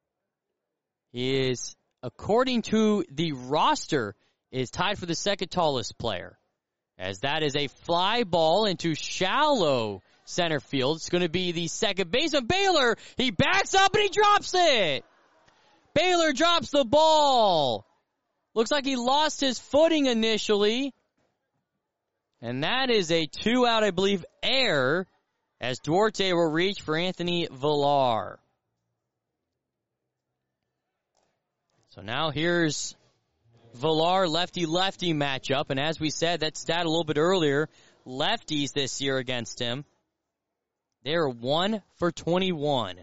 is, according to the roster, is tied for the second tallest player. As that is a fly ball into shallow center field. It's going to be the second baseman, Baylor. He backs up and he drops it. Baylor drops the ball. Looks like he lost his footing initially. And that is a two-out, I believe, error, as Duarte will reach for Anthony Villar. So now here's Villar, lefty-lefty matchup. And as we said, that stat a little bit earlier, lefties this year against him, they're one for twenty-one.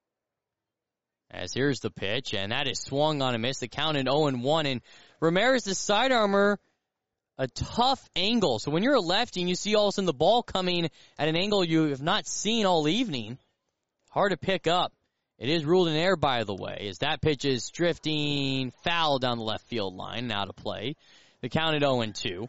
As here's the pitch, and that is swung on a miss. The count in oh and one. And Ramirez, the side armor, a tough angle. So when you're a lefty and you see all of a sudden the ball coming at an angle you have not seen all evening, hard to pick up. It is ruled in air, by the way, as that pitch is drifting foul down the left field line, now to play. The count at oh and two.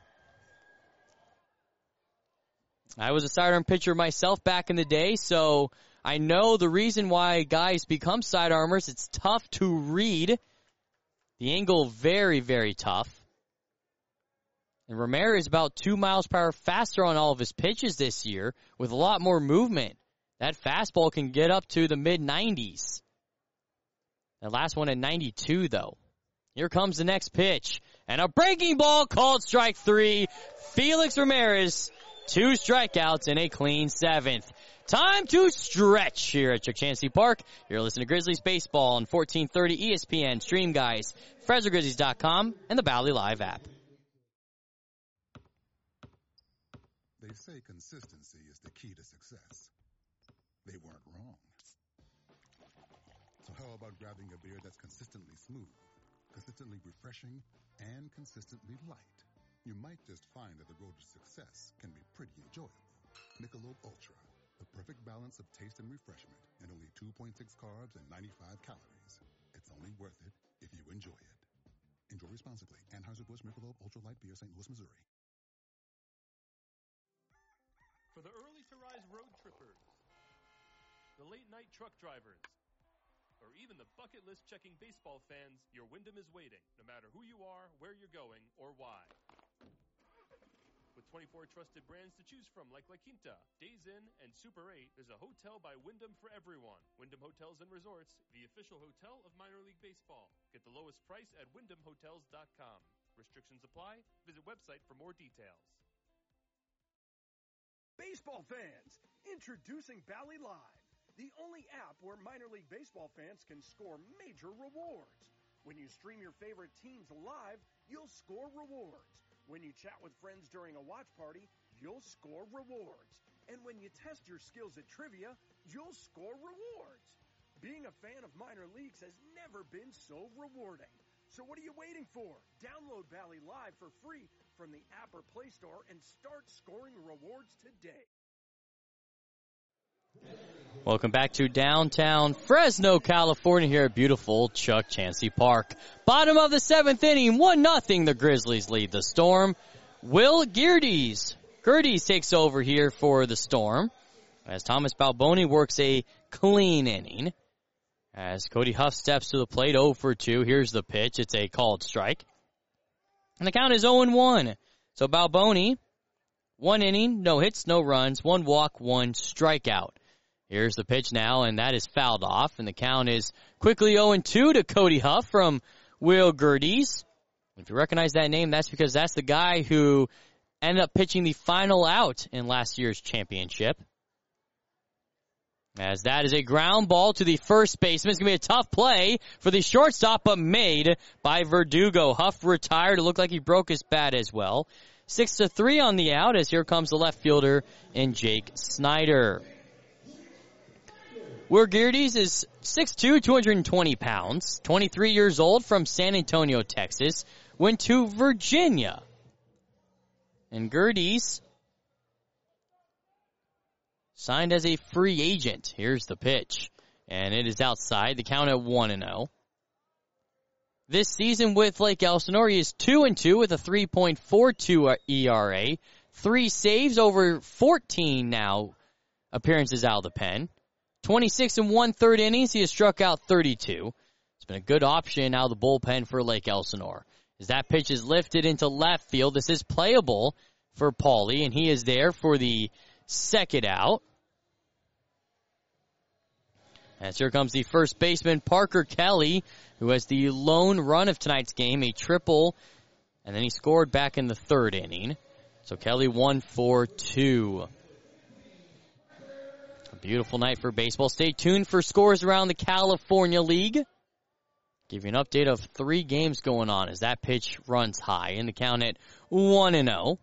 I was a sidearm pitcher myself back in the day, so I know the reason why guys become side armors. It's tough to read. The angle very, very tough. And Ramirez is about two miles per hour faster on all of his pitches this year with a lot more movement. That fastball can get up to the mid nineties. That last one at ninety-two, though. Here comes the next pitch. And a breaking ball called strike three. Felix Ramirez, two strikeouts in a clean seventh. Time to stretch here at Chuck Chansey Park. You're listening to Grizzlies Baseball on fourteen thirty E S P N, Stream Guys, Fresno Grizzlies dot com, and the Valley Live app. They say consistency is the key to success. They weren't wrong. So how about grabbing a beer that's consistently smooth, consistently refreshing, and consistently light? You might just find that the road to success can be pretty enjoyable. Michelob Ultra, the perfect balance of taste and refreshment, and only two point six carbs and ninety-five calories. It's only worth it if you enjoy it. Enjoy responsibly. Anheuser-Busch Michelob Ultra Light Beer, Saint Louis, Missouri. road trippers, the late night truck drivers, or even the bucket list checking baseball fans, your Wyndham is waiting, no matter who you are, where you're going, or why. With twenty-four trusted brands to choose from like La Quinta, Days Inn, and Super eight, there's a hotel by Wyndham for everyone. Wyndham Hotels and Resorts, the official hotel of minor league baseball. Get the lowest price at wyndham hotels dot com. Restrictions apply. Visit website for more details. Baseball fans, introducing Bally Live, the only app where minor league baseball fans can score major rewards. When you stream your favorite teams live, you'll score rewards. When you chat with friends during a watch party, you'll score rewards. And when you test your skills at trivia, you'll score rewards. Being a fan of minor leagues has never been so rewarding. So what are you waiting for? Download Bally Live for free from the app or Play Store and start scoring rewards today. Welcome back to downtown Fresno, California, here at beautiful Chuck Chansey Park. Bottom of the seventh inning, one nothing. The Grizzlies lead the Storm. Will Gerdes. Gerdes takes over here for the Storm as Thomas Balboni works a clean inning. As Cody Huff steps to the plate, oh for two. Here's the pitch. It's a called strike. And the count is oh and one. So Balboni, one inning, no hits, no runs, one walk, one strikeout. Here's the pitch now, and that is fouled off, and the count is quickly oh and two to Cody Huff from Will Gerdes. If you recognize that name, that's because that's the guy who ended up pitching the final out in last year's championship. As that is a ground ball to the first baseman. It's going to be a tough play for the shortstop, but made by Verdugo. Huff retired. It looked like he broke his bat as well. Six to three on the out, as here comes the left fielder in Jake Snyder. Will Gerdes is six two, two hundred twenty pounds, twenty-three years old, from San Antonio, Texas, went to Virginia. And Gerdes signed as a free agent. Here's the pitch, and it is outside. The count at one and oh. This season with Lake Elsinore, he is two and two with a three point four two E R A, three saves over fourteen now appearances out of the pen. twenty-six and one-third innings, he has struck out thirty-two. It's been a good option out of the bullpen for Lake Elsinore. As that pitch is lifted into left field, this is playable for Paulie, and he is there for the second out. As here comes the first baseman, Parker Kelly, who has the lone run of tonight's game, a triple, and then he scored back in the third inning. So Kelly one for two. Beautiful night for baseball. Stay tuned for scores around the California League. Give you an update of three games going on as that pitch runs high. In the count at one and oh.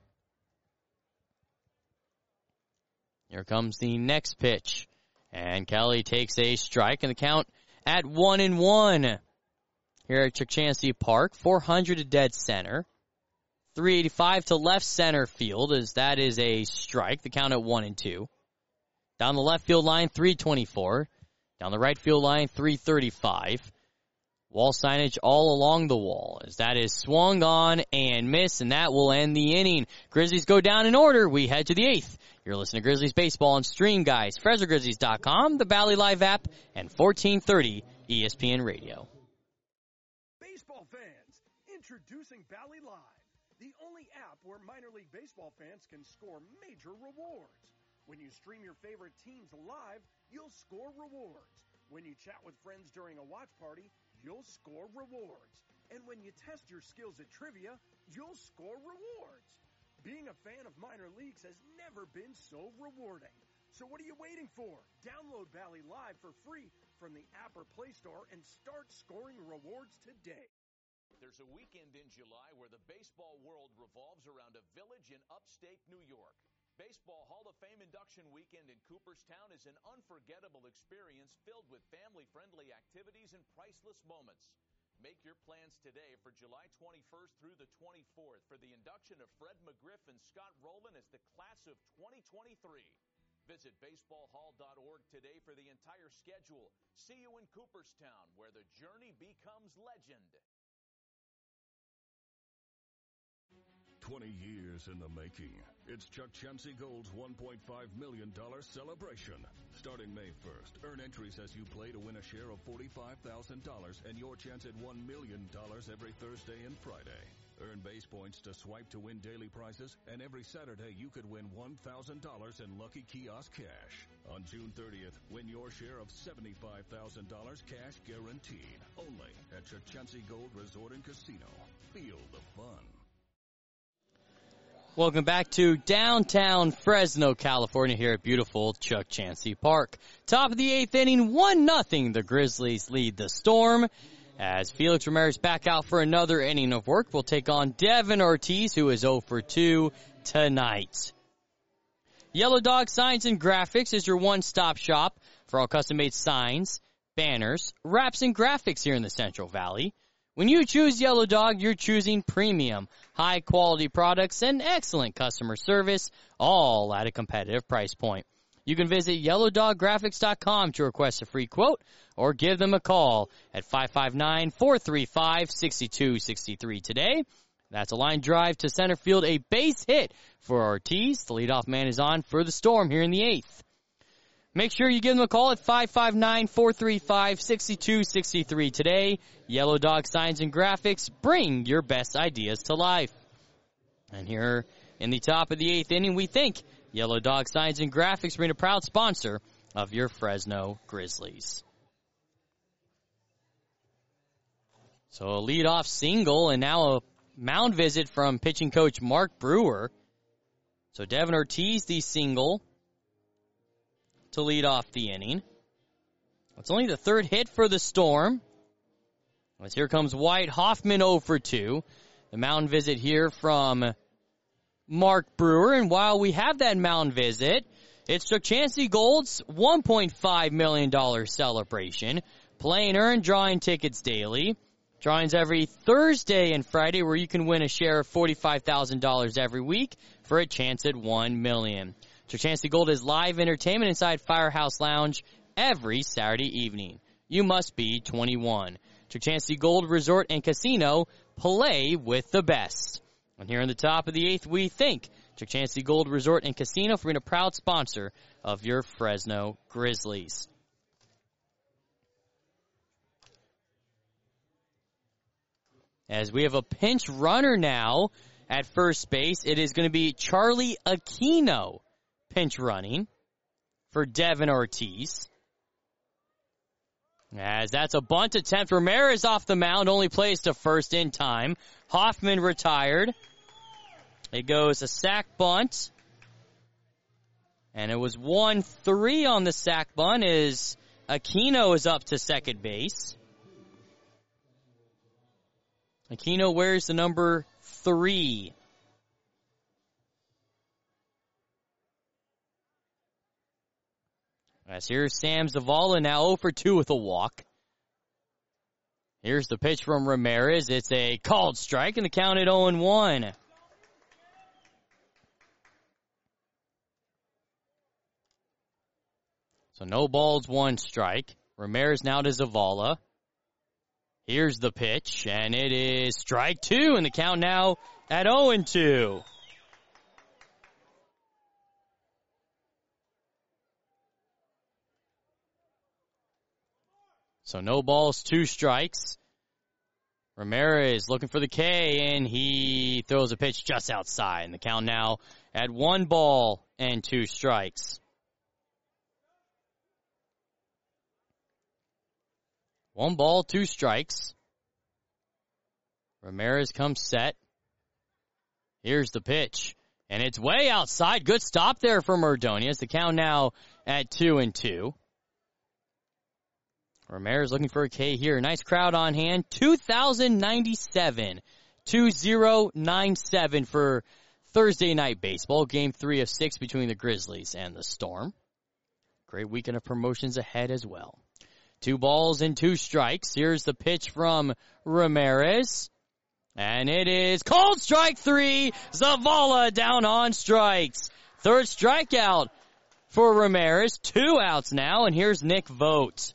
Here comes the next pitch. And Kelly takes a strike, and the count at one and one. Here at Chuck Chansey Park, four hundred to dead center. three eighty-five to left center field, as that is a strike. The count at one and two. Down the left field line, three twenty-four. Down the right field line, three thirty-five. Wall signage all along the wall, as that is swung on and missed, and that will end the inning. Grizzlies go down in order. We head to the eighth. You're listening to Grizzlies Baseball on Stream Guys, Fresno Grizzlies dot com, the Bally Live app, and fourteen thirty E S P N Radio. Baseball fans, introducing Bally Live, the only app where minor league baseball fans can score major rewards. When you stream your favorite teams live, you'll score rewards. When you chat with friends during a watch party, you'll score rewards. And when you test your skills at trivia, you'll score rewards. Being a fan of minor leagues has never been so rewarding. So what are you waiting for? Download Bally Live for free from the app or Play Store and start scoring rewards today. There's a weekend in July where the baseball world revolves around a village in upstate New York. Baseball Hall of Fame Induction Weekend in Cooperstown is an unforgettable experience filled with family-friendly activities and priceless moments. Make your plans today for July twenty-first through the twenty-fourth for the induction of Fred McGriff and Scott Rowland as the class of twenty twenty-three. Visit baseball hall dot org today for the entire schedule. See you in Cooperstown, where the journey becomes legend. twenty years in the making. It's Chuck Chansey Gold's one point five million dollars celebration. Starting May first, earn entries as you play to win a share of forty-five thousand dollars and your chance at one million dollars every Thursday and Friday. Earn base points to swipe to win daily prizes, and every Saturday you could win one thousand dollars in Lucky Kiosk cash. On June thirtieth, win your share of seventy-five thousand dollars cash guaranteed. Only at Chuck Chansey Gold Resort and Casino. Feel the fun. Welcome back to downtown Fresno, California, here at beautiful Chuck Chansey Park. Top of the eighth inning, one nothing. The Grizzlies lead the Storm. As Felix Ramirez back out for another inning of work, we'll take on Devin Ortiz, who is oh for two tonight. Yellow Dog Signs and Graphics is your one-stop shop for all custom-made signs, banners, wraps, and graphics here in the Central Valley. When you choose Yellow Dog, you're choosing premium, high-quality products and excellent customer service, all at a competitive price point. You can visit yellow dog graphics dot com to request a free quote or give them a call at five five nine, four three five, six two six three today. That's a line drive to center field, a base hit for Ortiz. The leadoff man is on for the Storm here in the eighth. Make sure you give them a call at five five nine, four three five, six two six three today. Yellow Dog Signs and Graphics, bring your best ideas to life. And here in the top of the eighth inning, we thank Yellow Dog Signs and Graphics for being a proud sponsor of your Fresno Grizzlies. So a leadoff single and now a mound visit from pitching coach Mark Brewer. So Devin Ortiz, the single to lead off the inning. It's only the third hit for the Storm. As here comes White. Hoffman oh for two. The mound visit here from Mark Brewer. And while we have that mound visit, it's Chuck Chansey Gold's one point five million dollars celebration. Play and earn drawing tickets daily. Drawings every Thursday and Friday where you can win a share of forty-five thousand dollars every week for a chance at one million dollars. Chuck Chansey Gold is live entertainment inside Firehouse Lounge every Saturday evening. You must be twenty-one. Chuck Chansey Gold Resort and Casino, play with the best. And here in the top of the eighth, we thank Chuck Chansey Gold Resort and Casino for being a proud sponsor of your Fresno Grizzlies. As we have a pinch runner now at first base, it is going to be Charlie Aquino pinch running for Devin Ortiz. As that's a bunt attempt. Ramirez off the mound, only plays to first in time. Hoffman retired. It goes a sac bunt. And it was one three on the sac bunt as Aquino is up to second base. Aquino wears the number three. As here's Sam Zavala now oh for two with a walk. Here's the pitch from Ramirez. It's a called strike and the count at oh and one. So no balls, one strike. Ramirez now to Zavala. Here's the pitch, and it is strike two, and the count now at oh and two. So no balls, two strikes. Ramirez looking for the K, and he throws a pitch just outside, and the count now at one ball and two strikes. One ball, two strikes. Ramirez comes set. Here's the pitch. And it's way outside. Good stop there from Ordonez. The count now at two and two. Ramirez looking for a K here. Nice crowd on hand. two thousand ninety-seven. two thousand ninety-seven for Thursday Night Baseball. Game three of six between the Grizzlies and the Storm. Great weekend of promotions ahead as well. Two balls and two strikes. Here's the pitch from Ramirez. And it is called strike three. Zavala down on strikes. Third strikeout for Ramirez. Two outs now, and here's Nick Vogt.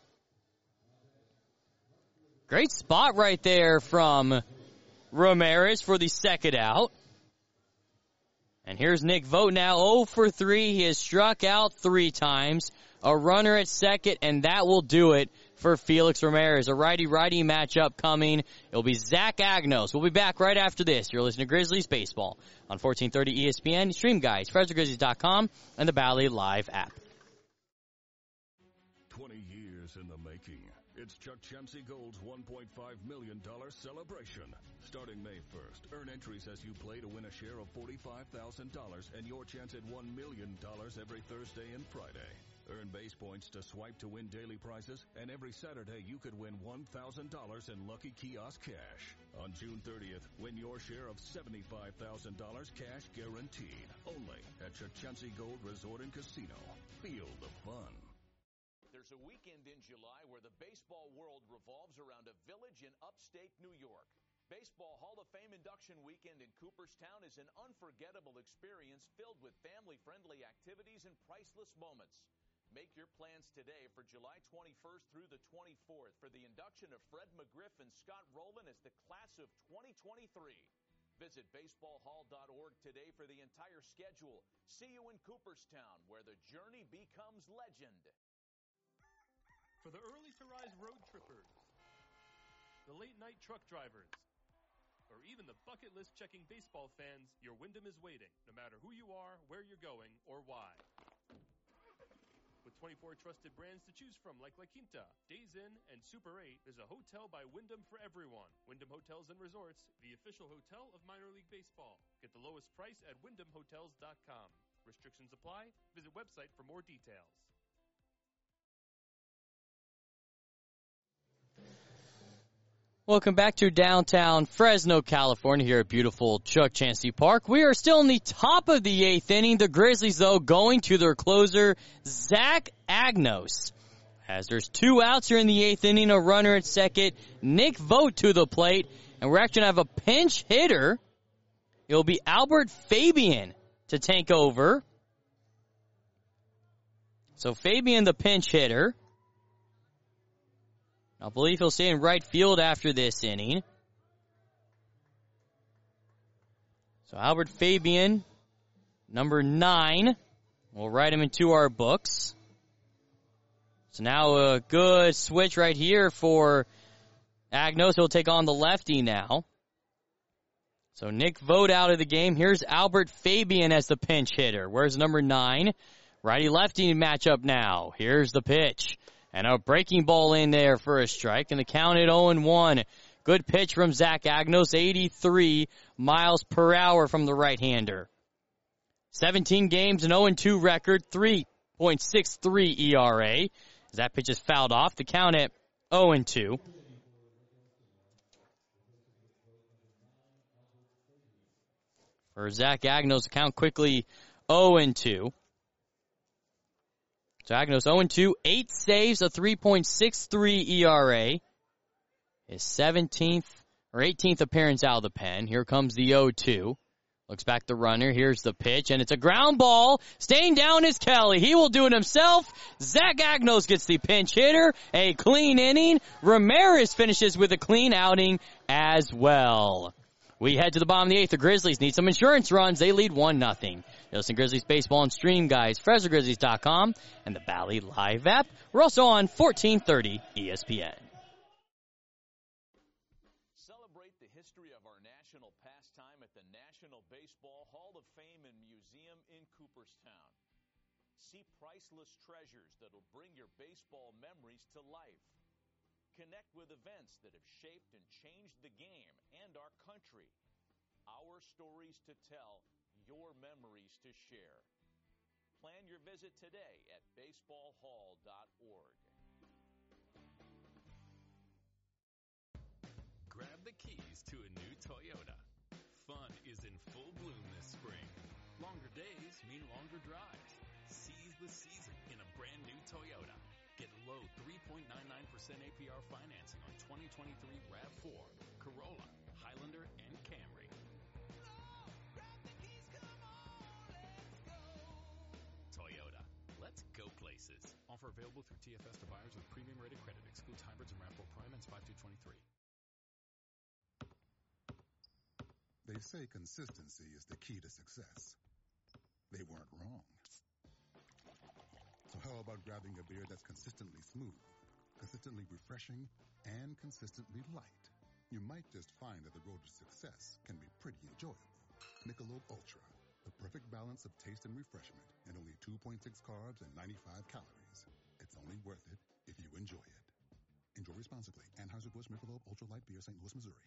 Great spot right there from Ramirez for the second out. And here's Nick Vogt now, oh for three. He has struck out three times. A runner at second, and that will do it for Felix Ramirez. A righty-righty matchup coming. It'll be Zach Agnos. We'll be back right after this. You're listening to Grizzlies Baseball on fourteen thirty E S P N, Stream Guys, Fresno Grizzlies dot com, and the Bally Live app. twenty years in the making. It's Chuck Chansey Gold's one point five million dollars celebration. Starting May first, earn entries as you play to win a share of forty-five thousand dollars and your chance at one million dollars every Thursday and Friday. Earn base points to swipe to win daily prizes, and every Saturday you could win one thousand dollars in Lucky Kiosk cash. On June thirtieth, win your share of seventy-five thousand dollars cash guaranteed. Only at Chuck Chansey Gold Resort and Casino. Feel the fun. There's a weekend in July where the baseball world revolves around a village in upstate New York. Baseball Hall of Fame induction weekend in Cooperstown is an unforgettable experience filled with family-friendly activities and priceless moments. Make your plans today for July twenty-first through the twenty-fourth for the induction of Fred McGriff and Scott Rowland as the class of twenty twenty-three. Visit baseball hall dot org today for the entire schedule. See you in Cooperstown, where the journey becomes legend. For the early-to-rise road trippers, the late-night truck drivers, or even the bucket list checking baseball fans, your Wyndham is waiting, no matter who you are, where you're going, or why. With twenty-four trusted brands to choose from like La Quinta, Days Inn, and Super eight, there's a hotel by Wyndham for everyone. Wyndham Hotels and Resorts, the official hotel of minor league baseball. Get the lowest price at wyndham hotels dot com. Restrictions apply. Visit website for more details. Welcome back to downtown Fresno, California, here at beautiful Chuck Chansey Park. We are still in the top of the eighth inning. The Grizzlies, though, going to their closer, Zach Agnos. As there's two outs here in the eighth inning, a runner at second, Nick Vogt to the plate, and we're actually going to have a pinch hitter. It'll be Albert Fabian to take over. So Fabian, the pinch hitter. I believe he'll stay in right field after this inning. So Albert Fabian, number nine. We'll write him into our books. So now a good switch right here for Agnos. He'll take on the lefty now. So Nick Vogt out of the game. Here's Albert Fabian as the pinch hitter. Where's number nine? Righty-lefty matchup now. Here's the pitch. And a breaking ball in there for a strike, and the count at oh and one. Good pitch from Zach Agnos, eighty-three miles per hour from the right-hander. seventeen games, an oh and two record, three point six three E R A. As that pitch is fouled off, the count at oh and two. For Zach Agnos, the count quickly oh and two. So Agnos oh and two, eight saves, a three point six three E R A. His seventeenth or eighteenth appearance out of the pen. Here comes the oh two. Looks back the runner. Here's the pitch, and it's a ground ball. Staying down is Kelly. He will do it himself. Zach Agnos gets the pinch hitter. A clean inning. Ramirez finishes with a clean outing as well. We head to the bottom of the eighth. The Grizzlies need some insurance runs. They lead one nothing. You listen to Grizzlies Baseball and Stream Guys, Fresno Grizzlies dot com, and the Bally Live app. We're also on fourteen thirty E S P N. Celebrate the history of our national pastime at the National Baseball Hall of Fame and Museum in Cooperstown. See priceless treasures that'll bring your baseball memories to life. Connect with events that have shaped and changed the game and our country. Our stories to tell, your memories to share. Plan your visit today at baseball hall dot org. Grab the keys to a new Toyota. Fun is in full bloom this spring. Longer days mean longer drives. Seize the season in a brand new Toyota. Get low three point nine nine percent A P R financing on twenty twenty-three RAV four, Corolla, Highlander, and Camry. Toyota. Let's go places. Offer available through T F S to buyers with premium rated credit. Excludes hybrids and RAV four Prime and five two twenty-three. They say consistency is the key to success. they weren't wrong. So how about grabbing a beer that's consistently smooth, consistently refreshing, and consistently light? You might just find that the road to success can be pretty enjoyable. Michelob Ultra, the perfect balance of taste and refreshment, and only two point six carbs and ninety-five calories. It's only worth it if you enjoy it. Enjoy responsibly. Anheuser-Busch Michelob Ultra Light Beer, Saint Louis, Missouri.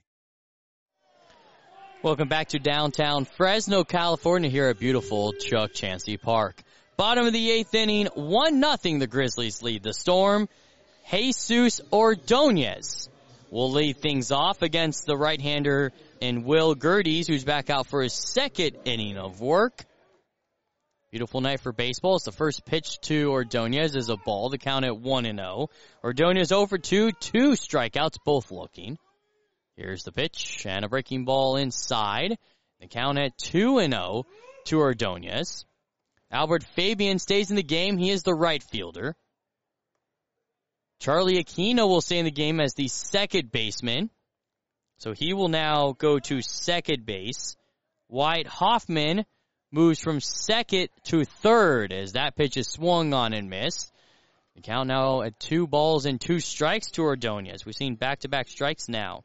Welcome back to downtown Fresno, California, here at beautiful Chuck Chansey Park. Bottom of the eighth inning, one nothing the Grizzlies lead the Storm. Jesus Ordonez will lead things off against the right-hander in Will Gerdes, who's back out for his second inning of work. Beautiful night for baseball. It's the first pitch to Ordonez is a ball. The count at one and oh. Ordonez oh for two, two strikeouts, both looking. Here's the pitch, and a breaking ball inside. The count at two and oh to Ordonez. Albert Fabian stays in the game. He is the right fielder. Charlie Aquino will stay in the game as the second baseman. So he will now go to second base. Wyatt Hoffman moves from second to third as that pitch is swung on and missed. The count now at two balls and two strikes to Ordonez. We've seen back-to-back strikes now.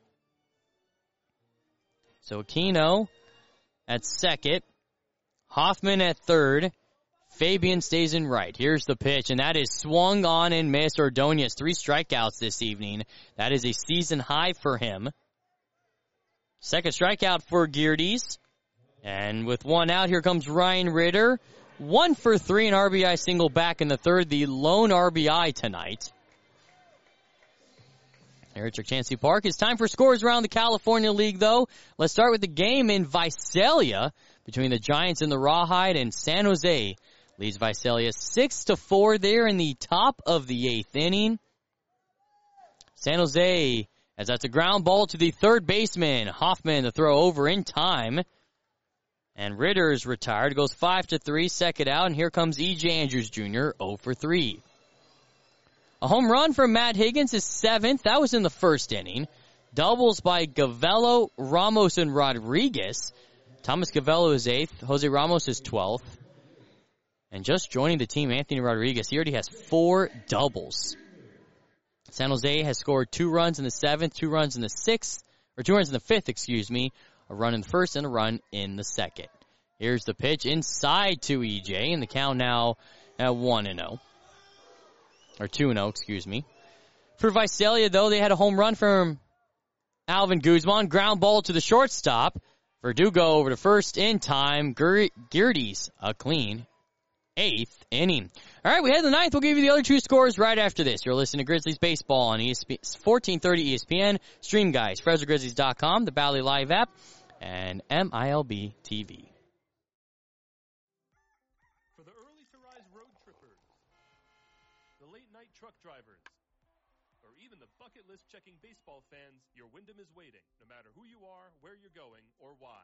So Aquino at second. Hoffman at third. Fabian stays in right. Here's the pitch, and that is swung on and missed. Ordonez, three strikeouts this evening. That is a season high for him. Second strikeout for Gerdes. And with one out, here comes Ryan Ritter. One for three, an R B I single back in the third, the lone R B I tonight. Here at Chansey Park. It's time for scores around the California League, though. Let's start with the game in Visalia between the Giants and the Rawhide, and San Jose leads Visalia six to four there in the top of the eighth inning. San Jose, as that's a ground ball to the third baseman. Hoffman, the throw over in time. And Ritter's retired. Goes five to three, second out, and here comes E J Andrews Junior oh for three. A home run from Matt Higgins is seventh. That was in the first inning. Doubles by Gavello, Ramos, and Rodriguez. Thomas Gavello is eighth. Jose Ramos is twelfth. And just joining the team, Anthony Rodriguez. He already has four doubles. San Jose has scored two runs in the seventh, two runs in the sixth, or two runs in the fifth, excuse me. A run in the first and a run in the second. Here's the pitch inside to E J, and the count now at one and oh. Or two and oh, excuse me. For Visalia, though, they had a home run from Alvin Guzman. Ground ball to the shortstop. Verdugo over to first in time. Gerdes a clean eighth inning. All right, we head to the ninth. We'll give you the other two scores right after this. You're listening to Grizzlies Baseball on E S P N, fourteen thirty E S P N. Stream guys, Fresno Grizzlies dot com, the Bally Live app, and M I L B T V. For the early-to-rise road trippers, the late-night truck drivers, or even the bucket list checking baseball fans, your Wyndham is waiting, no matter who you are, where you're going, or why.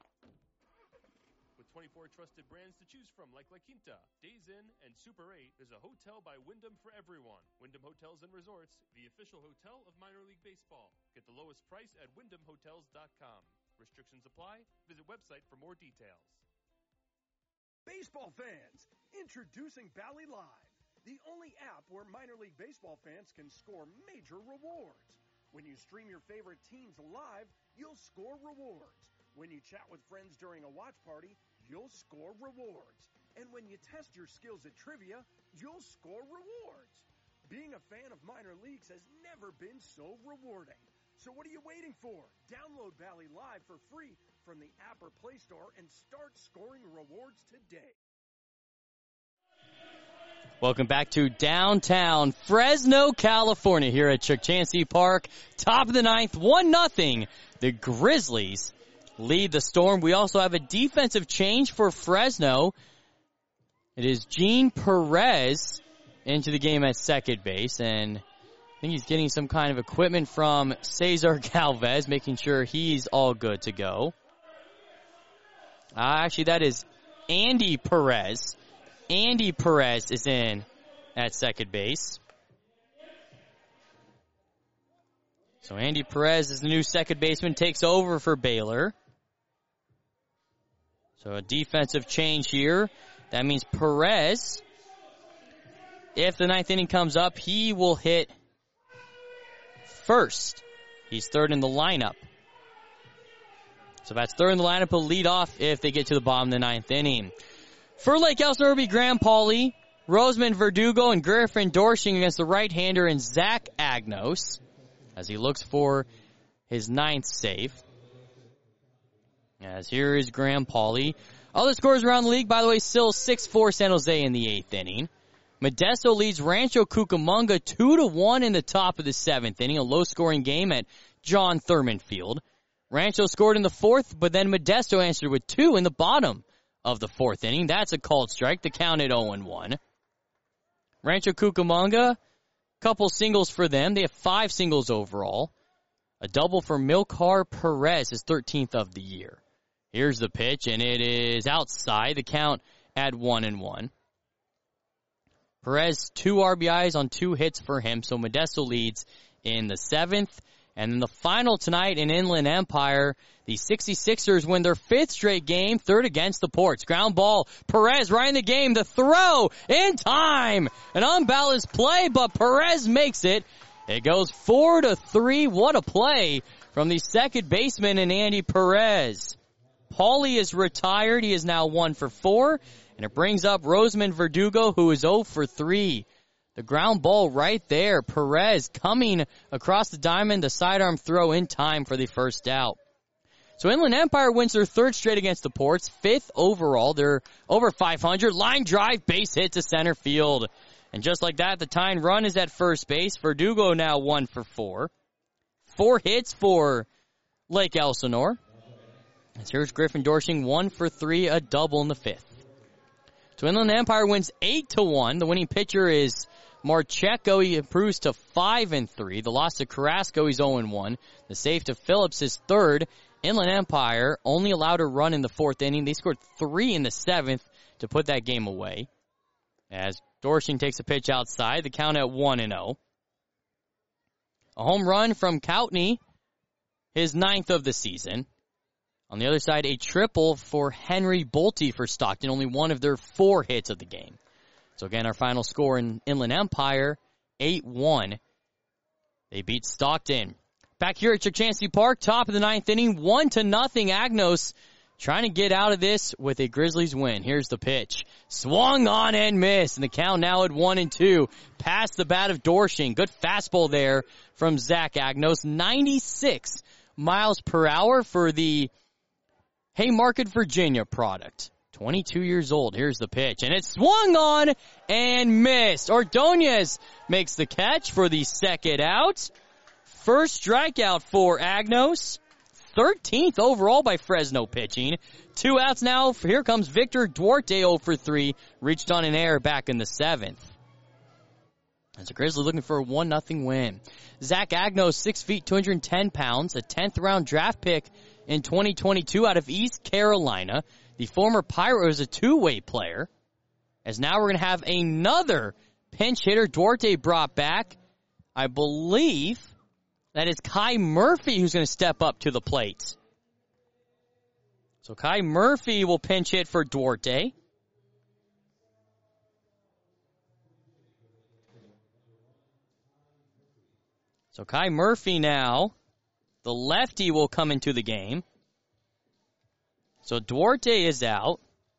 With twenty-four trusted brands to choose from like La Quinta, Days Inn, and Super eight, there's a hotel by Wyndham for everyone. Wyndham Hotels and Resorts, the official hotel of minor league baseball. Get the lowest price at wyndham hotels dot com. Restrictions apply. Visit website for more details. Baseball fans, introducing Bally Live, the only app where minor league baseball fans can score major rewards. When you stream your favorite teams live, you'll score rewards. When you chat with friends during a watch party, you'll score rewards. And when you test your skills at trivia, you'll score rewards. Being a fan of minor leagues has never been so rewarding. So what are you waiting for? Download Bally Live for free from the app or Play Store and start scoring rewards today. Welcome back to downtown Fresno, California, here at Chuck Chansey Park. Top of the ninth, one nothing. The Grizzlies lead the Storm. We also have a defensive change for Fresno. It is Gene Perez into the game at second base, and I think he's getting some kind of equipment from Cesar Galvez, making sure he's all good to go. Uh, actually, that is Andy Perez. Andy Perez is in at second base. So Andy Perez is the new second baseman, takes over for Baylor. So a defensive change here. That means Perez, if the ninth inning comes up, he will hit first. He's third in the lineup. So that's third in the lineup. He'll lead off if they get to the bottom of the ninth inning. For Lake Elsinore, it'll be Graham Pauly, Roseman Verdugo, and Griffin Dorshing against the right-hander and Zach Agnos as he looks for his ninth save. As here is Graham Pauly. Other scores around the league, by the way, still six four San Jose in the eighth inning. Modesto leads Rancho Cucamonga two to one in the top of the seventh inning, a low-scoring game at John Thurman Field. Rancho scored in the fourth, but then Modesto answered with two in the bottom of the fourth inning. That's a called strike. The count at oh and one. Rancho Cucamonga, couple singles for them. They have five singles overall. A double for Milcar Perez, his thirteenth of the year. Here's the pitch, and it is outside. The count at one and one. Perez, two R B Is on two hits for him, so Modesto leads in the seventh. And then the final tonight in Inland Empire, the sixty-sixers win their fifth straight game, third against the Ports. Ground ball, Perez right in the game, the throw in time. An unbalanced play, but Perez makes it. It goes four to three. What a play from the second baseman in Andy Perez. Pauly is retired. He is now one for four. And it brings up Roseman Verdugo, who is oh for three. The ground ball right there. Perez coming across the diamond, the sidearm throw in time for the first out. So Inland Empire wins their third straight against the Ports, fifth overall. They're over five hundred. Line drive, base hit to center field. And just like that, the tying run is at first base. Verdugo now one for four. Four hits for Lake Elsinore. And here's Griffin Dorshing, one for three, a double in the fifth. So Inland Empire wins eight to one. The winning pitcher is Marcheco. He improves to five and three. The loss to Carrasco, he's oh and one. The save to Phillips is third. Inland Empire only allowed a run in the fourth inning. They scored three in the seventh to put that game away. As Dorshing takes a pitch outside, the count at one and oh. A home run from Coutney, his ninth of the season. On the other side, a triple for Henry Bolte for Stockton, only one of their four hits of the game. So again, our final score in Inland Empire, eight one. They beat Stockton. Back here at Chukchansi Park, top of the ninth inning, one to nothing. Agnos trying to get out of this with a Grizzlies win. Here's the pitch. Swung on and missed. And the count now at one and two. Past the bat of Dorshing. Good fastball there from Zach Agnos. ninety-six miles per hour for the Haymarket, Virginia product. twenty-two years old. Here's the pitch. And it's swung on and missed. Ordonez makes the catch for the second out. First strikeout for Agnos. thirteenth overall by Fresno pitching. Two outs now. Here comes Victor Duarte, oh for three. Reached on an error back in the seventh. As the Grizzlies looking for a one nothing win. Zach Agnos, six feet, two hundred ten pounds. A tenth round draft pick in twenty twenty-two out of East Carolina. The former Pirate was a two-way player. As now we're going to have another pinch hitter, Duarte, brought back. I believe that is Kai Murphy who's going to step up to the plate. So Kai Murphy will pinch hit for Duarte. So Kai Murphy now, the lefty, will come into the game. So Duarte is out.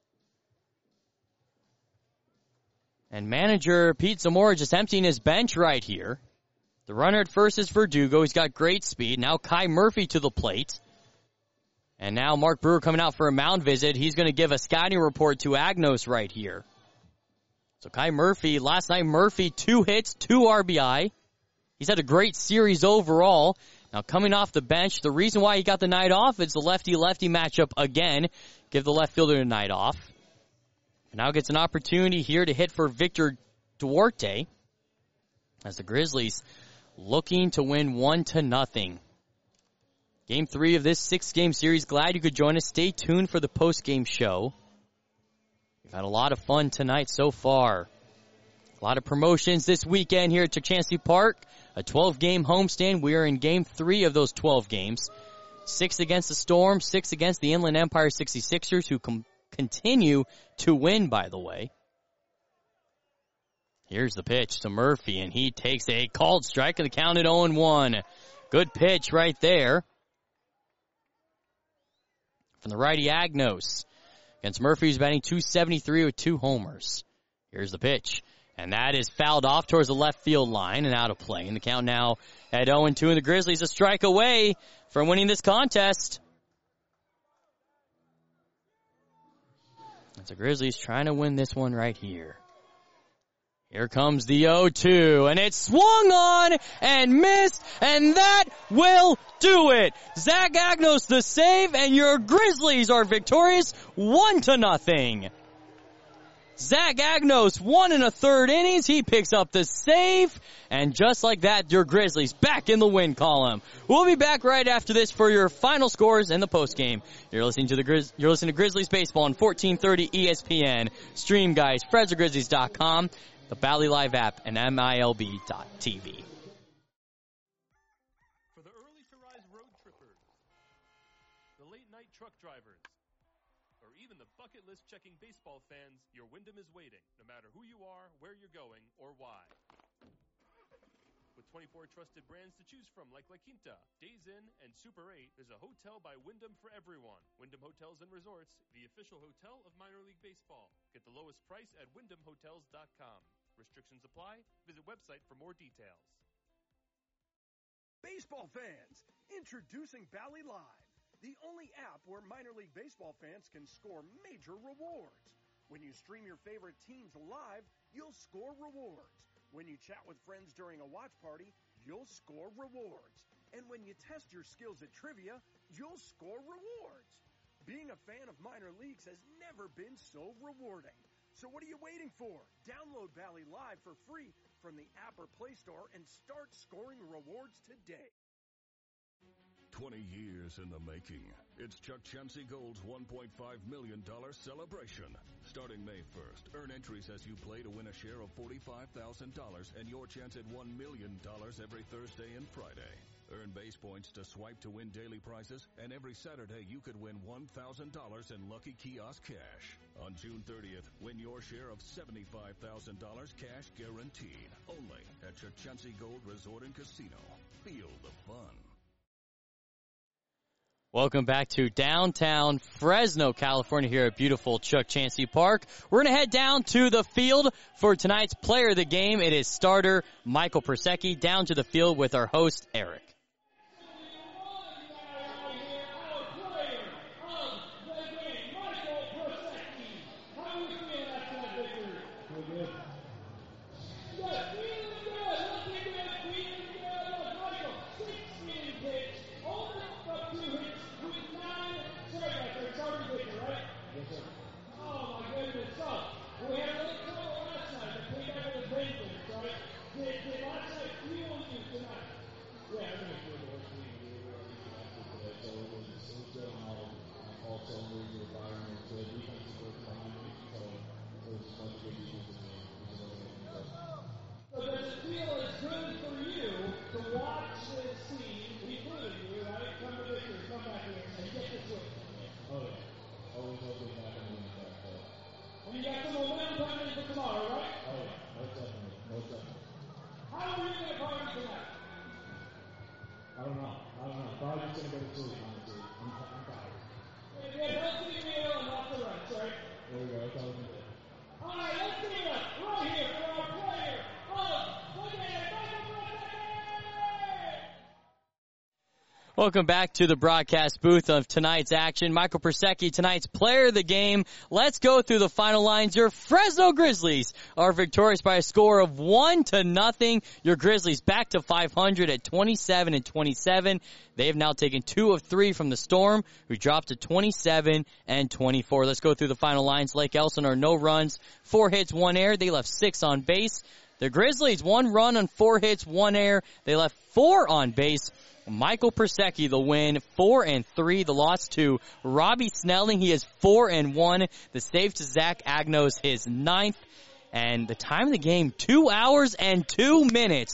And manager Pete Zamora just emptying his bench right here. The runner at first is Verdugo. He's got great speed. Now Kai Murphy to the plate. And now Mark Brewer coming out for a mound visit. He's going to give a scouting report to Agnos right here. So Kai Murphy, last night Murphy, two hits, two R B I. He's had a great series overall. Now coming off the bench, the reason why he got the night off is the lefty-lefty matchup again. Give the left fielder a night off. And now gets an opportunity here to hit for Victor Duarte. As the Grizzlies looking to win one to nothing. Game three of this six-game series. Glad you could join us. Stay tuned for the post-game show. We've had a lot of fun tonight so far. A lot of promotions this weekend here at Chukchansi Park. A twelve-game homestand. We are in game three of those twelve games. Six against the Storm, six against the Inland Empire sixty-sixers, who com- continue to win, by the way. Here's the pitch to Murphy, and he takes a called strike, and the count at oh and one. Good pitch right there from the righty Agnos. Against Murphy, who's batting two seventy-three with two homers. Here's the pitch. And that is fouled off towards the left field line and out of play. And the count now at oh and two, and the Grizzlies a strike away from winning this contest. It's the Grizzlies trying to win this one right here. Here comes the oh two, and it's swung on and missed, and that will do it. Zach Agnos the save, and your Grizzlies are victorious one to nothing. Zach Agnos, one and a third innings. He picks up the save. And just like that, your Grizzlies back in the win column. We'll be back right after this for your final scores and the postgame. You're listening to the Grizz- you're listening to Grizzlies Baseball on fourteen thirty E S P N. Stream, guys, Fresno Grizzlies dot com, the Valley Live app, and M I L B dot T V. For the early to rise road trippers, the late night truck drivers, or even the bucket list checking baseball fans, your Wyndham is waiting, no matter who you are, where you're going, or why. With twenty-four trusted brands to choose from like La Quinta, Days Inn, and Super eight, there's a hotel by Wyndham for everyone. Wyndham Hotels and Resorts, the official hotel of minor league baseball. Get the lowest price at wyndham hotels dot com. Restrictions apply. Visit website for more details. Baseball fans, introducing Bally Live, the only app where minor league baseball fans can score major rewards. When you stream your favorite teams live, you'll score rewards. When you chat with friends during a watch party, you'll score rewards. And when you test your skills at trivia, you'll score rewards. Being a fan of minor leagues has never been so rewarding. So what are you waiting for? Download Bally Live for free from the app or Play Store and start scoring rewards today. twenty years in the making. It's Chuck Chansey Gold's one point five million dollars celebration. Starting May first, earn entries as you play to win a share of forty-five thousand dollars and your chance at one million dollars every Thursday and Friday. Earn base points to swipe to win daily prizes, and every Saturday you could win one thousand dollars in Lucky Kiosk cash. On June thirtieth, win your share of seventy-five thousand dollars cash guaranteed. Only at Chuck Chansey Gold Resort and Casino. Feel the fun. Welcome back to downtown Fresno, California, here at beautiful Chuck Chansey Park. We're going to head down to the field for tonight's player of the game. It is starter Michael Persecki, down to the field with our host, Eric. Welcome back to the broadcast booth of tonight's action. Michael Persecki, tonight's player of the game. Let's go through the final lines. Your Fresno Grizzlies are victorious by a score of one to nothing. Your Grizzlies back to five hundred at twenty-seven and twenty-seven. They have now taken two of three from the Storm, who dropped to twenty-seven and twenty-four. Let's go through the final lines. Lake Elsinore, no runs, four hits, one error. They left six on base. The Grizzlies, one run on four hits, one error. They left four on base. Michael Persecki, the win, four and three. The loss to Robbie Snelling, he is four and one. The save to Zach Agnos, his ninth. And the time of the game, two hours and two minutes.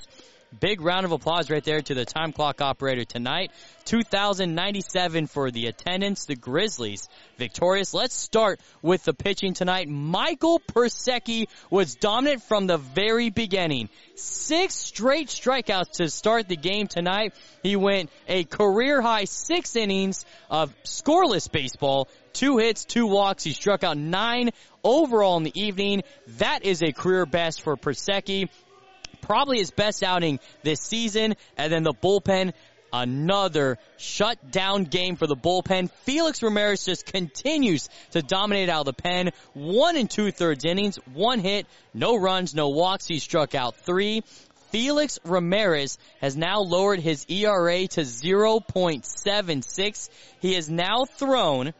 Big round of applause right there to the time clock operator tonight. two thousand ninety-seven for the attendance. The Grizzlies victorious. Let's start with the pitching tonight. Michael Persecki was dominant from the very beginning. Six straight strikeouts to start the game tonight. He went a career-high six innings of scoreless baseball. Two hits, two walks. He struck out nine overall in the evening. That is a career best for Persecki. Probably his best outing this season. And then the bullpen, another shutdown game for the bullpen. Felix Ramirez just continues to dominate out of the pen. One and two-thirds innings, one hit, no runs, no walks. He struck out three. Felix Ramirez has now lowered his E R A to zero point seven six. He has now thrown,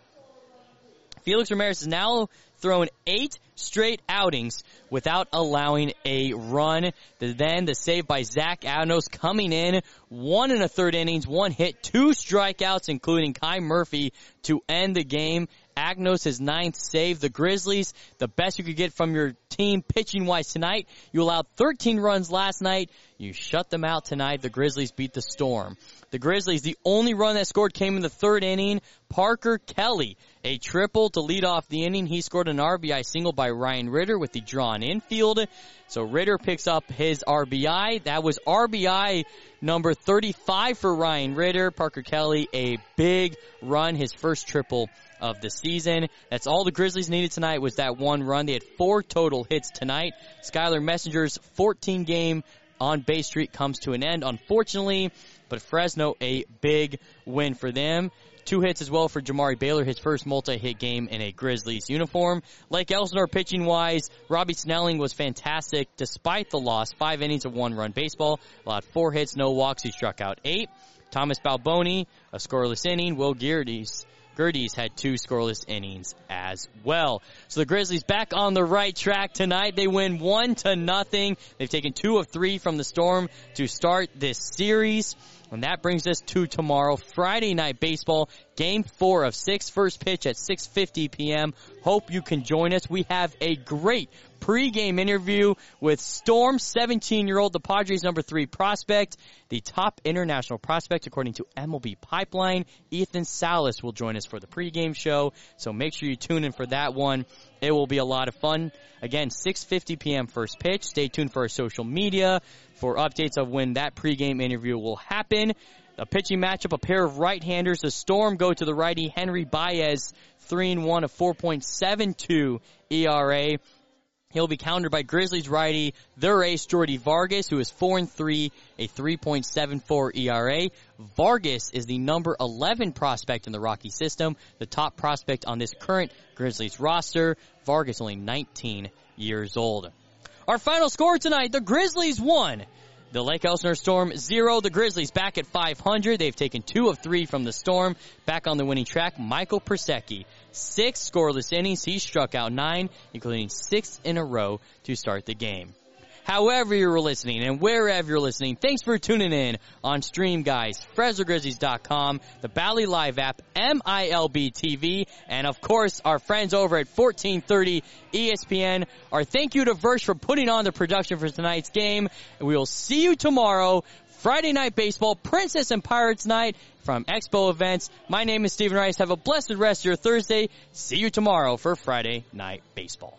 Felix Ramirez has now thrown eight straight outings without allowing a run. Then the save by Zach Agnos coming in, one and a third innings, one hit, two strikeouts, including Kai Murphy to end the game. Agnos, his ninth save. The Grizzlies, the best you could get from your team pitching-wise tonight. You allowed thirteen runs last night. You shut them out tonight. The Grizzlies beat the Storm. The Grizzlies, the only run that scored came in the third inning. Parker Kelly, a triple to lead off the inning. He scored an R B I single by Ryan Ritter with the drawn infield. So Ritter picks up his R B I. That was R B I number thirty-five for Ryan Ritter. Parker Kelly, a big run, his first triple of the season. That's all the Grizzlies needed tonight was that one run. They had four total hits tonight. Skylar Messenger's fourteen-game on-base streak comes to an end, unfortunately. But Fresno, a big win for them. Two hits as well for Jamari Baylor, his first multi-hit game in a Grizzlies uniform. Lake Elsinore pitching-wise, Robbie Snelling was fantastic despite the loss. Five innings of one-run baseball. Allowed four hits, no walks. He struck out eight. Thomas Balboni, a scoreless inning. Will Gerdes, Gerdes had two scoreless innings as well. So the Grizzlies back on the right track tonight. They win one to nothing. They've taken two of three from the Storm to start this series. And that brings us to tomorrow, Friday Night Baseball, Game four of six, first pitch at six fifty p.m. Hope you can join us. We have a great pregame interview with Storm, seventeen-year-old, the Padres' number three prospect, the top international prospect according to M L B Pipeline. Ethan Salas will join us for the pregame show, so make sure you tune in for that one. It will be a lot of fun. Again, six fifty p.m. first pitch. Stay tuned for our social media for updates of when that pregame interview will happen. A pitching matchup, a pair of right-handers. The Storm go to the righty Henry Baez, three and one, a four point seven two E R A. He'll be countered by Grizzlies righty, their ace, Jordy Vargas, who is four and three, a three point seven four E R A. Vargas is the number eleven prospect in the Rocky system, the top prospect on this current Grizzlies roster. Vargas only nineteen years old. Our final score tonight, the Grizzlies won. The Lake Elsinore Storm zero. The Grizzlies back at five hundred. They've taken two of three from the Storm. Back on the winning track, Michael Persecki. Six scoreless innings. He struck out nine, including six in a row to start the game. However you're listening and wherever you're listening, thanks for tuning in on Stream Guys, Fresno Grizzlies dot com, the Bally Live app, M I L B T V, and of course our friends over at fourteen thirty E S P N. Our thank you to Versh for putting on the production for tonight's game. And we will see you tomorrow, Friday Night Baseball, Princess and Pirates Night from Expo Events. My name is Stephen Rice. Have a blessed rest of your Thursday. See you tomorrow for Friday Night Baseball.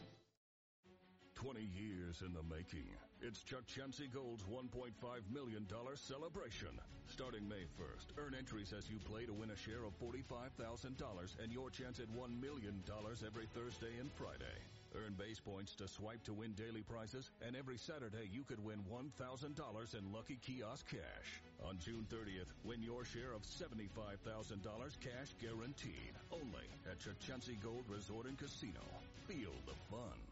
twenty years in the making. It's Chuck Chansey Gold's one point five million dollars celebration. Starting May first, earn entries as you play to win a share of forty-five thousand dollars and your chance at one million dollars every Thursday and Friday. Earn base points to swipe to win daily prizes, and every Saturday you could win one thousand dollars in Lucky Kiosk cash. On June thirtieth, win your share of seventy-five thousand dollars cash guaranteed. Only at Chuck Chansey Gold Resort and Casino. Feel the fun.